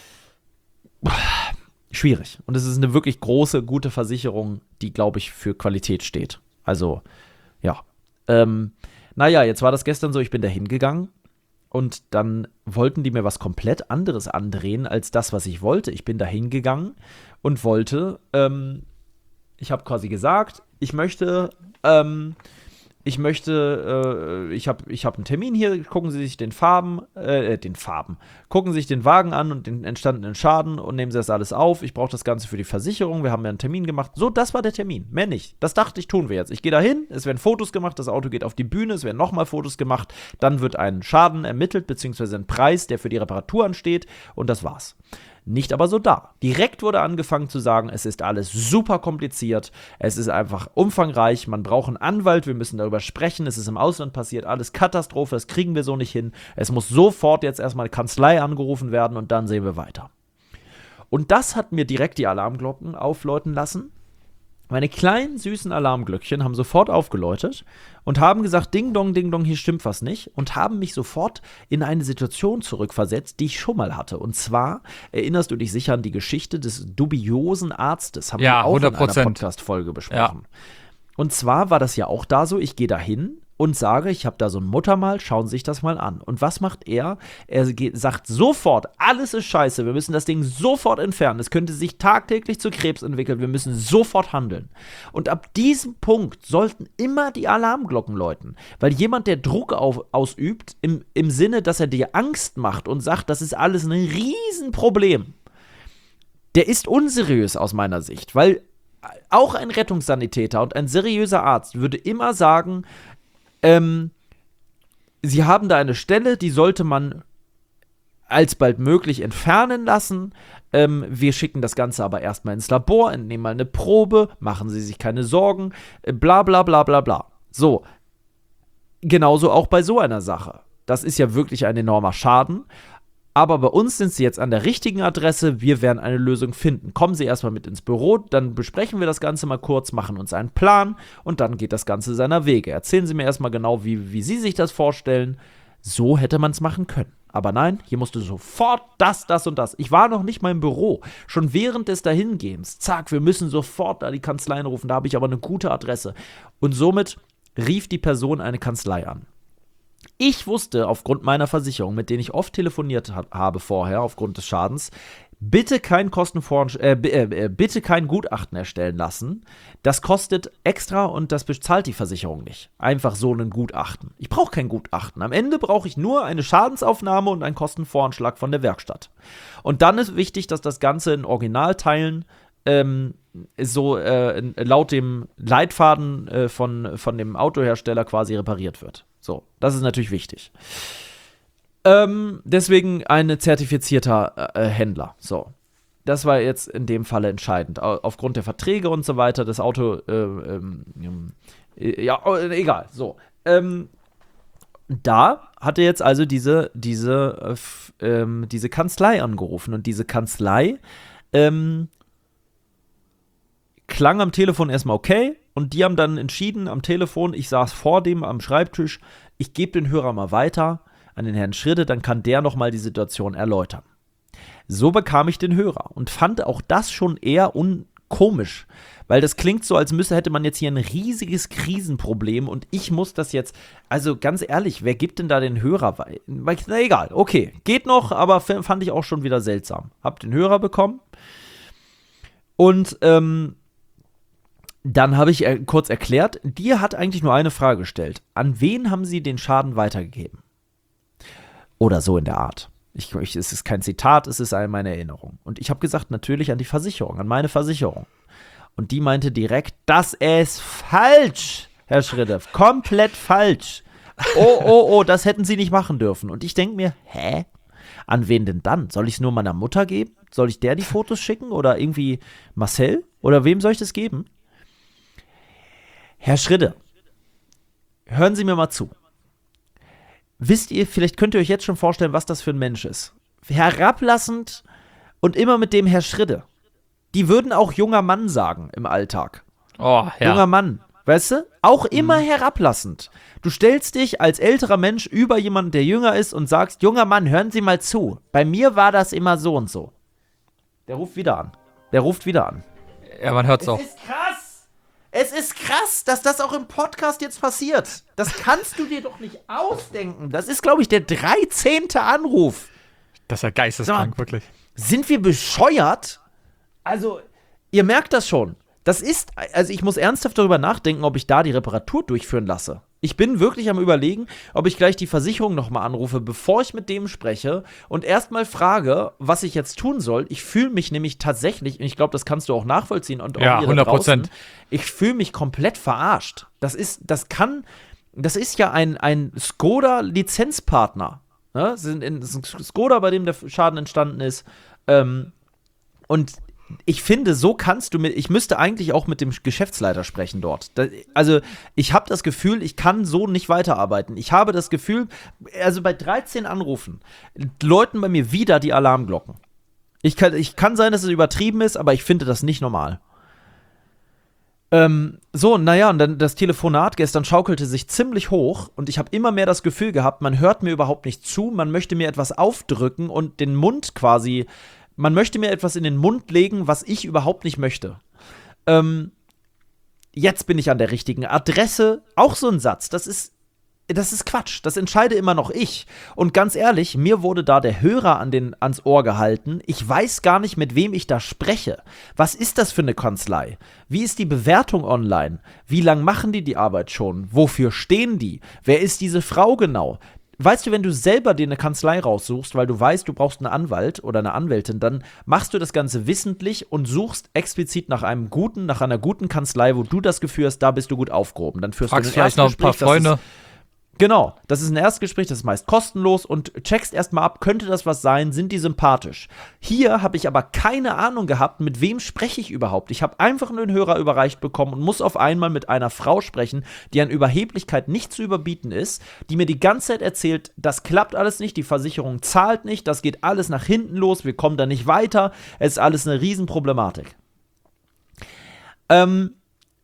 schwierig. Und es ist eine wirklich große, gute Versicherung, die, glaube ich, für Qualität steht. Also, ja. Ähm, Naja, jetzt war das gestern so, ich bin da hingegangen und dann wollten die mir was komplett anderes andrehen als das, was ich wollte. Ich bin da hingegangen und wollte, ähm, ich habe quasi gesagt, ich möchte, ähm, ich möchte, äh, ich habe ich hab einen Termin hier, gucken Sie sich den Farben, äh, den Farben, gucken Sie sich den Wagen an und den entstandenen Schaden und nehmen Sie das alles auf. Ich brauche das Ganze für die Versicherung, wir haben ja einen Termin gemacht. So, das war der Termin, mehr nicht. Das dachte ich, tun wir jetzt. Ich gehe da hin, es werden Fotos gemacht, das Auto geht auf die Bühne, es werden nochmal Fotos gemacht, dann wird ein Schaden ermittelt, beziehungsweise ein Preis, der für die Reparatur ansteht und das war's. Nicht aber so da. Direkt wurde angefangen zu sagen, es ist alles super kompliziert, es ist einfach umfangreich, man braucht einen Anwalt, wir müssen darüber sprechen, es ist im Ausland passiert, alles Katastrophe, das kriegen wir so nicht hin. Es muss sofort jetzt erstmal eine Kanzlei angerufen werden und dann sehen wir weiter. Und das hat mir direkt die Alarmglocken aufläuten lassen. Meine kleinen, süßen Alarmglöckchen haben sofort aufgeläutet und haben gesagt, ding dong, ding dong, hier stimmt was nicht und haben mich sofort in eine Situation zurückversetzt, die ich schon mal hatte. Und zwar erinnerst du dich sicher an die Geschichte des dubiosen Arztes, haben Ja, wir auch hundert in einer Prozent. Podcast-Folge besprochen. Ja. Und zwar war das ja auch da so, ich gehe da hin und sage, ich habe da so ein Muttermal, schauen Sie sich das mal an. Und was macht er? Er geht, sagt sofort, alles ist scheiße, wir müssen das Ding sofort entfernen. Es könnte sich tagtäglich zu Krebs entwickeln, wir müssen sofort handeln. Und ab diesem Punkt sollten immer die Alarmglocken läuten. Weil jemand, der Druck auf, ausübt, im, im Sinne, dass er dir Angst macht und sagt, das ist alles ein Riesenproblem, der ist unseriös aus meiner Sicht. Weil auch ein Rettungssanitäter und ein seriöser Arzt würde immer sagen, Ähm, sie haben da eine Stelle, die sollte man alsbald möglich entfernen lassen. Ähm, wir schicken das Ganze aber erstmal ins Labor, entnehmen mal eine Probe, machen Sie sich keine Sorgen, äh, bla bla bla bla bla. So, genauso auch bei so einer Sache. Das ist ja wirklich ein enormer Schaden. Aber bei uns sind Sie jetzt an der richtigen Adresse. Wir werden eine Lösung finden. Kommen Sie erstmal mit ins Büro, dann besprechen wir das Ganze mal kurz, machen uns einen Plan und dann geht das Ganze seiner Wege. Erzählen Sie mir erstmal genau, wie, wie Sie sich das vorstellen. So hätte man es machen können. Aber nein, hier musste sofort das, das und das. Ich war noch nicht mal im Büro. Schon während des Dahingehens. Zack, wir müssen sofort da die Kanzlei anrufen. Da habe ich aber eine gute Adresse. Und somit rief die Person eine Kanzlei an. Ich wusste aufgrund meiner Versicherung, mit denen ich oft telefoniert ha- habe vorher, aufgrund des Schadens, bitte kein Kostenvor- äh, äh, bitte kein Gutachten erstellen lassen. Das kostet extra und das bezahlt die Versicherung nicht. Einfach so ein Gutachten. Ich brauche kein Gutachten. Am Ende brauche ich nur eine Schadensaufnahme und einen Kostenvoranschlag von der Werkstatt. Und dann ist wichtig, dass das Ganze in Originalteilen ähm, so äh, laut dem Leitfaden äh, von, von dem Autohersteller quasi repariert wird. So, das ist natürlich wichtig. Ähm, deswegen ein zertifizierter äh, Händler. So, das war jetzt in dem Falle entscheidend. Au- Aufgrund der Verträge und so weiter, das Auto, äh, ähm, äh, ja, äh, egal. So, ähm, da hatte jetzt also diese, diese, äh, f- ähm, diese Kanzlei angerufen und diese Kanzlei, ähm, klang am Telefon erstmal okay und die haben dann entschieden am Telefon, ich saß vor dem am Schreibtisch, ich gebe den Hörer mal weiter an den Herrn Schridde, dann kann der nochmal die Situation erläutern. So bekam ich den Hörer und fand auch das schon eher unkomisch, weil das klingt so, als müsste, hätte man jetzt hier ein riesiges Krisenproblem und ich muss das jetzt, also ganz ehrlich, wer gibt denn da den Hörer weiter? Na egal, okay, geht noch, aber f- fand ich auch schon wieder seltsam. Hab den Hörer bekommen und, ähm, dann habe ich er- kurz erklärt, die hat eigentlich nur eine Frage gestellt. An wen haben Sie den Schaden weitergegeben? Oder so in der Art. Ich, ich, es ist kein Zitat, es ist eine meine Erinnerung. Und ich habe gesagt, natürlich an die Versicherung, an meine Versicherung. Und die meinte direkt, das ist falsch, Herr Schridde, komplett falsch. Oh, oh, oh, das hätten Sie nicht machen dürfen. Und ich denke mir, hä? An wen denn dann? Soll ich es nur meiner Mutter geben? Soll ich der die Fotos schicken? Oder irgendwie Marcel? Oder wem soll ich das geben? Herr Schridde, hören Sie mir mal zu. Wisst ihr, vielleicht könnt ihr euch jetzt schon vorstellen, was das für ein Mensch ist. Herablassend und immer mit dem Herr Schridde. Die würden auch junger Mann sagen im Alltag. Oh, ja. Junger Mann, weißt du? Auch immer herablassend. Du stellst dich als älterer Mensch über jemanden, der jünger ist und sagst, junger Mann, hören Sie mal zu. Bei mir war das immer so und so. Der ruft wieder an. Der ruft wieder an. Ja, man hört's auch. Es ist krass. Es ist krass, dass das auch im Podcast jetzt passiert. Das kannst du dir doch nicht ausdenken. Das ist, glaube ich, der dreizehnte Anruf. Das ist ja geisteskrank, Sag mal, wirklich. Sind wir bescheuert? Also, ihr merkt das schon. Das ist, also ich muss ernsthaft darüber nachdenken, ob ich da die Reparatur durchführen lasse. Ich bin wirklich am Überlegen, ob ich gleich die Versicherung nochmal anrufe, bevor ich mit dem spreche und erstmal frage, was ich jetzt tun soll. Ich fühle mich nämlich tatsächlich, und ich glaube, das kannst du auch nachvollziehen und auch Ja, ihr da hundert Prozent. draußen, ich fühle mich komplett verarscht. Das ist, das kann, das ist ja ein, ein Skoda-Lizenzpartner. Ne? Das ist ein, das ist ein Skoda, bei dem der Schaden entstanden ist. Ähm, und ich finde, so kannst du mit, ich müsste eigentlich auch mit dem Geschäftsleiter sprechen dort. Da, also, ich habe das Gefühl, ich kann so nicht weiterarbeiten. Ich habe das Gefühl, also bei dreizehn Anrufen läuten bei mir wieder die Alarmglocken. Ich kann, ich kann sein, dass es übertrieben ist, aber ich finde das nicht normal. Ähm, so, naja, und dann das Telefonat gestern schaukelte sich ziemlich hoch und ich habe immer mehr das Gefühl gehabt, man hört mir überhaupt nicht zu, man möchte mir etwas aufdrücken und den Mund quasi, man möchte mir etwas in den Mund legen, was ich überhaupt nicht möchte. Ähm, jetzt bin ich an der richtigen Adresse, auch so ein Satz, das ist, das ist Quatsch, das entscheide immer noch ich. Und ganz ehrlich, mir wurde da der Hörer an den, ans Ohr gehalten. Ich weiß gar nicht, mit wem ich da spreche. Was ist das für eine Kanzlei? Wie ist die Bewertung online? Wie lange machen die die Arbeit schon? Wofür stehen die? Wer ist diese Frau genau? Weißt du, wenn du selber dir eine Kanzlei raussuchst, weil du weißt, du brauchst einen Anwalt oder eine Anwältin, dann machst du das Ganze wissentlich und suchst explizit nach einem guten, nach einer guten Kanzlei, wo du das Gefühl hast, da bist du gut aufgehoben. Dann führst Fragst du ein vielleicht noch ein paar Erstgespräch, das ist- Freunde. Genau, das ist ein Erstgespräch, das ist meist kostenlos und checkst erstmal ab, könnte das was sein, sind die sympathisch. Hier habe ich aber keine Ahnung gehabt, mit wem spreche ich überhaupt. Ich habe einfach nur einen Hörer überreicht bekommen und muss auf einmal mit einer Frau sprechen, die an Überheblichkeit nicht zu überbieten ist, die mir die ganze Zeit erzählt, das klappt alles nicht, die Versicherung zahlt nicht, das geht alles nach hinten los, wir kommen da nicht weiter, es ist alles eine Riesenproblematik. Ähm,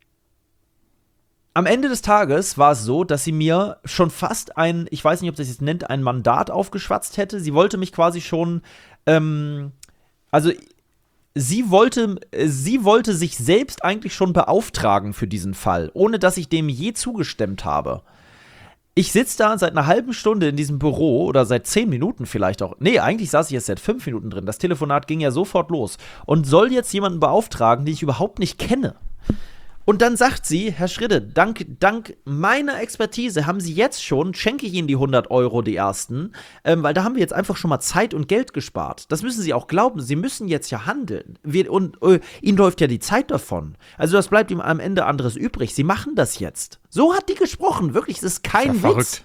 Am Ende des Tages war es so, dass sie mir schon fast ein, ich weiß nicht, ob das jetzt nennt, ein Mandat aufgeschwatzt hätte. Sie wollte mich quasi schon, ähm, also sie wollte, sie wollte sich selbst eigentlich schon beauftragen für diesen Fall, ohne dass ich dem je zugestimmt habe. Ich sitze da seit einer halben Stunde in diesem Büro oder seit zehn Minuten vielleicht auch. Nee, eigentlich saß ich jetzt seit fünf Minuten drin. Das Telefonat ging ja sofort los. Und soll jetzt jemanden beauftragen, den ich überhaupt nicht kenne. Und dann sagt sie, Herr Schridde, dank, dank meiner Expertise haben Sie jetzt schon, schenke ich Ihnen die hundert Euro, die ersten, ähm, weil da haben wir jetzt einfach schon mal Zeit und Geld gespart. Das müssen Sie auch glauben, Sie müssen jetzt ja handeln. Wir, und äh, Ihnen läuft ja die Zeit davon. Also das bleibt ihm am Ende anderes übrig. Sie machen das jetzt. So hat die gesprochen, wirklich, das ist kein ja, Witz. Verrückt.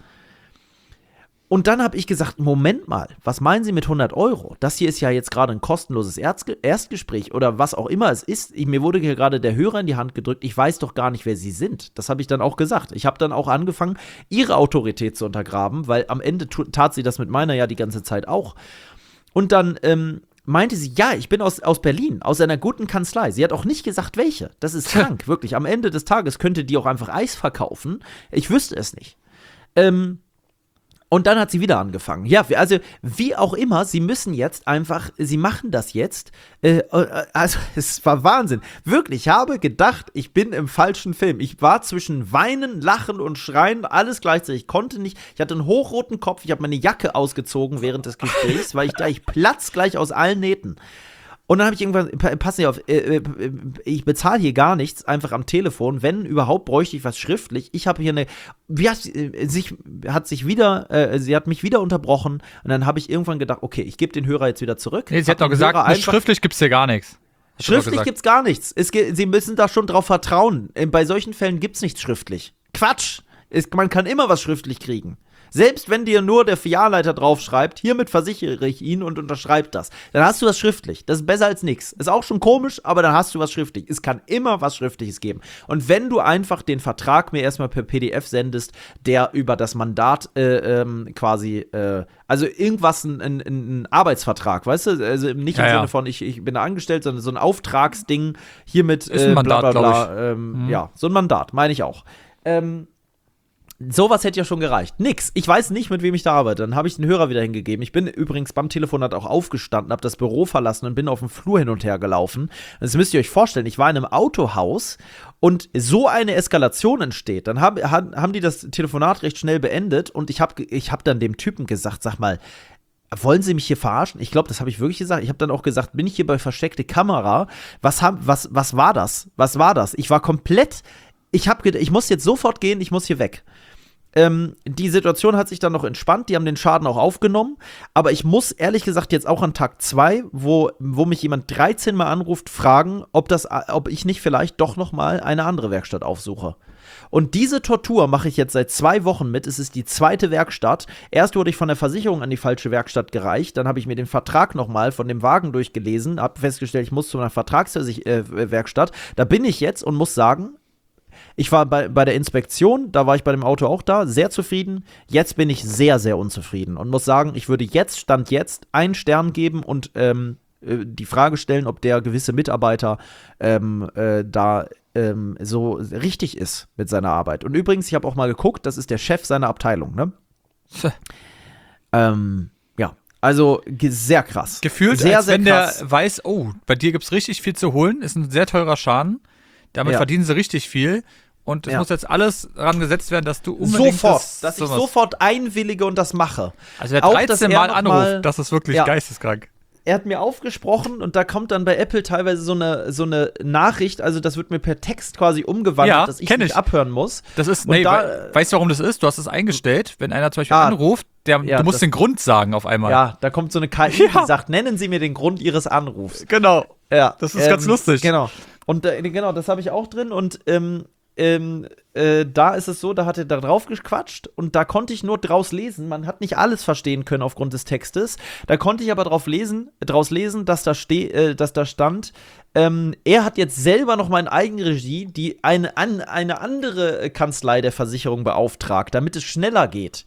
Und dann habe ich gesagt, Moment mal, was meinen Sie mit hundert Euro? Das hier ist ja jetzt gerade ein kostenloses Erzge- Erstgespräch oder was auch immer es ist. Ich, mir wurde hier gerade der Hörer in die Hand gedrückt. Ich weiß doch gar nicht, wer Sie sind. Das habe ich dann auch gesagt. Ich habe dann auch angefangen, Ihre Autorität zu untergraben, weil am Ende tu- tat sie das mit meiner ja die ganze Zeit auch. Und dann ähm, meinte sie, ja, ich bin aus, aus Berlin, aus einer guten Kanzlei. Sie hat auch nicht gesagt, welche. Das ist krank, wirklich. Am Ende des Tages könnte die auch einfach Eis verkaufen. Ich wüsste es nicht. Ähm, Und dann hat sie wieder angefangen. Ja, also wie auch immer, sie müssen jetzt einfach, sie machen das jetzt. Äh, also es war Wahnsinn. Wirklich, ich habe gedacht, ich bin im falschen Film. Ich war zwischen Weinen, Lachen und Schreien, alles gleichzeitig. Ich konnte nicht, ich hatte einen hochroten Kopf, ich habe meine Jacke ausgezogen während des Gesprächs, weil ich da, ich platz gleich aus allen Nähten. Und dann habe ich irgendwann, pass nicht auf, äh, ich bezahle hier gar nichts, einfach am Telefon. Wenn überhaupt, bräuchte ich was schriftlich. Ich habe hier eine, wie hat äh, sich, hat sich wieder, äh, sie hat mich wieder unterbrochen. Und dann habe ich irgendwann gedacht, okay, ich gebe den Hörer jetzt wieder zurück. Nee, sie hat doch gesagt, schriftlich gibt's hier gar nichts. Schriftlich gibt's gar nichts. Es, sie müssen da schon drauf vertrauen. Bei solchen Fällen gibt's nichts schriftlich. Quatsch! Es, man kann immer was schriftlich kriegen. Selbst wenn dir nur der Filialleiter draufschreibt, hiermit versichere ich ihn und unterschreibt das, dann hast du das schriftlich. Das ist besser als nichts. Ist auch schon komisch, aber dann hast du was schriftlich. Es kann immer was Schriftliches geben. Und wenn du einfach den Vertrag mir erstmal per P D F sendest, der über das Mandat äh, ähm, quasi, äh, also irgendwas, ein, ein, ein Arbeitsvertrag, weißt du? Also nicht im ja, Sinne ja. von, ich, ich bin da angestellt, sondern so ein Auftragsding hiermit, Ist ein äh, Mandat, bla bla bla. glaub ich. Ähm, Mhm. Ja, so ein Mandat, meine ich auch. Ähm, Sowas hätte ja schon gereicht. Nix. Ich weiß nicht, mit wem ich da arbeite. Dann habe ich den Hörer wieder hingegeben. Ich bin übrigens beim Telefonat auch aufgestanden, habe das Büro verlassen und bin auf dem Flur hin und her gelaufen. Das müsst ihr euch vorstellen. Ich war in einem Autohaus und so eine Eskalation entsteht. Dann hab, haben die das Telefonat recht schnell beendet und ich habe ich hab dann dem Typen gesagt, sag mal, wollen Sie mich hier verarschen? Ich glaube, das habe ich wirklich gesagt. Ich habe dann auch gesagt, bin ich hier bei versteckte Kamera? Was, hab, was, was war das? Was war das? Ich war komplett, ich habe gedacht, ich muss jetzt sofort gehen, ich muss hier weg. Ähm, die Situation hat sich dann noch entspannt, die haben den Schaden auch aufgenommen, aber ich muss ehrlich gesagt jetzt auch an Tag zwei, wo, wo mich jemand dreizehn Mal anruft, fragen, ob, das, ob ich nicht vielleicht doch noch mal eine andere Werkstatt aufsuche. Und diese Tortur mache ich jetzt seit zwei Wochen mit. Es ist die zweite Werkstatt. Erst wurde ich von der Versicherung an die falsche Werkstatt gereicht. Dann habe ich mir den Vertrag nochmal von dem Wagen durchgelesen, habe festgestellt, ich muss zu einer Vertragswerkstatt. Da bin ich jetzt und muss sagen, ich war bei, bei der Inspektion, da war ich bei dem Auto auch da, sehr zufrieden. Jetzt bin ich sehr, sehr unzufrieden und muss sagen, ich würde jetzt, Stand jetzt, einen Stern geben und ähm, äh, die Frage stellen, ob der gewisse Mitarbeiter ähm, äh, da ähm, so richtig ist mit seiner Arbeit. Und übrigens, ich habe auch mal geguckt, das ist der Chef seiner Abteilung, ne? ähm, ja, also ge- sehr krass. Gefühlt, sehr, als sehr wenn krass. der weiß, oh, bei dir gibt's richtig viel zu holen, ist ein sehr teurer Schaden. Damit Ja. verdienen sie richtig viel. Und es Ja. muss jetzt alles daran gesetzt werden, dass du unbedingt Sofort, das, dass ich sowas- sofort einwillige und das mache. Also wer Auch, dass dreizehn er Mal noch anruft, mal- das ist wirklich Ja. geisteskrank. Er hat mir aufgesprochen und da kommt dann bei Apple teilweise so eine, so eine Nachricht, also das wird mir per Text quasi umgewandelt, Ja, dass ich kenn nicht ich. abhören muss. Das ist, Und nee, da- wei- weißt du, warum das ist? Du hast es eingestellt, wenn einer zum Beispiel Ah, anruft, der, ja, du musst das- den Grund sagen auf einmal. Ja, da kommt so eine K I, Ja. die sagt, nennen Sie mir den Grund Ihres Anrufs. Genau. Ja, Das ist ganz lustig. Genau. Und äh, genau, das habe ich auch drin und ähm, ähm, äh, da ist es so, da hat er da drauf gequatscht und da konnte ich nur draus lesen. Man hat nicht alles verstehen können aufgrund des Textes. Da konnte ich aber drauf lesen, draus lesen, dass da, ste äh, dass da stand, ähm, er hat jetzt selber noch mal in Eigenregie die eine, an, eine andere Kanzlei der Versicherung beauftragt, damit es schneller geht.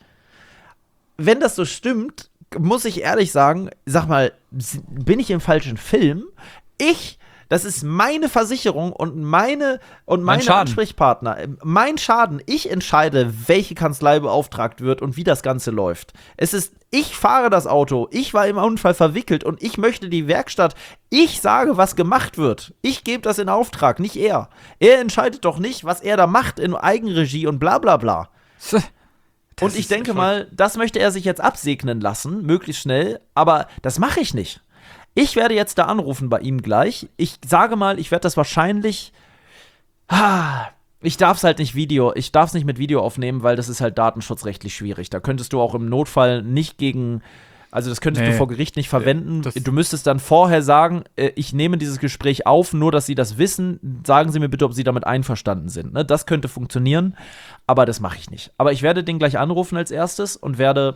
Wenn das so stimmt, muss ich ehrlich sagen, sag mal, bin ich im falschen Film? Ich Das ist meine Versicherung und meine und meine Mein Ansprechpartner. Mein Schaden. Ich entscheide, welche Kanzlei beauftragt wird und wie das Ganze läuft. Es ist, ich fahre das Auto, ich war im Unfall verwickelt und ich möchte die Werkstatt. Ich sage, was gemacht wird. Ich gebe das in Auftrag, nicht er. Er entscheidet doch nicht, was er da macht in Eigenregie und bla bla bla. Das und ich denke mal, das möchte er sich jetzt absegnen lassen, möglichst schnell, aber das mache ich nicht. Ich werde jetzt da anrufen bei ihm gleich. Ich sage mal, ich werde das wahrscheinlich. Ah, ich darf es halt nicht Video. Ich darf es nicht mit Video aufnehmen, weil das ist halt datenschutzrechtlich schwierig. Da könntest du auch im Notfall nicht gegen. Also, das könntest Nee. du vor Gericht nicht verwenden. Das- Du müsstest dann vorher sagen, äh, ich nehme dieses Gespräch auf, nur dass Sie das wissen. Sagen Sie mir bitte, ob Sie damit einverstanden sind. Ne? Das könnte funktionieren, aber das mache ich nicht. Aber ich werde den gleich anrufen als erstes und werde.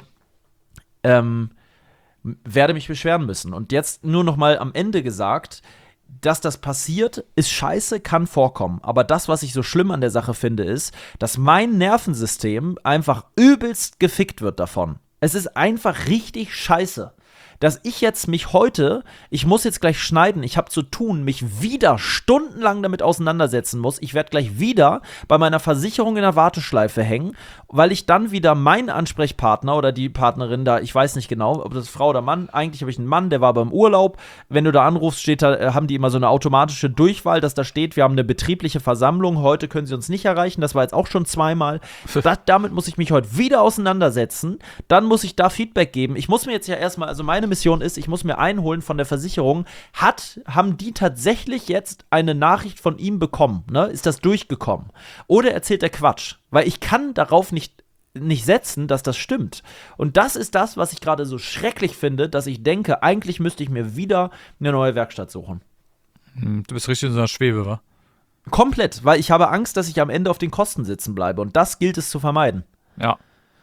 Ähm. werde mich beschweren müssen. Und jetzt nur noch mal am Ende gesagt, dass das passiert, ist scheiße, kann vorkommen. Aber das, was ich so schlimm an der Sache finde, ist, dass mein Nervensystem einfach übelst gefickt wird davon. Es ist einfach richtig scheiße. Dass ich jetzt mich heute, ich muss jetzt gleich schneiden, ich habe zu tun, mich wieder stundenlang damit auseinandersetzen muss. Ich werde gleich wieder bei meiner Versicherung in der Warteschleife hängen, weil ich dann wieder meinen Ansprechpartner oder die Partnerin da, ich weiß nicht genau, ob das Frau oder Mann, eigentlich habe ich einen Mann, der war beim Urlaub. Wenn du da anrufst, steht da, äh, haben die immer so eine automatische Durchwahl, dass da steht, wir haben eine betriebliche Versammlung, heute können sie uns nicht erreichen, das war jetzt auch schon zweimal. Das, damit muss ich mich heute wieder auseinandersetzen, dann muss ich da Feedback geben. Ich muss mir jetzt ja erstmal, also meine Mission ist, ich muss mir einholen von der Versicherung, hat, haben die tatsächlich jetzt eine Nachricht von ihm bekommen, ne? Ist das durchgekommen? Oder erzählt er Quatsch? Weil ich kann darauf nicht, nicht setzen, dass das stimmt. Und das ist das, was ich gerade so schrecklich finde, dass ich denke, eigentlich müsste ich mir wieder eine neue Werkstatt suchen. Hm, Du bist richtig in so einer Schwebe, wa? Komplett, weil ich habe Angst, dass ich am Ende auf den Kosten sitzen bleibe. Und das gilt es zu vermeiden. Ja.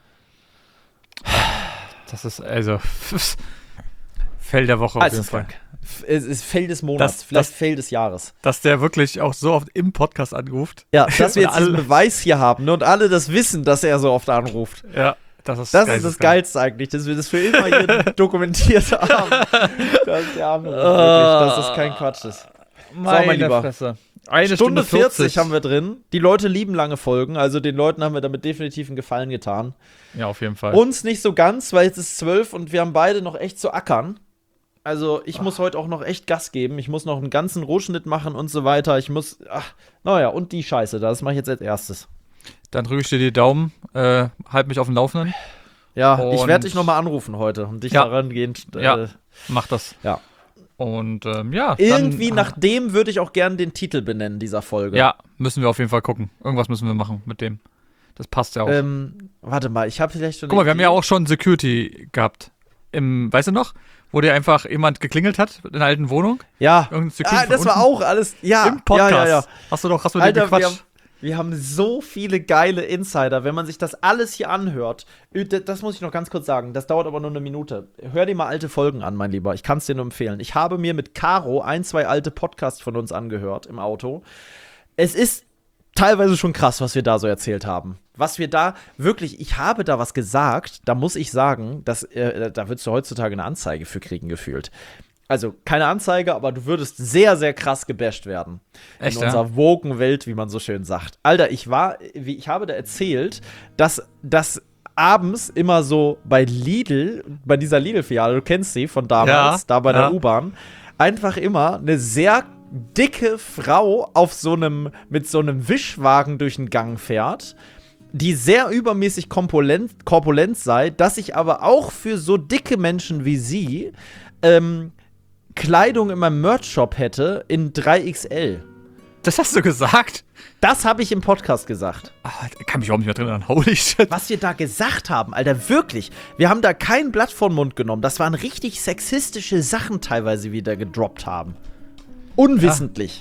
Das ist, also, Fell der Woche auf jeden Fall. Es ist Fell des Monats, Das- vielleicht das- Fell des Jahres. Dass der wirklich auch so oft im Podcast anruft. Ja, dass wir Und jetzt diesen alle- Beweis hier haben, ne, und alle das wissen, dass er so oft anruft. Ja, das ist Das geil, ist das Geilste eigentlich, dass wir das für immer hier dokumentiert haben. Das ist der Anruf, wirklich, dass das kein Quatsch ist. Meine mein Lieber. Fresse. Eine Stunde Stunde vierzig haben wir drin. Die Leute lieben lange Folgen, also den Leuten haben wir damit definitiv einen Gefallen getan. Ja, auf jeden Fall. Uns nicht so ganz, weil jetzt ist zwölf und wir haben beide noch echt zu ackern. Also ich muss heute auch noch echt Gas geben. Ich muss noch einen ganzen Rohschnitt machen und so weiter. Ich muss, ach, naja, und die Scheiße, das mache ich jetzt als erstes. Dann drücke ich dir die Daumen, äh, halt mich auf dem Laufenden. Ja, ich Und- werde dich nochmal anrufen heute und dich Ja. daran gehend. Äh, Ja. Mach das. ja. Und ähm, ja. Irgendwie dann, nach dem würde ich auch gerne den Titel benennen dieser Folge. Ja, müssen wir auf jeden Fall gucken. Irgendwas müssen wir machen mit dem. Das passt ja auch. Ähm, warte mal, ich habe vielleicht schon. Guck mal, wir haben ja auch schon Security gehabt. Im, weißt du noch? Wo dir einfach jemand geklingelt hat in der alten Wohnung? Ja. Irgendein Security Ah, das von war unten? auch alles. Ja, Im Podcast. ja, ja, ja. Hast du doch, hast du mit dem Alter, wir gequatscht? haben, wir haben so viele geile Insider. Wenn man sich das alles hier anhört, das muss ich noch ganz kurz sagen, das dauert aber nur eine Minute. Hör dir mal alte Folgen an, mein Lieber. Ich kann es dir nur empfehlen. Ich habe mir mit Caro ein, zwei alte Podcasts von uns angehört im Auto. Es ist teilweise schon krass, was wir da so erzählt haben. Was wir da wirklich, ich habe da was gesagt, da muss ich sagen, dass, äh, da würdest du heutzutage eine Anzeige für kriegen, gefühlt. Also, keine Anzeige, aber du würdest sehr, sehr krass gebasht werden. Echt, in ja? unserer woken Welt, wie man so schön sagt. Alter, ich war, wie, ich habe da erzählt, dass, dass abends immer so bei Lidl, bei dieser Lidl-Filiale, du kennst sie von damals, Ja, da bei ja. der U-Bahn, einfach immer eine sehr dicke Frau auf so einem, mit so einem Wischwagen durch den Gang fährt, die sehr übermäßig korpulent, korpulent sei, dass ich aber auch für so dicke Menschen wie sie ähm, Kleidung in meinem Merch-Shop hätte in drei X L. Das hast du gesagt? Das habe ich im Podcast gesagt. Ah, da kann mich auch nicht mehr drin an. Holy shit. Was wir da gesagt haben, Alter, wirklich. Wir haben da kein Blatt vor den Mund genommen. Das waren richtig sexistische Sachen teilweise, die wir da gedroppt haben. Unwissentlich.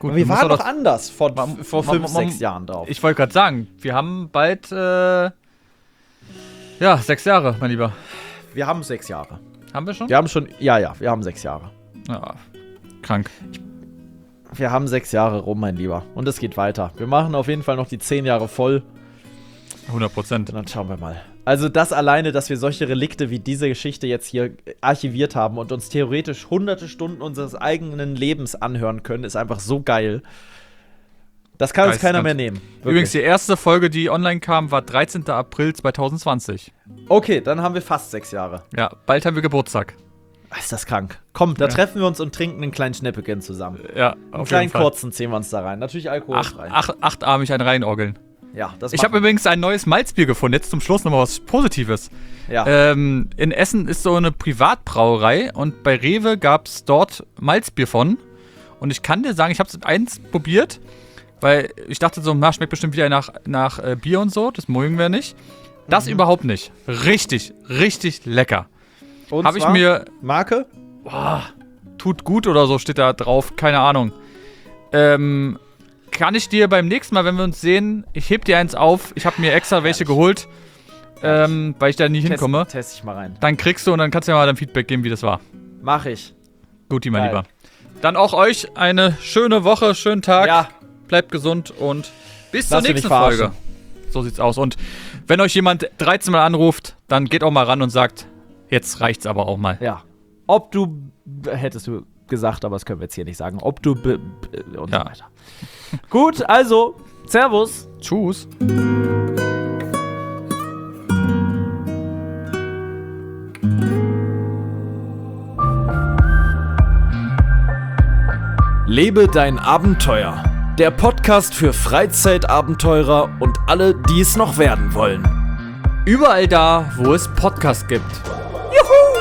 Gut, Und wir du musst waren doch doch anders vor, Man- vor man- fünf, man- sechs Jahren drauf. Ich wollte gerade sagen, wir haben bald, äh, ja, sechs Jahre, mein Lieber. Wir haben sechs Jahre. Haben wir schon? Wir haben schon, ja, ja, wir haben sechs Jahre. Ja, krank. Wir haben sechs Jahre rum, mein Lieber. Und es geht weiter. Wir machen auf jeden Fall noch die zehn Jahre voll. hundert Prozent. Und dann schauen wir mal. Also das alleine, dass wir solche Relikte wie diese Geschichte jetzt hier archiviert haben und uns theoretisch hunderte Stunden unseres eigenen Lebens anhören können, ist einfach so geil. Das kann uns keiner mehr nehmen. Wirklich. Übrigens, die erste Folge, die online kam, war dreizehnter April zweitausendzwanzig. Okay, dann haben wir fast sechs Jahre. Ja, bald haben wir Geburtstag. Ist das krank. Komm, da Ja. treffen wir uns und trinken einen kleinen Schnäppchen zusammen. Ja, Einen auf kleinen jeden Fall. kurzen ziehen wir uns da rein. Natürlich Acht, alkoholfrei. acht, achtarmig ein reinorgeln. Ja, das Ich habe machen übrigens ein neues Malzbier gefunden. Jetzt zum Schluss nochmal was Positives. wir. Ja. Ähm, in Essen ist so eine Privatbrauerei und bei Rewe gab es dort Malzbier von. Und ich kann dir sagen, ich habe es eins probiert, weil ich dachte so, na, schmeckt bestimmt wieder nach, nach äh, Bier und so. Das mögen wir nicht. Das Mhm. überhaupt nicht. Richtig, richtig lecker. Und Habe ich zwar mir, Marke? boah, tut gut oder so steht da drauf, keine Ahnung. Ähm, kann ich dir beim nächsten Mal, wenn wir uns sehen, ich heb dir eins auf. Ich habe mir extra welche geholt, ähm, weil ich da nie hinkomme. Test, test ich mal rein. Dann kriegst du und dann kannst du mir mal dein Feedback geben, wie das war. Mach ich. Guti, mein Geil. Lieber. Dann auch euch eine schöne Woche, schönen Tag. Ja. Bleibt gesund und bis zur Lass dich nächsten nicht verarschen. Folge. So sieht's aus. Und wenn euch jemand dreizehn Mal anruft, dann geht auch mal ran und sagt, jetzt reicht's aber auch mal. Ja. Ob du, hättest du gesagt, aber das können wir jetzt hier nicht sagen. Ob du, b- b- und Ja. so weiter. Gut, also, Servus. Tschüss. Lebe dein Abenteuer. Der Podcast für Freizeitabenteurer und alle, die es noch werden wollen. Überall da, wo es Podcasts gibt. Juhu!